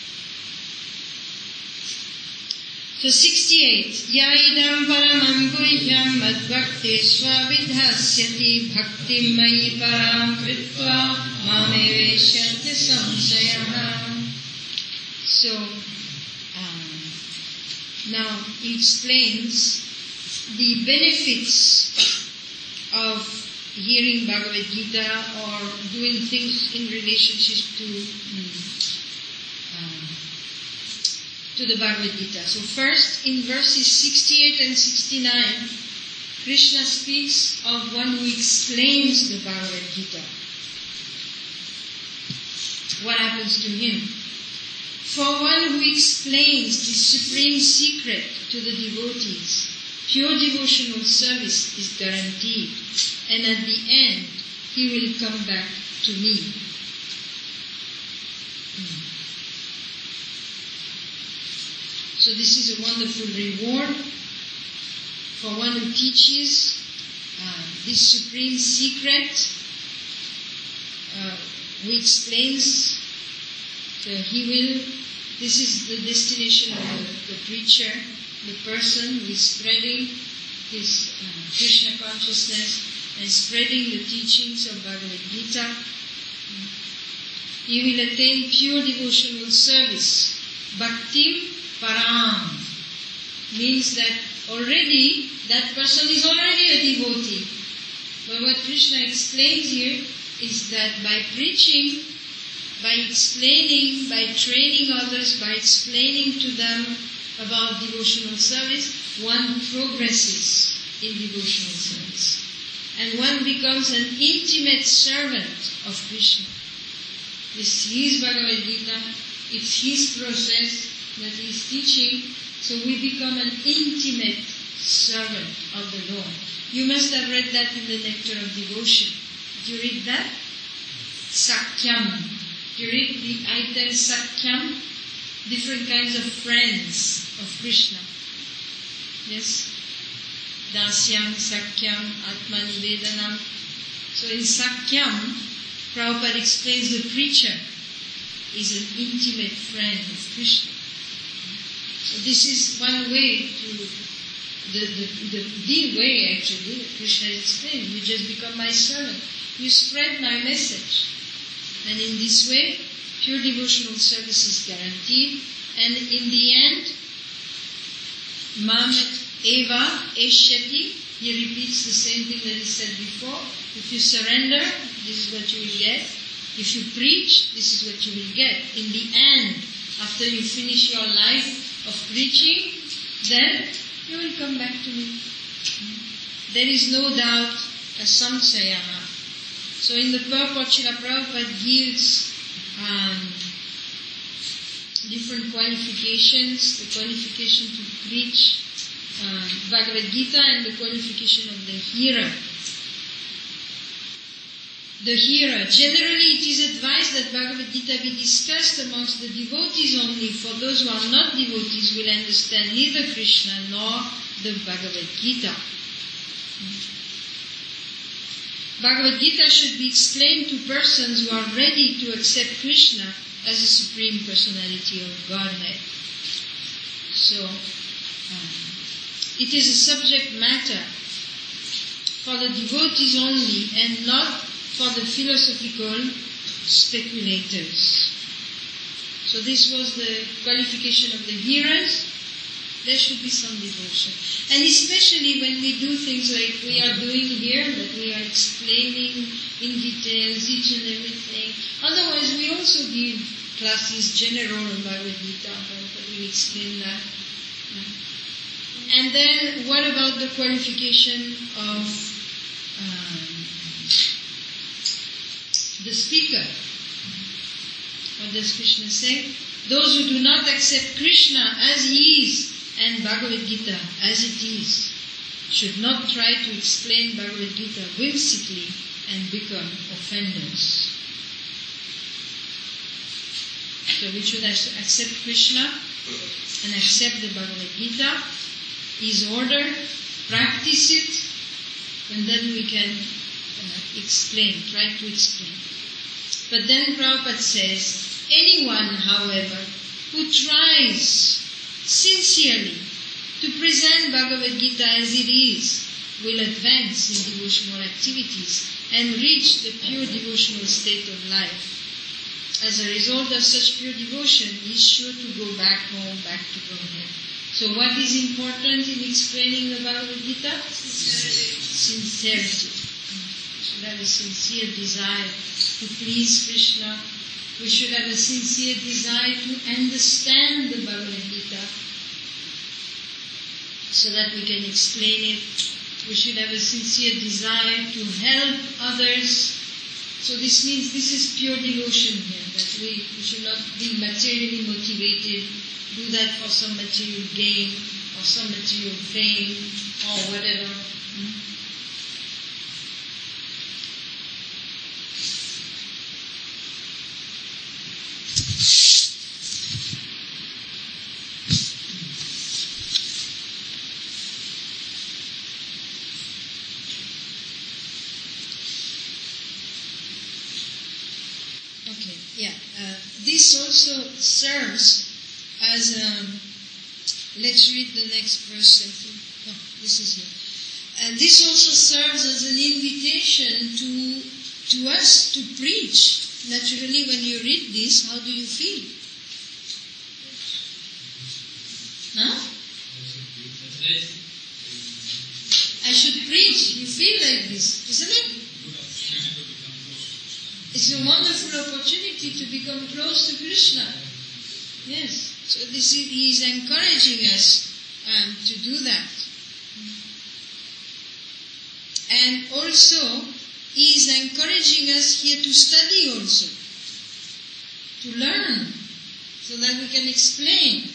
A: So sixty-eight. Yaidam paramam guhyam madbhakti swavidhasyati bhakti mayi param kritva mameveshyatya samsayaha. So, um, now he explains the benefits of hearing Bhagavad Gita or doing things in relationship to um, to the Bhagavad Gita. So first, in verses sixty-eight and sixty-nine, Krishna speaks of one who explains the Bhagavad Gita. What happens to him? For one who explains the supreme secret to the devotees, pure devotional service is guaranteed, and at the end, he will come back to me. So this is a wonderful reward for one who teaches uh, this supreme secret, uh, who explains, so he will, this is the destination of the, the preacher, the person who is spreading his uh, Krishna consciousness and spreading the teachings of Bhagavad Gita. He will attain pure devotional service. Bhaktim param means that already that person is already a devotee. But what Krishna explains here is that by preaching, by explaining, by training others, by explaining to them about devotional service, one progresses in devotional service. And one becomes an intimate servant of Krishna. This is Bhagavad Gita, it's his process that he is teaching, so we become an intimate servant of the Lord. You must have read that in the Nectar of Devotion. Did you read that? Sakyam. Did you read the item Sakyam? Different kinds of friends of Krishna. Yes? Dasyam, Sakyam, Atmanivedanam. So in Sakyam, Prabhupada explains the preacher is an intimate friend of Krishna. So this is one way to, the, the, the, the way actually, that Krishna explains. You just become my servant. You spread my message. And in this way, pure devotional service is guaranteed. And in the end, Mam Eva Eshyati, he repeats the same thing that he said before. If you surrender, this is what you will get. If you preach, this is what you will get. In the end, after you finish your life of preaching, then you will come back to me. There is no doubt a samsayaha. So in the purport, Srila Prabhupada gives um, different qualifications, the qualification to preach uh, Bhagavad Gita and the qualification of the hearer. The hearer. Generally, it is advised that Bhagavad Gita be discussed amongst the devotees only, for those who are not devotees will understand neither Krishna nor the Bhagavad Gita. Bhagavad Gita should be explained to persons who are ready to accept Krishna as the Supreme Personality of Godhead. So, um, it is a subject matter for the devotees only and not for the philosophical speculators. So this was the qualification of the hearers. There should be some devotion. And especially when we do things like we are doing here, that we are explaining in details each and everything. Otherwise, we also give classes general on Bhagavad Gita, but we explain that. And then, what about the qualification of um, the speaker? What does Krishna say? Those who do not accept Krishna as he is and Bhagavad Gita as it is should not try to explain Bhagavad Gita whimsically and become offenders. So we should accept Krishna and accept the Bhagavad Gita, his order, practice it, and then we can uh, explain, try to explain. But then Prabhupada says, anyone, however, who tries sincerely to present Bhagavad Gita as it is will advance in devotional activities and reach the pure devotional state of life. As a result of such pure devotion, he is sure to go back home, back to Godhead. So what is important in explaining the Bhagavad Gita? Sincerity. Sincerity. We should have a sincere desire to please Krishna. We should have a sincere desire to understand the Bhagavad Gita so that we can explain it. We should have a sincere desire to help others. So this means this is pure devotion here, that we, we should not be materially motivated, do that for some material gain or some material fame or whatever. Hmm? This also serves as a, let's read the next verse, I think. Oh, this is here. And this also serves as an invitation to, to us to preach. Naturally, when you read this, how do you feel? Huh? I should preach. You feel like this, isn't it? It's a wonderful opportunity to become close to Krishna. Yes. So this is, he is encouraging us um, to do that. And also, he is encouraging us here to study also. To learn. So that we can explain.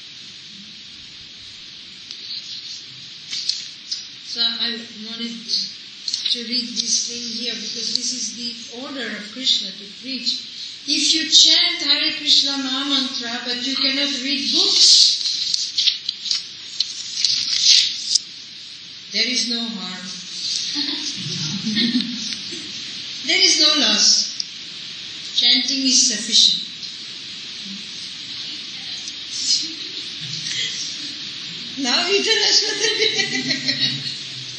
A: So I wanted to read this thing here because this is the order of Krishna to preach. If you chant Hare Krishna Maha Mantra but you cannot read books, there is no harm. There is no loss. Chanting is sufficient. Now you tell us what it is.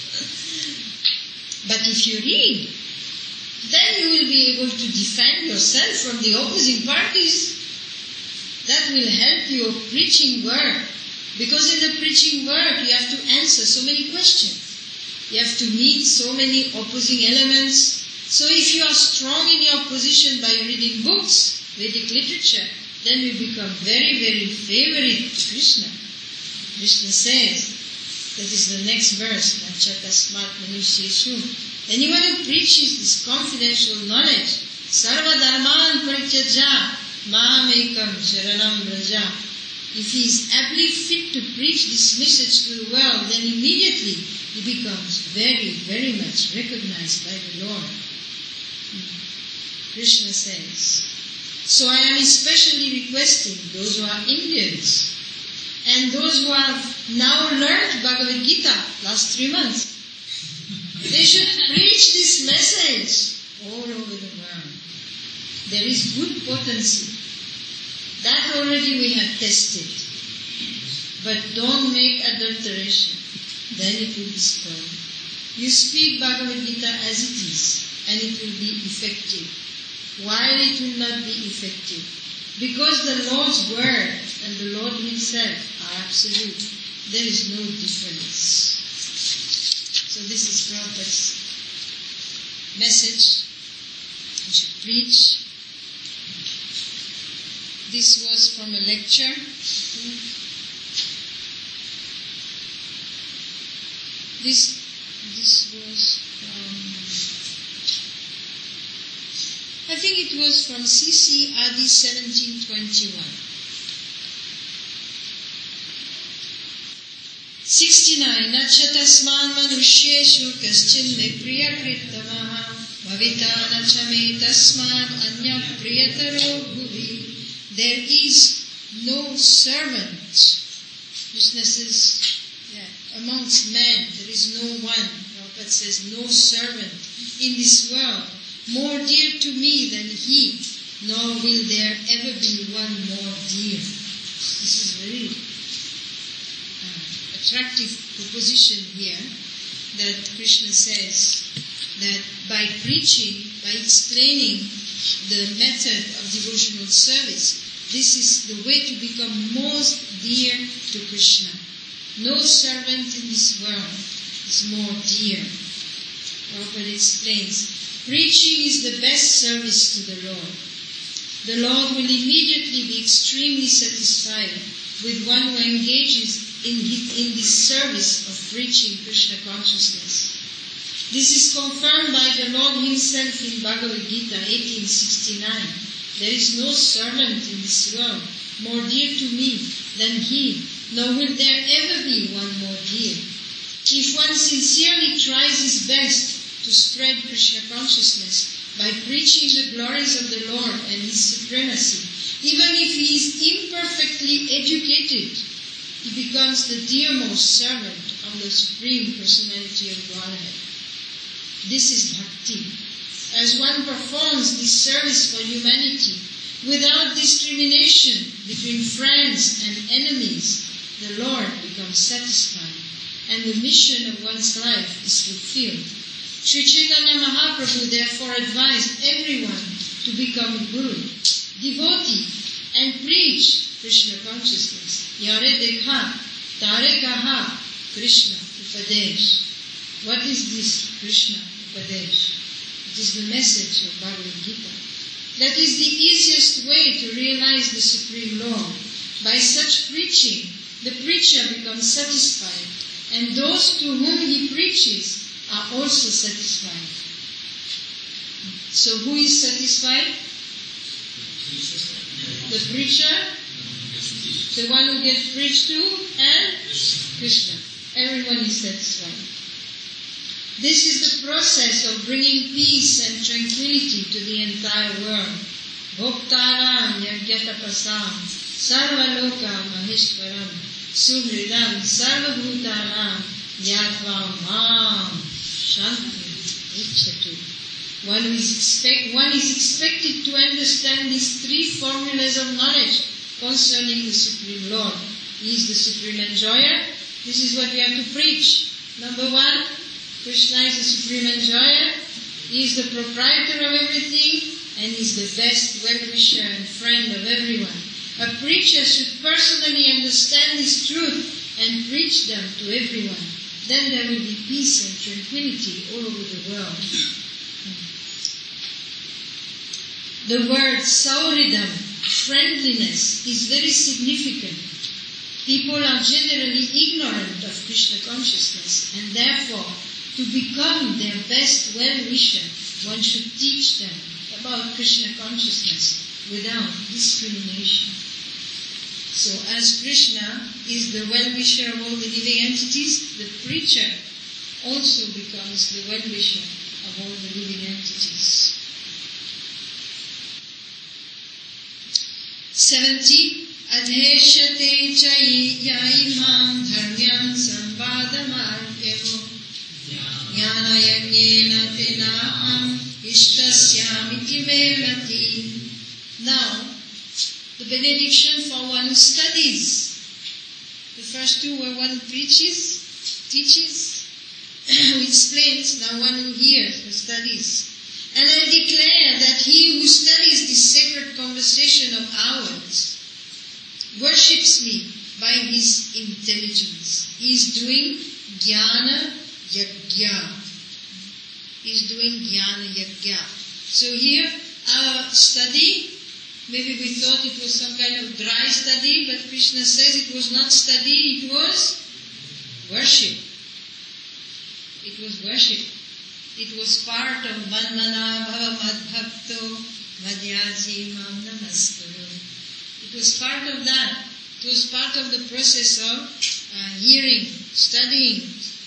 A: But if you read, then you will be able to defend yourself from the opposing parties. That will help your preaching work. Because in the preaching work, you have to answer so many questions. You have to meet so many opposing elements. So if you are strong in your position by reading books, Vedic literature, then you become very, very favorite to Krishna. Krishna says, that is the next verse, Nachatasmat Manusyeshu. Anyone who preaches this confidential knowledge, Sarva Dharman Parityaja, Mahamekam Sharanam Braja. If he is ably fit to preach this message to the world, then immediately he becomes very, very much recognized by the Lord. Krishna says, so I am especially requesting those who are Indians and those who have now learned Bhagavad Gita last three months, they should preach this message all over the world. There is good potency. That already we have tested. But don't make adulteration. Then it will be spoiled. You speak Bhagavad Gita as it is, and it will be effective. Why it will not be effective? Because the Lord's word and the Lord himself are absolute. there is no difference. So this is Prabhupada's message. We should preach. This was from a lecture. This this was from, I think it was from C C Adi seventeen twenty-one. sixty-nine. Nachatasman manusheshu kaschin me priyakritamaha bhavita nachame tasman anya priyataro bhuvi. There is no servant. Krishna says, yeah, amongst men there is no one. Prabhupada says, no servant in this world more dear to me than he, nor will there ever be one more dear. This is very uh, attractive proposition here, that Krishna says that by preaching, by explaining the method of devotional service, this is the way to become most dear to Krishna. No servant in this world is more dear. Prabhupada explains, preaching is the best service to the Lord. The Lord will immediately be extremely satisfied with one who engages in, his, in this service of preaching Krishna consciousness. This is confirmed by the Lord himself in Bhagavad Gita eighteen sixty-nine. There is no servant in this world more dear to me than he, nor will there ever be one more dear. If one sincerely tries his best to spread Krishna consciousness by preaching the glories of the Lord and his supremacy, even if he is imperfectly educated, he becomes the dearmost servant of the Supreme Personality of Godhead. This is bhakti. As one performs this service for humanity without discrimination between friends and enemies, the Lord becomes satisfied and the mission of one's life is fulfilled. Sri Chaitanya Mahaprabhu therefore advised everyone to become a guru, devotee, and preach Krishna consciousness. Yare dekha, tare kaha, Krishna Upadesh. What is this Krishna Upadesh? It is the message of Bhagavad Gita. That is the easiest way to realize the Supreme Lord. By such preaching, the preacher becomes satisfied, and those to whom he preaches are also satisfied. So who is satisfied? The preacher, the one who gets preached to, and Krishna. Everyone is satisfied. This is the process of bringing peace and tranquility to the entire world. Bhoktaram yagyatapasam sarvaloka maheshwaram sumridam sarvabhutanam yatva mam shanti ichchatu. One is, expect, one is expected to understand these three formulas of knowledge concerning the Supreme Lord. He is the Supreme Enjoyer. This is what we have to preach. Number one, Krishna is the Supreme Enjoyer. He is the proprietor of everything, and He is the best well-wisher and friend of everyone. A preacher should personally understand this truth and preach them to everyone. Then there will be peace and tranquility all over the world. The word sauridam, friendliness, is very significant. People are generally ignorant of Krishna consciousness, and therefore, to become their best well-wisher, one should teach them about Krishna consciousness without discrimination. So as Krishna is the well-wisher of all the living entities, the preacher also becomes the well-wisher of all the living entities. seventy. Adheshate chai yaimam dharmyam samvadamaryevo jnana yagnena tenaham ishtasyamiti melati. Now, the benediction for one who studies. The first two were one who preaches, teaches, who explains, now one who hears, who studies. And I declare that he who studies this sacred conversation of ours worships me by his intelligence. He is doing jnana yajna. He is doing jnana yajna. So here our study, maybe we thought it was some kind of dry study, but Krishna says it was not study, it was worship. It was worship. It was part of Manmana Bhava Madbhakto Madhyaji Mam Namaskuru. It was part of that. It was part of the process of uh, hearing, studying.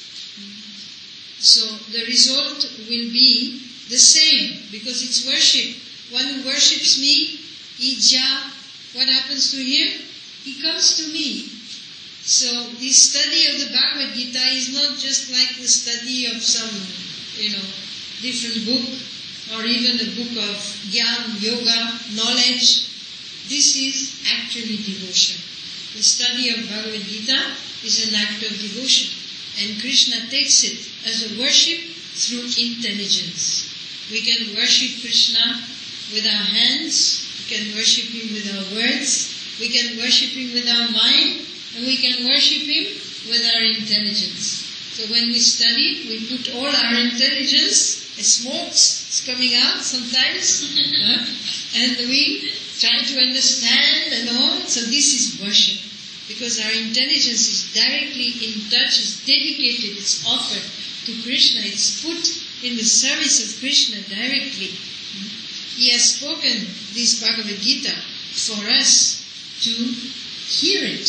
A: So the result will be the same because it's worship. One who worships me, Ija, what happens to him? He comes to me. So this study of the Bhagavad Gita is not just like the study of some, you know, different book or even a book of Gyan, Yoga, knowledge. This is actually devotion. The study of Bhagavad Gita is an act of devotion. And Krishna takes it as a worship through intelligence. We can worship Krishna with our hands, we can worship Him with our words, we can worship Him with our mind, and we can worship Him with our intelligence. So when we study, we put all our intelligence, a smoke is coming out sometimes, and we try to understand and all. So this is worship. Because our intelligence is directly in touch, is dedicated, it's offered to Krishna, it's put in the service of Krishna directly. He has spoken this Bhagavad Gita for us to hear it.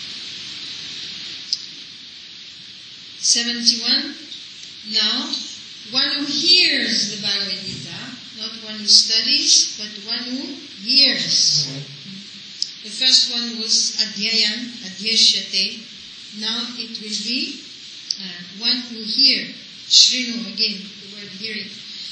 A: seventy-one. Now, one who hears the Bhagavad Gita, not one who studies, but one who hears. The first one was Adhyayan, Adhyashyate. Now it will be uh, one who hear. Shrinu, again, the word hearing.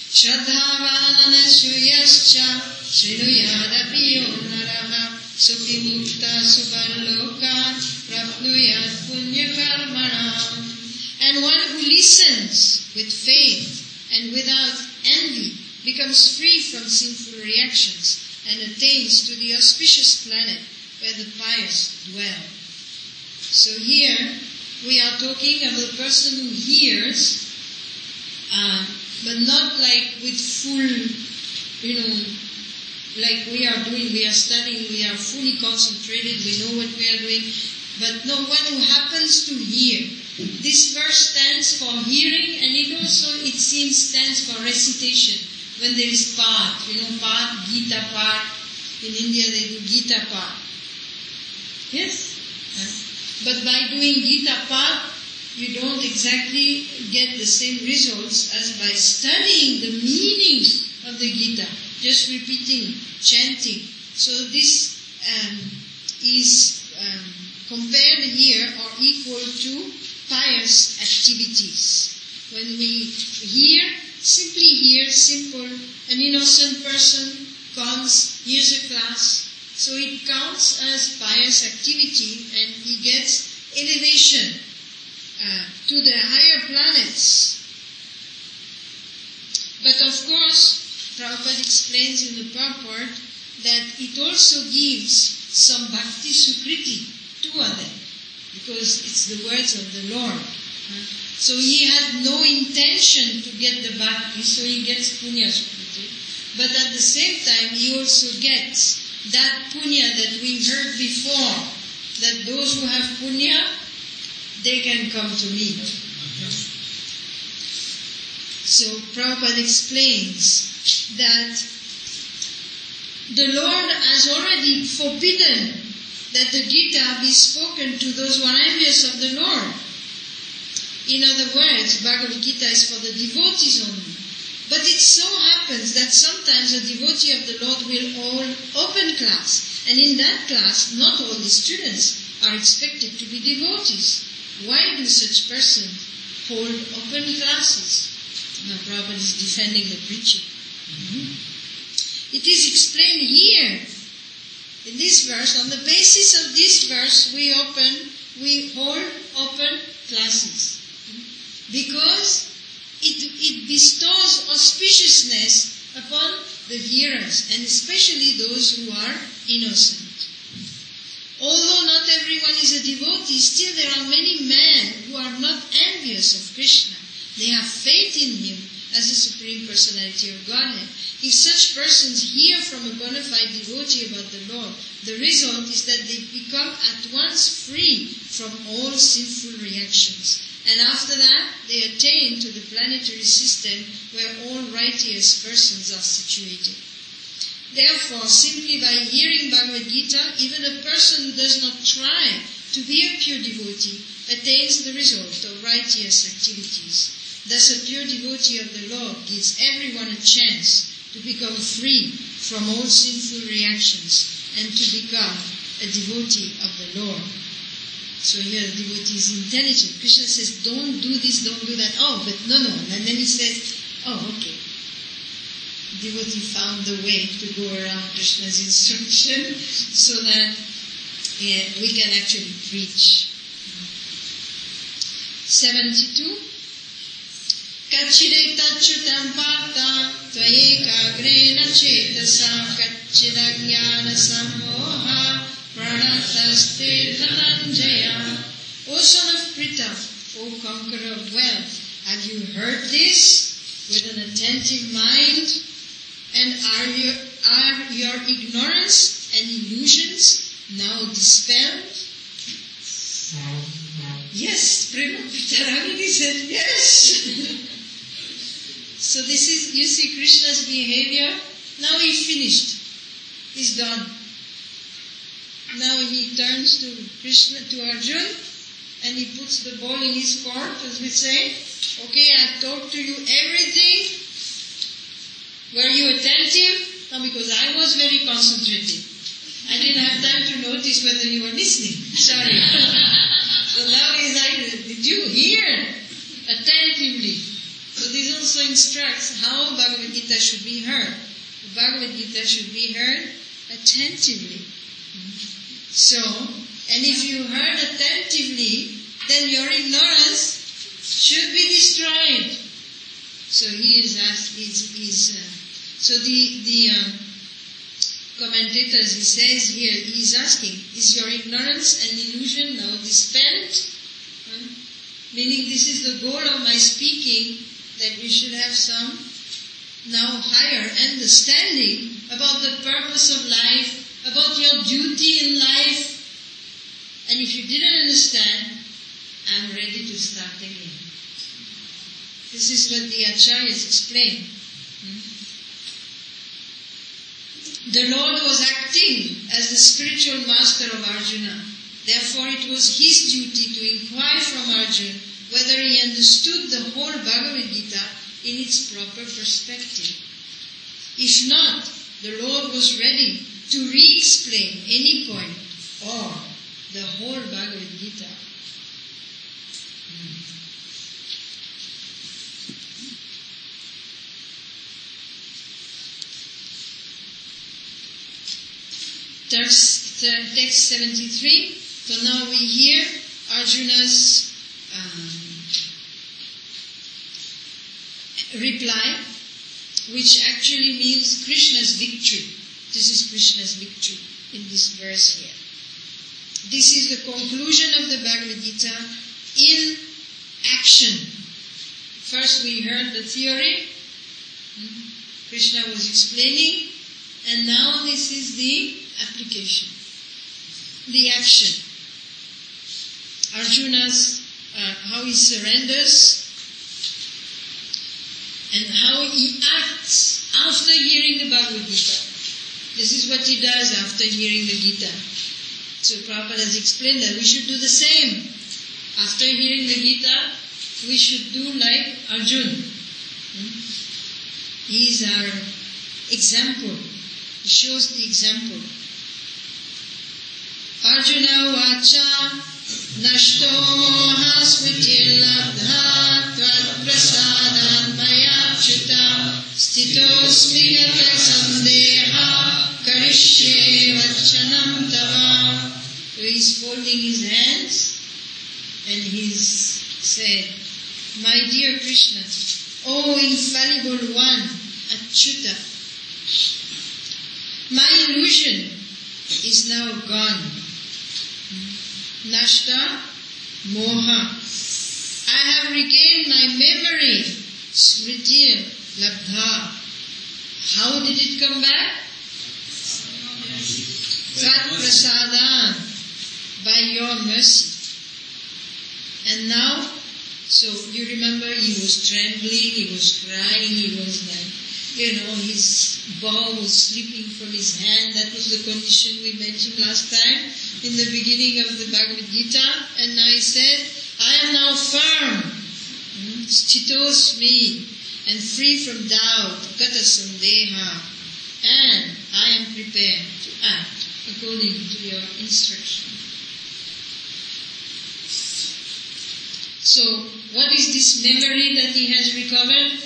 A: Shraddhavananasuyascha Shrinuyadapi naraha Supi mukta subarloka Prapnuyat punyakarmanam. And one who listens with faith and without envy becomes free from sinful reactions and attains to the auspicious planet where the pious dwell. So here we are talking of the person who hears, uh, but not like with full, you know, like we are doing, we are studying, we are fully concentrated, we know what we are doing, but no one who happens to hear. This verse stands for hearing, and it also, it seems, stands for recitation. When there is Path, you know, Path, Gita Path. In India they do Gita Path. Yes? Huh? But by doing Gita Path, you don't exactly get the same results as by studying the meaning of the Gita. Just repeating, chanting. So this um, is um, compared here or equal to pious activities. When we hear, simply hear, simple, an innocent person comes, hears a class, so it counts as pious activity and he gets elevation uh, to the higher planets. But of course, Prabhupada explains in the purport that it also gives some bhakti sukriti to them, because it's the words of the Lord. So he had no intention to get the bhakti, so he gets punya sukriti. But at the same time, he also gets that punya that we heard before, that those who have punya, they can come to me. So Prabhupada explains that the Lord has already forbidden that the Gita be spoken to those who are envious of the Lord. In other words, Bhagavad Gita is for the devotees only. But it so happens that sometimes a devotee of the Lord will hold open class, and in that class, not all the students are expected to be devotees. Why do such persons hold open classes? Now Prabhupada is defending the preaching. Mm-hmm. It is explained here, in this verse. On the basis of this verse, we open, we hold open classes. Because it, it bestows auspiciousness upon the hearers, and especially those who are innocent. Although not everyone is a devotee, still there are many men who are not envious of Krishna. They have faith in him as the Supreme Personality of Godhead. If such persons hear from a bona fide devotee about the Lord, the result is that they become at once free from all sinful reactions. And after that, they attain to the planetary system where all righteous persons are situated. Therefore, simply by hearing Bhagavad Gita, even a person who does not try to be a pure devotee attains the result of righteous activities. Thus, a pure devotee of the Lord gives everyone a chance to become free from all sinful reactions and to become a devotee of the Lord. So here the devotee is intelligent. Krishna says, don't do this, don't do that. Oh, but no, no. And then he says, oh, okay. Devotee found the way to go around Krishna's instruction so that yeah, we can actually preach. seventy-two. Kachidetachutam parta tvayekagrena chetasa kachidajnana sammoha pranatastir dhananjaya. O son of Pritha, O conqueror of wealth, have you heard this with an attentive mind? And are your, are your ignorance and illusions now dispelled? Yes, Prema Pitaramini said yes. So this is, you see Krishna's behavior. Now he finished. He's done. Now he turns to Krishna, to Arjuna, and he puts the ball in his court, as we say. Okay, I've talked to you everything. Were you attentive? No, because I was very concentrated. I didn't have time to notice whether you were listening. Sorry. So now he's like, did you hear? Attentively. So this also instructs how Bhagavad Gita should be heard. The Bhagavad Gita should be heard attentively. So, and if you heard attentively, then your ignorance should be destroyed. So he is asked, is, is uh, so the, the um, commentators, he says here, he is asking, is your ignorance and illusion now dispelled? Huh? Meaning this is the goal of my speaking, that we should have some now higher understanding about the purpose of life, about your duty in life. And if you didn't understand, I'm ready to start again. This is what the Acharyas explain. Hmm? The Lord was acting as the spiritual master of Arjuna. Therefore, it was his duty to inquire from Arjuna whether he understood the whole Bhagavad Gita in its proper perspective. If not, the Lord was ready to re-explain any point or the whole Bhagavad Gita. Hmm. Text, text seventy-three. So now we hear Arjuna's um, reply, which actually means Krishna's victory. This is Krishna's victory in this verse here. This is the conclusion of the Bhagavad Gita in action. First we heard the theory. Krishna was explaining, and now this is the application, the action. Arjuna's, uh, how he surrenders and how he acts after hearing the Bhagavad Gita. This is what he does after hearing the Gita. So Prabhupada has explained that we should do the same. After hearing the Gita, we should do like Arjuna. Hmm? He is our example. He shows the example. Arjuna vacha nashto moha smritir labdha tvad prasadan maya chita stitosmi gata sandeha karishye vachanam tava. So he's folding his hands and he's said, my dear Krishna, O infallible one, Achyuta, my illusion is now gone. Nashta moha. I have regained my memory. Smriti labdha. How did it come back? Tat prasadan. By your mercy. And now, so you remember he was trembling, he was crying, he was like, you know, his ball was slipping from his hand. That was the condition we met him last time in the beginning of the Bhagavad Gita. And now he said, I am now firm, sthitosmi, and free from doubt, gata sandeha, and I am prepared to act according to your instruction. So, what is this memory that he has recovered?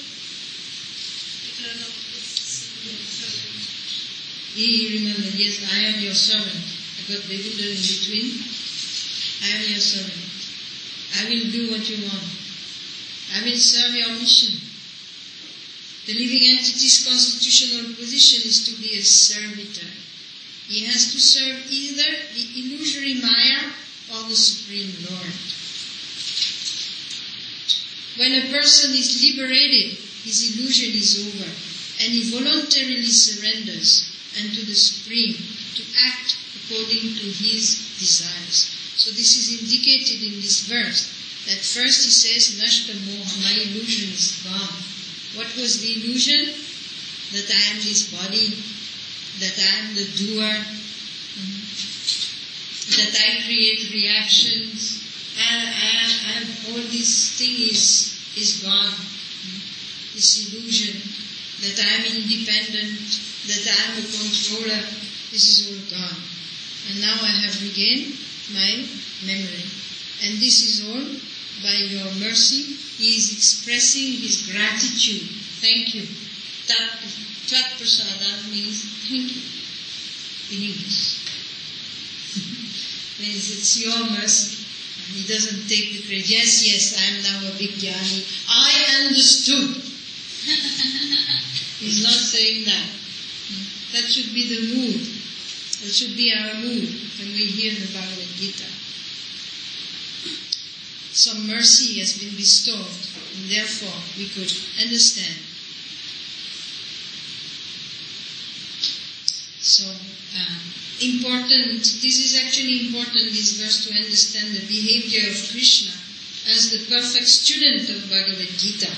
A: He remembered, yes, I am your servant. I got the Buddha in between. I am your servant. I will do what you want. I will serve your mission. The living entity's constitutional position is to be a servitor. He has to serve either the illusory Maya or the Supreme Lord. When a person is liberated, his illusion is over, and he voluntarily surrenders unto the Supreme to act according to his desires. So this is indicated in this verse, that first he says, Nashta moha, my illusion is gone. What was the illusion? That I am this body, that I am the doer, that I create reactions. I, I, I, all this thing is, is gone. This illusion that I am independent, that I am a controller, this is all gone. And now I have regained my memory. And this is all by your mercy. He is expressing his gratitude. Thank you. Tat, tat prasada means thank you in English. Means it's your mercy. And he doesn't take the credit. Yes, yes, I am now a big jnani. I understood. He's not saying that. That should be the mood. That should be our mood when we hear the Bhagavad Gita. Some mercy has been bestowed, and therefore we could understand. So, uh, important, this is actually important, this verse, to understand the behavior of Krishna as the perfect student of Bhagavad Gita.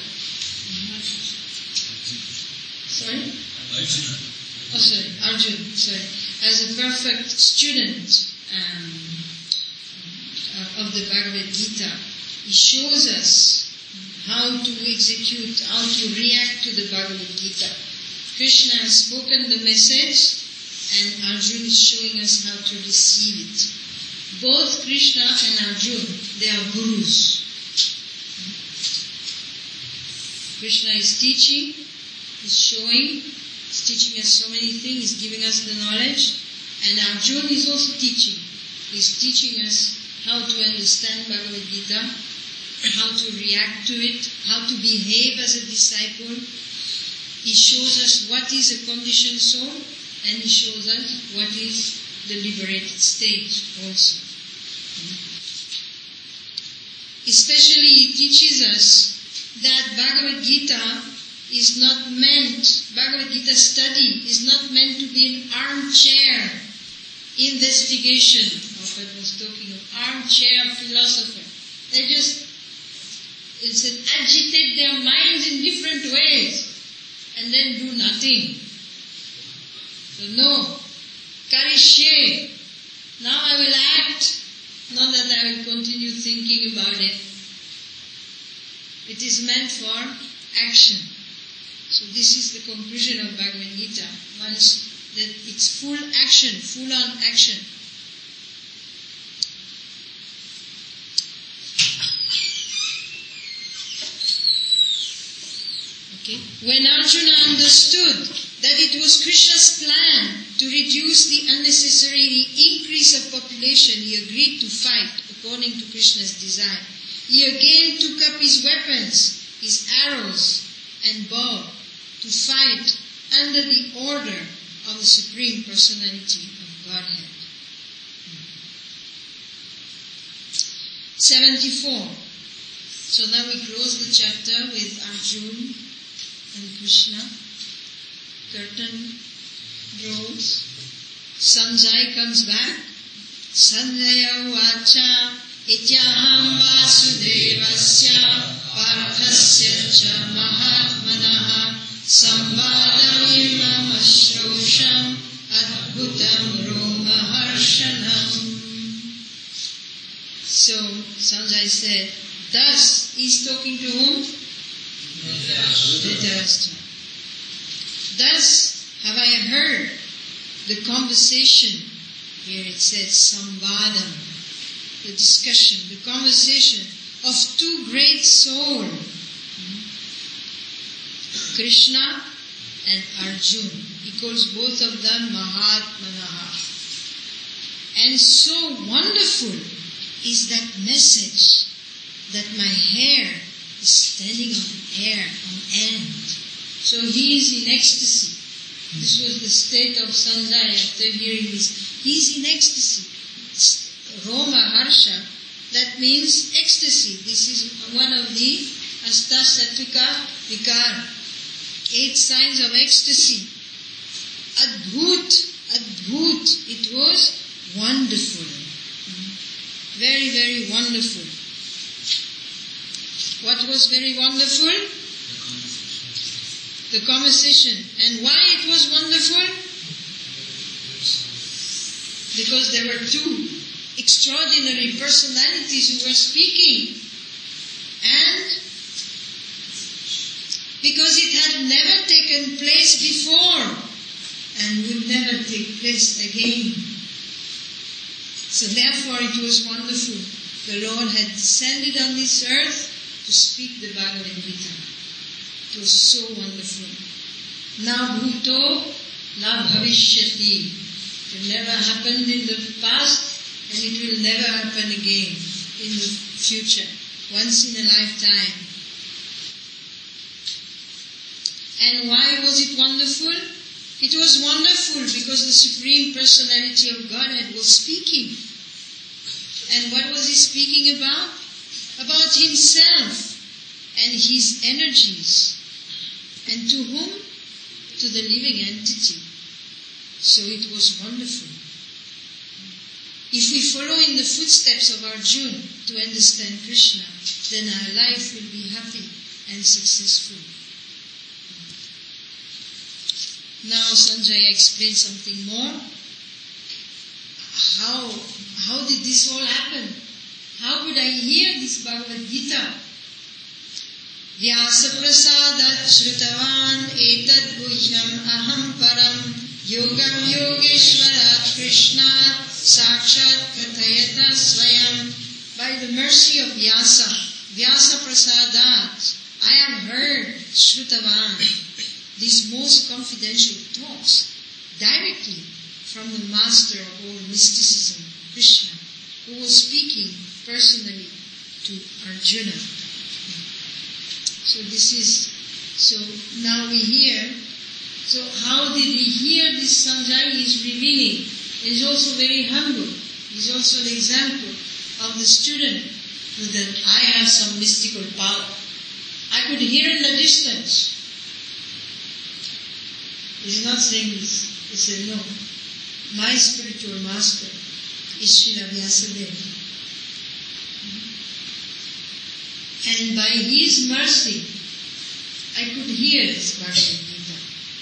A: Sorry?
D: Arjuna.
A: Oh, sorry, Arjuna, sorry. As a perfect student um, of the Bhagavad Gita, he shows us how to execute, how to react to the Bhagavad Gita. Krishna has spoken the message, and Arjuna is showing us how to receive it. Both Krishna and Arjuna, they are gurus. Krishna is teaching, is showing, is teaching us so many things, is giving us the knowledge, and Arjuna is also teaching. He's teaching us how to understand Bhagavad Gita, how to react to it, how to behave as a disciple. He shows us what is a conditioned soul, and he shows us what is the liberated stage also. Especially he teaches us that Bhagavad Gita is not meant, Bhagavad Gita study is not meant to be an armchair investigation. Prabhupada was talking of armchair philosopher. They just it's an agitate their minds in different ways and then do nothing. So no, karishye. Now I will act, not that I will continue thinking about it. It is meant for action. So this is the conclusion of Bhagavad Gita. Once that it's full action, full on action. Okay. When Arjuna understood that it was Krishna's plan to reduce the unnecessary increase of population, he agreed to fight according to Krishna's desire. He again took up his weapons, his arrows and bow, to fight under the order of the Supreme Personality of Godhead. seventy-four. So now we close the chapter with Arjuna and Krishna. Curtain draws. Sanjay comes back. Sanjaya Vacha Ityaham Vasudevasya Parthasya Cha Mahatmanaha Samvadamimam Ashrosham Adbhutam Romaharshanam. So Sanjay said, thus he's talking to whom? Dhritarashtra. Thus have I heard the conversation. Here it says Samvadam, the discussion, the conversation of two great souls, Krishna and Arjuna. He calls both of them Mahatmanaha. And so wonderful is that message that my hair is standing on air, on end. So he is in ecstasy. This was the state of Sanjay after hearing this. He is in ecstasy. Roma Harsha, that means ecstasy. This is one of the Ashtasattvika Vikar, eight signs of ecstasy. Adbhut, Adbhut, it was wonderful. Very, very wonderful. What was very wonderful? The conversation. And why it was wonderful? Because there were two extraordinary personalities who were speaking. And because it had never taken place before and would never take place again. So therefore it was wonderful. The Lord had descended on this earth to speak the Bhagavad Gita. It was so wonderful. Na bhuto, na bhavishyati. It never happened in the past and it will never happen again in the future. Once in a lifetime. And why was it wonderful? It was wonderful because the Supreme Personality of Godhead was speaking. And what was he speaking about? About himself and his energies. And to whom? To the living entity. So it was wonderful. If we follow in the footsteps of Arjuna to understand Krishna, then our life will be happy and successful. Now Sanjaya explains something more. How, how did this all happen? How could I hear this Bhagavad Gita? Vyasa prasadat shrutavan etad guhyam aham param yogam yogeshwarat krishnat sakshat kathayata swayam. By the mercy of Vyasa, Vyasa prasadat, I have heard shrutavan, these most confidential talks, directly from the master of all mysticism, Krishna, who was speaking personally to Arjuna. So this is, so now we hear, so how did he hear this Sanjay? He is revealing. He is also very humble. He is also the example of the student that I have some mystical power. I could hear in the distance. He's not saying this. He said, no. My spiritual master is Srila Vyasadeva. And by his mercy, I could hear this Bhagavad Gita.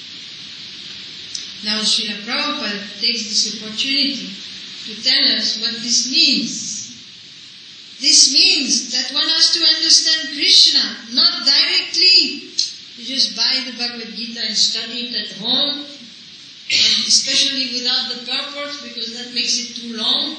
A: Now Srila Prabhupada takes this opportunity to tell us what this means. This means that one has to understand Krishna, not directly. You just buy the Bhagavad Gita and study it at home, and especially without the purport, because that makes it too long.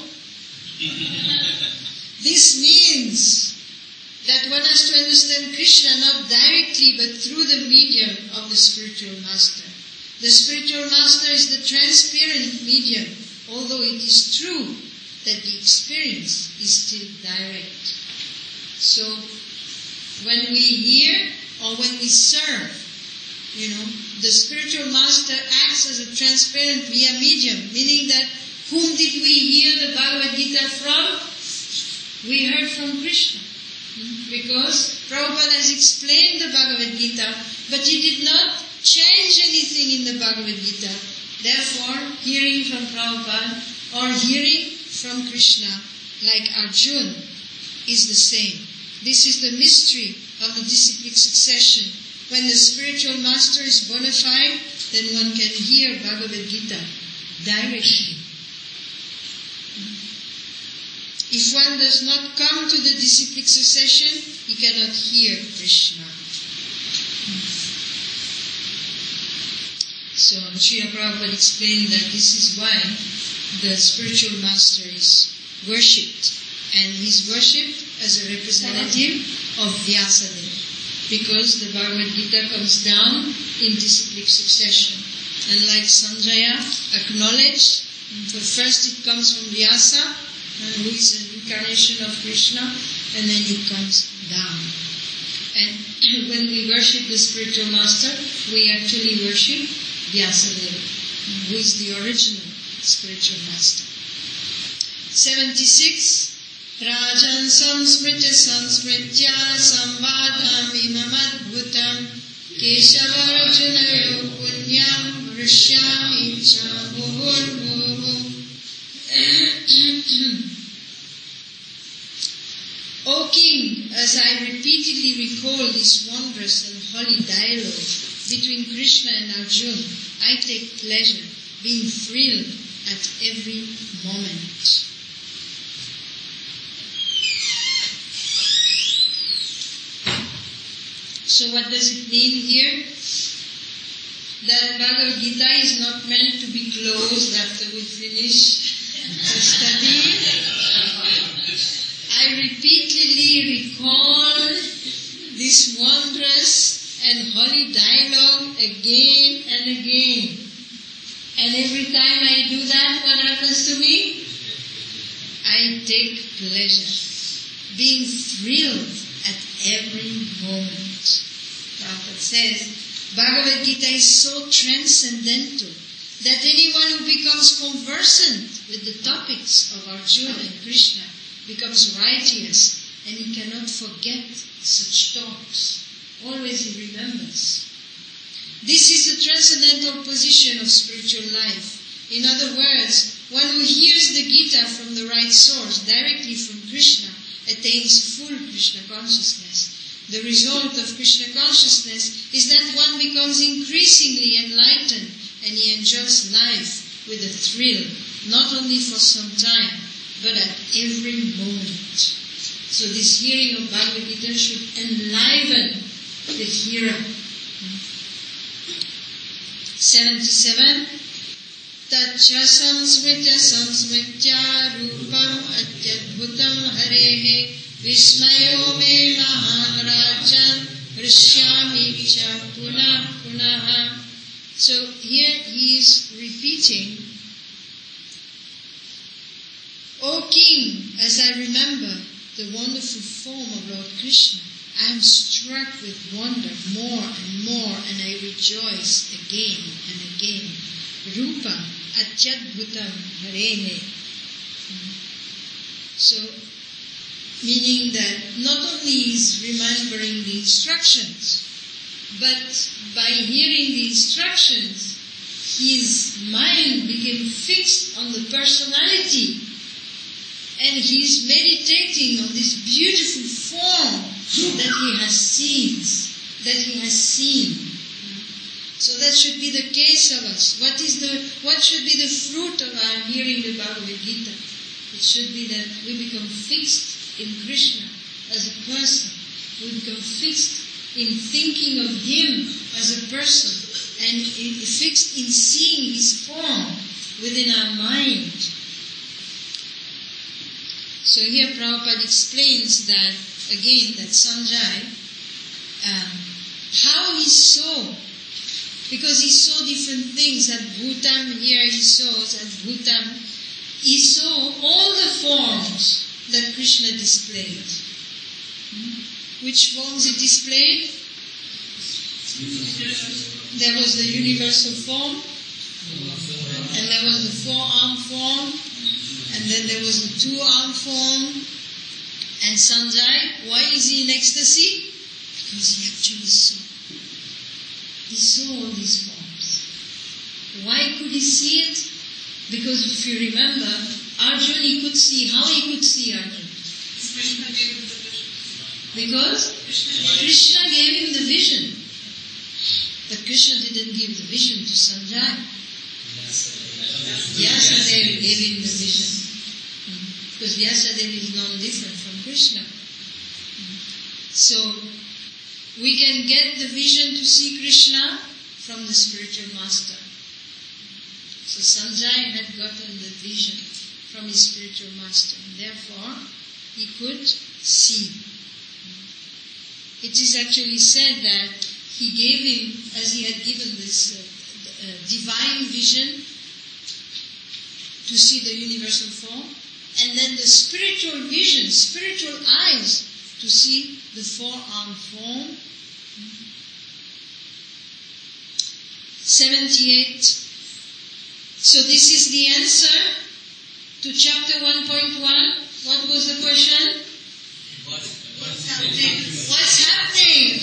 A: This means that one has to understand Krishna not directly but through the medium of the spiritual master. The spiritual master is the transparent medium, although it is true that the experience is still direct. So, when we hear or when we serve, you know, the spiritual master acts as a transparent via medium, meaning that whom did we hear the Bhagavad Gita from? We heard from Krishna. Because Prabhupada has explained the Bhagavad Gita, but he did not change anything in the Bhagavad Gita. Therefore, hearing from Prabhupada or hearing from Krishna, like Arjuna, is the same. This is the mystery of the disciplic succession. When the spiritual master is bona fide, then one can hear Bhagavad Gita directly. If one does not come to the disciplic succession, he cannot hear Krishna. So Srila Prabhupada explained that this is why the spiritual master is worshipped. And he is worshipped as a representative of Vyasadeva. Because the Bhagavad Gita comes down in disciplic succession. And like Sanjaya acknowledged, first it comes from Vyasa, who is an incarnation of Krishna, and then it comes down. And when we worship the spiritual master, we actually worship Vyasadeva, who is the original spiritual master. seventy-six. Rajan samsmritya samsmritya samvadam imam adbhutam Keshava Arjunayo punyam vrishyami cha muhurmuhu. O King, as I repeatedly recall this wondrous and holy dialogue between Krishna and Arjuna, I take pleasure, being thrilled at every moment. So what does it mean here? That Bhagavad Gita is not meant to be closed after we finish the study. I repeatedly recall this wondrous and holy dialogue again and again. And every time I do that, what happens to me? I take pleasure, being thrilled at every moment. Prabhupada says, Bhagavad Gita is so transcendental that anyone who becomes conversant with the topics of Arjuna and Krishna becomes righteous, and he cannot forget such talks. Always he remembers. This is the transcendental position of spiritual life. In other words, one who hears the Gita from the right source, directly from Krishna, attains full Krishna consciousness. The result of Krishna consciousness is that one becomes increasingly enlightened and he enjoys life with a thrill, not only for some time, but at every moment. So this hearing of Bhagavad Gita should enliven the hearer. seventy-seven. Tacha samsmritya samsmritya rupam atyadbhutam harehe Vismayo me mahan rajan rishyami cha punah punaha. So here he is repeating, O King, as I remember the wonderful form of Lord Krishna, I am struck with wonder more and more, and I rejoice again and again. Rupa atyadbhutam harene. So, meaning that not only is remembering the instructions, but by hearing the instructions, his mind became fixed on the personality, and he is meditating on this beautiful form that he has seen, that he has seen. So that should be the case of us. What is the what should be the fruit of our hearing the Bhagavad Gita? It should be that we become fixed in Krishna as a person. We become fixed in thinking of him as a person, and fixed in seeing his form within our mind. So here Prabhupada explains that, again, that Sanjay, um, how he saw, because he saw different things. At Bhutam, here he saw, at Bhutam, he saw all the forms that Krishna displayed. Hmm? Which forms he displayed? There was the universal form, and there was the four-arm form, and then there was the two-arm form, And Sanjay, why is he in ecstasy? Because he actually saw. He saw all these forms. Why could he see it? Because if you remember, Arjun, he could see. How he could see Arjun?
C: Krishna gave him the vision.
A: Because
C: Krishna
A: Krishna gave him the vision. But Krishna didn't give the vision to Sanjay. Vyasadeva gave him the vision. Because Vyasadeva is non-different from Krishna. So, we can get the vision to see Krishna from the spiritual master. So Sanjay had gotten the vision from his spiritual master. And therefore, he could see. It is actually said that he gave him, as he had given this uh, uh, divine vision to see the universal form, and then the spiritual vision, spiritual eyes to see the four-armed form. seventy-eight. So this is the answer to chapter one point one. What was the question?
D: What,
C: What's happening?
A: What's happening?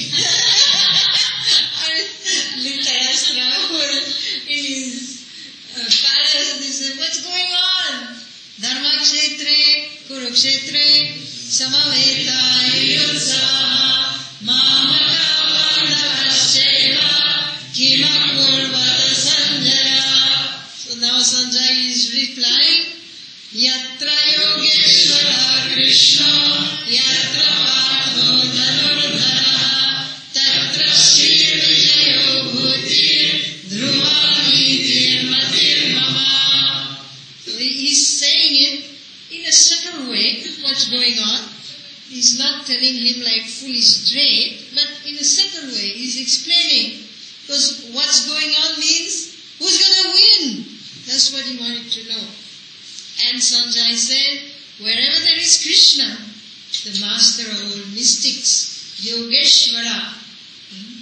A: Dhritarashtra in his uh, palace, he said, what's going on? Dharmakshetre, Kurukshetre, Samaveta, Yudsaha, Mamaka Vandavasheva, Kimakurvata Sanjaya. So now Sanjay is replying, Yatra Yogeshwara Krishna, Yatra Partho Dhanurdhara, Tatra Shri Vijayo Bhutir, Dhruva Nitir Matir Mama. So he is saying it in a subtle way, what's going on. He's not telling him like fully straight, but in a subtle way, he's explaining. Because what's going on means, who's going to win? That's what he wanted to know. And Sanjay said, wherever there is Krishna, the master of all mystics, Yogeshwara. Hmm?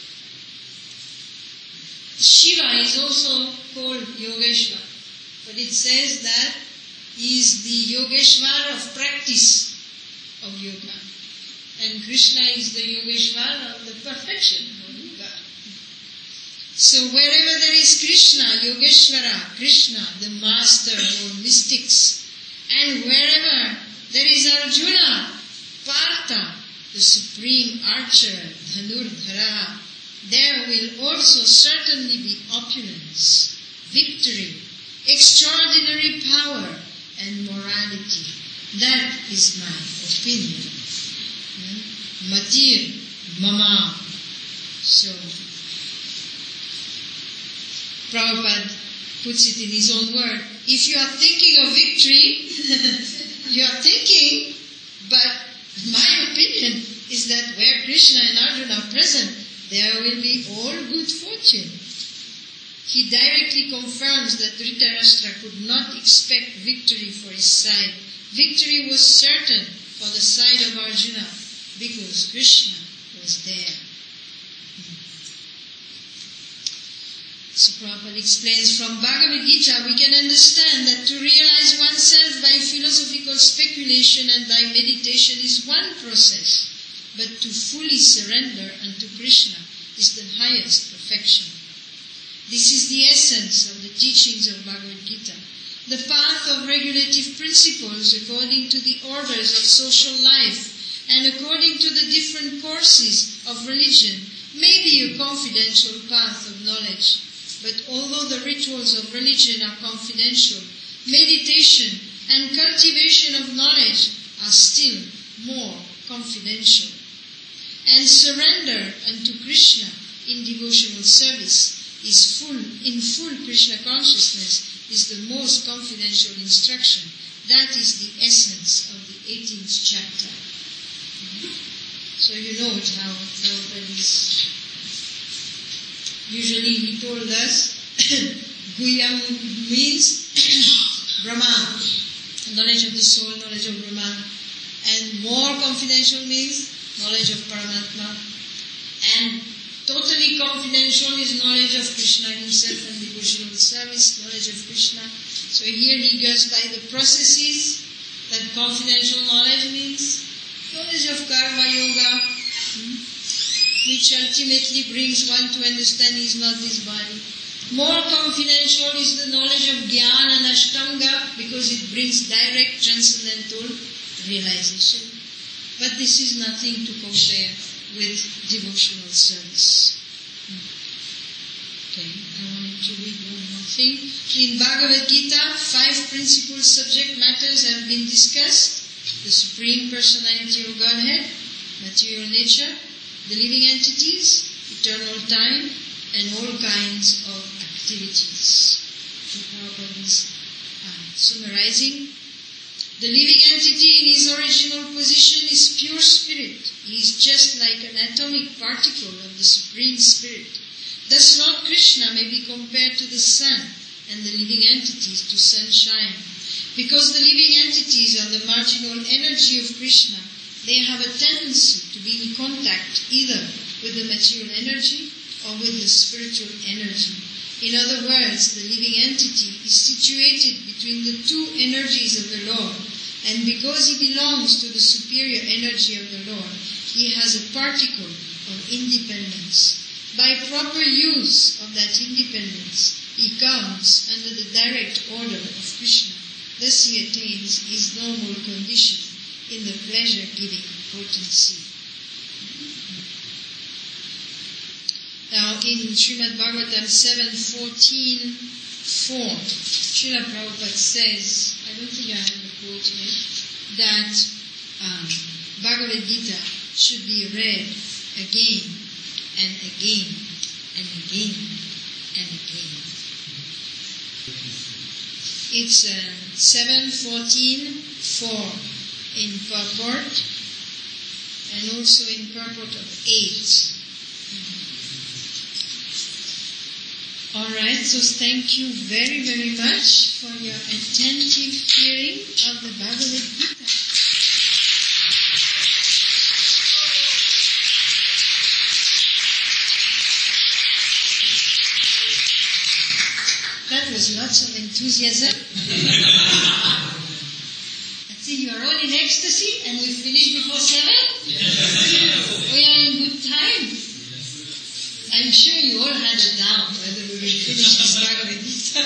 A: Shiva is also called Yogeshwar, but it says that he is the Yogeshwar of practice of yoga. And Krishna is the Yogeshwar of the perfection of yoga. So wherever there is Krishna, Yogeshwara, Krishna, the master of all mystics, and wherever there is Arjuna, Partha, the supreme archer, Dhanurdhara, there will also certainly be opulence, victory, extraordinary power, and morality. That is my opinion. Hmm? Matir, Mama. So, Prabhupada puts it in his own word. If you are thinking of victory, you are thinking, but my opinion is that where Krishna and Arjuna are present, there will be all good fortune. He directly confirms that Dhritarashtra could not expect victory for his side. Victory was certain for the side of Arjuna because Krishna was there. So Prabhupada explains, from Bhagavad Gita we can understand that to realize oneself by philosophical speculation and by meditation is one process, but to fully surrender unto Krishna is the highest perfection. This is the essence of the teachings of Bhagavad Gita. The path of regulative principles according to the orders of social life and according to the different courses of religion may be a confidential path of knowledge. But although the rituals of religion are confidential, meditation and cultivation of knowledge are still more confidential. And surrender unto Krishna in devotional service is full, in full Krishna consciousness is the most confidential instruction. That is the essence of the eighteenth chapter. So you know how Prabhupada is. Usually he told us, Guyam means Brahman, knowledge of the soul, knowledge of Brahman. And more confidential means knowledge of Paramatma. And totally confidential is knowledge of Krishna himself and devotional service, knowledge of Krishna. So here he goes by the processes That confidential knowledge means knowledge of karma yoga, hmm, which ultimately brings one to understand he is not this body. More confidential is the knowledge of Jnana and Ashtanga because it brings direct transcendental realization. But this is nothing to compare with devotional service. Okay, I wanted to read one more thing. In Bhagavad Gita, five principal subject matters have been discussed. The Supreme Personality of Godhead, material nature, the living entities, eternal time, and all kinds of activities. So Prabhupada is uh, summarizing. The living entity in his original position is pure spirit. He is just like an atomic particle of the Supreme Spirit. Thus Lord Krishna may be compared to the sun and the living entities to sunshine. Because the living entities are the marginal energy of Krishna, they have a tendency to be in contact either with the material energy or with the spiritual energy. In other words, the living entity is situated between the two energies of the Lord, and because he belongs to the superior energy of the Lord, he has a particle of independence. By proper use of that independence, he comes under the direct order of Krishna. Thus he attains his normal condition in the pleasure-giving potency. Now in Srimad Bhagavatam seven fourteen four, Srila Prabhupada says, I don't think I have the quote here, that um, Bhagavad Gita should be read again and again and again and again. It's uh, seven fourteen four in purport and also in purport of eight. Alright, so thank you very, very much for your attentive hearing of the Bhagavad Gita. That was lots of enthusiasm. I see you are all in ecstasy and we finish before seven? Yes. We are in good time. I'm sure you all had a doubt whether we will finish this Bhagavad Gita.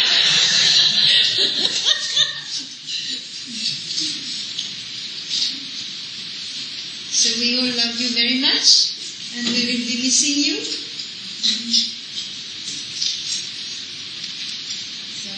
A: So we all love you very much and we will be missing you. So,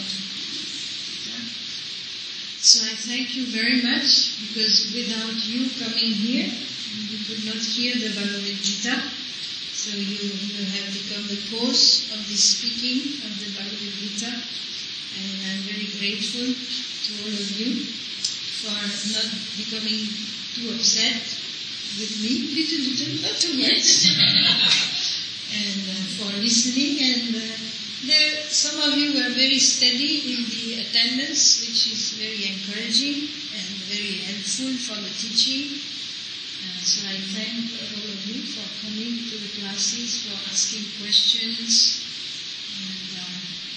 A: so I thank you very much because without you coming here, we could not hear the Bhagavad Gita. So you, you have become the cause of the speaking of the Bhagavad Gita, and I'm very grateful to all of you for not becoming too upset with me, little, little, not too much, and uh, for listening. And uh, there, some of you were very steady in the attendance, which is very encouraging and very helpful for the teaching. Uh, so I thank all of you for coming to the classes, for asking questions, and uh,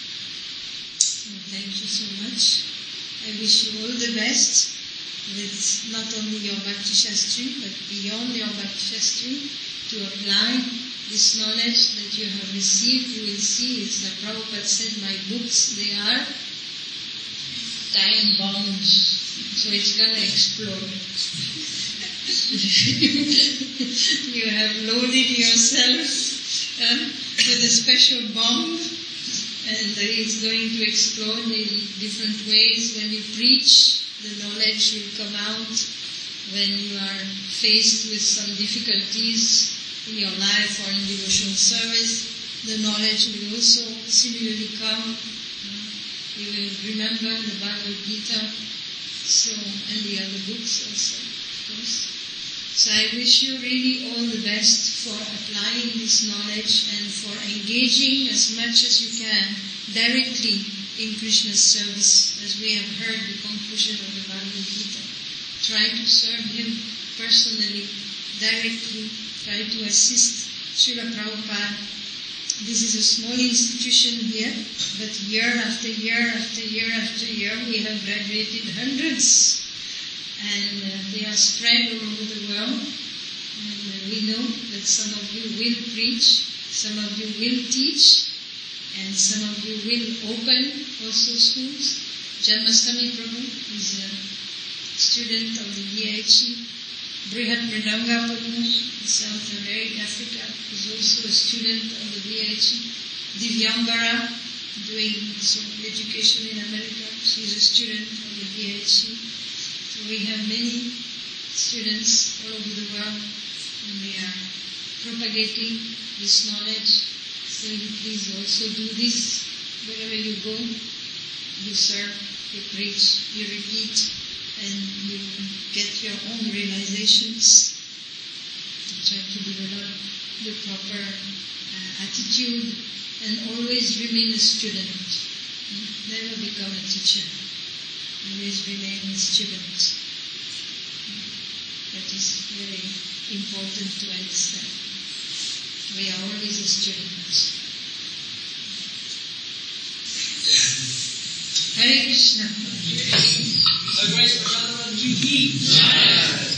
A: thank you so much. I wish you all the best with not only your Bhakti Shastri, but beyond your Bhakti Shastri, to apply this knowledge that you have received. You will see, it's like Prabhupada said, my books, they are time bombs, so it's going to explode. You have loaded yourself uh, with a special bomb, and it's going to explode in different ways. When you preach, the knowledge will come out. When you are faced with some difficulties in your life or in devotional service, the knowledge will also similarly come. Uh, you will remember the Bhagavad Gita, so and the other books also, of course. So I wish you really all the best for applying this knowledge and for engaging as much as you can directly in Krishna's service, as we have heard the conclusion of the Bhagavad Gita. Try to serve him personally, directly, try to assist Srila Prabhupada. This is a small institution here, but year after year after year after year we have graduated hundreds and uh, they are spread all over the world. And uh, we know that some of you will preach, some of you will teach, and some of you will open also schools. Janmashtami Prabhu is a student of the V I H E. Brihat Mridanga Prabhu in South America, Africa, is also a student of the V I H E. Divyambara, doing some education in America, she is a student of the V I H E. So we have many students all over the world, and we are propagating this knowledge. So you please also do this wherever you go. You serve, you preach, you repeat, and you get your own realizations. You try to develop the proper uh, attitude and always remain a student. Never become a teacher. Always remain a student. That is very important to understand. We are always a student. Hare Krishna.
B: Otherwise, Prasad Ji ki.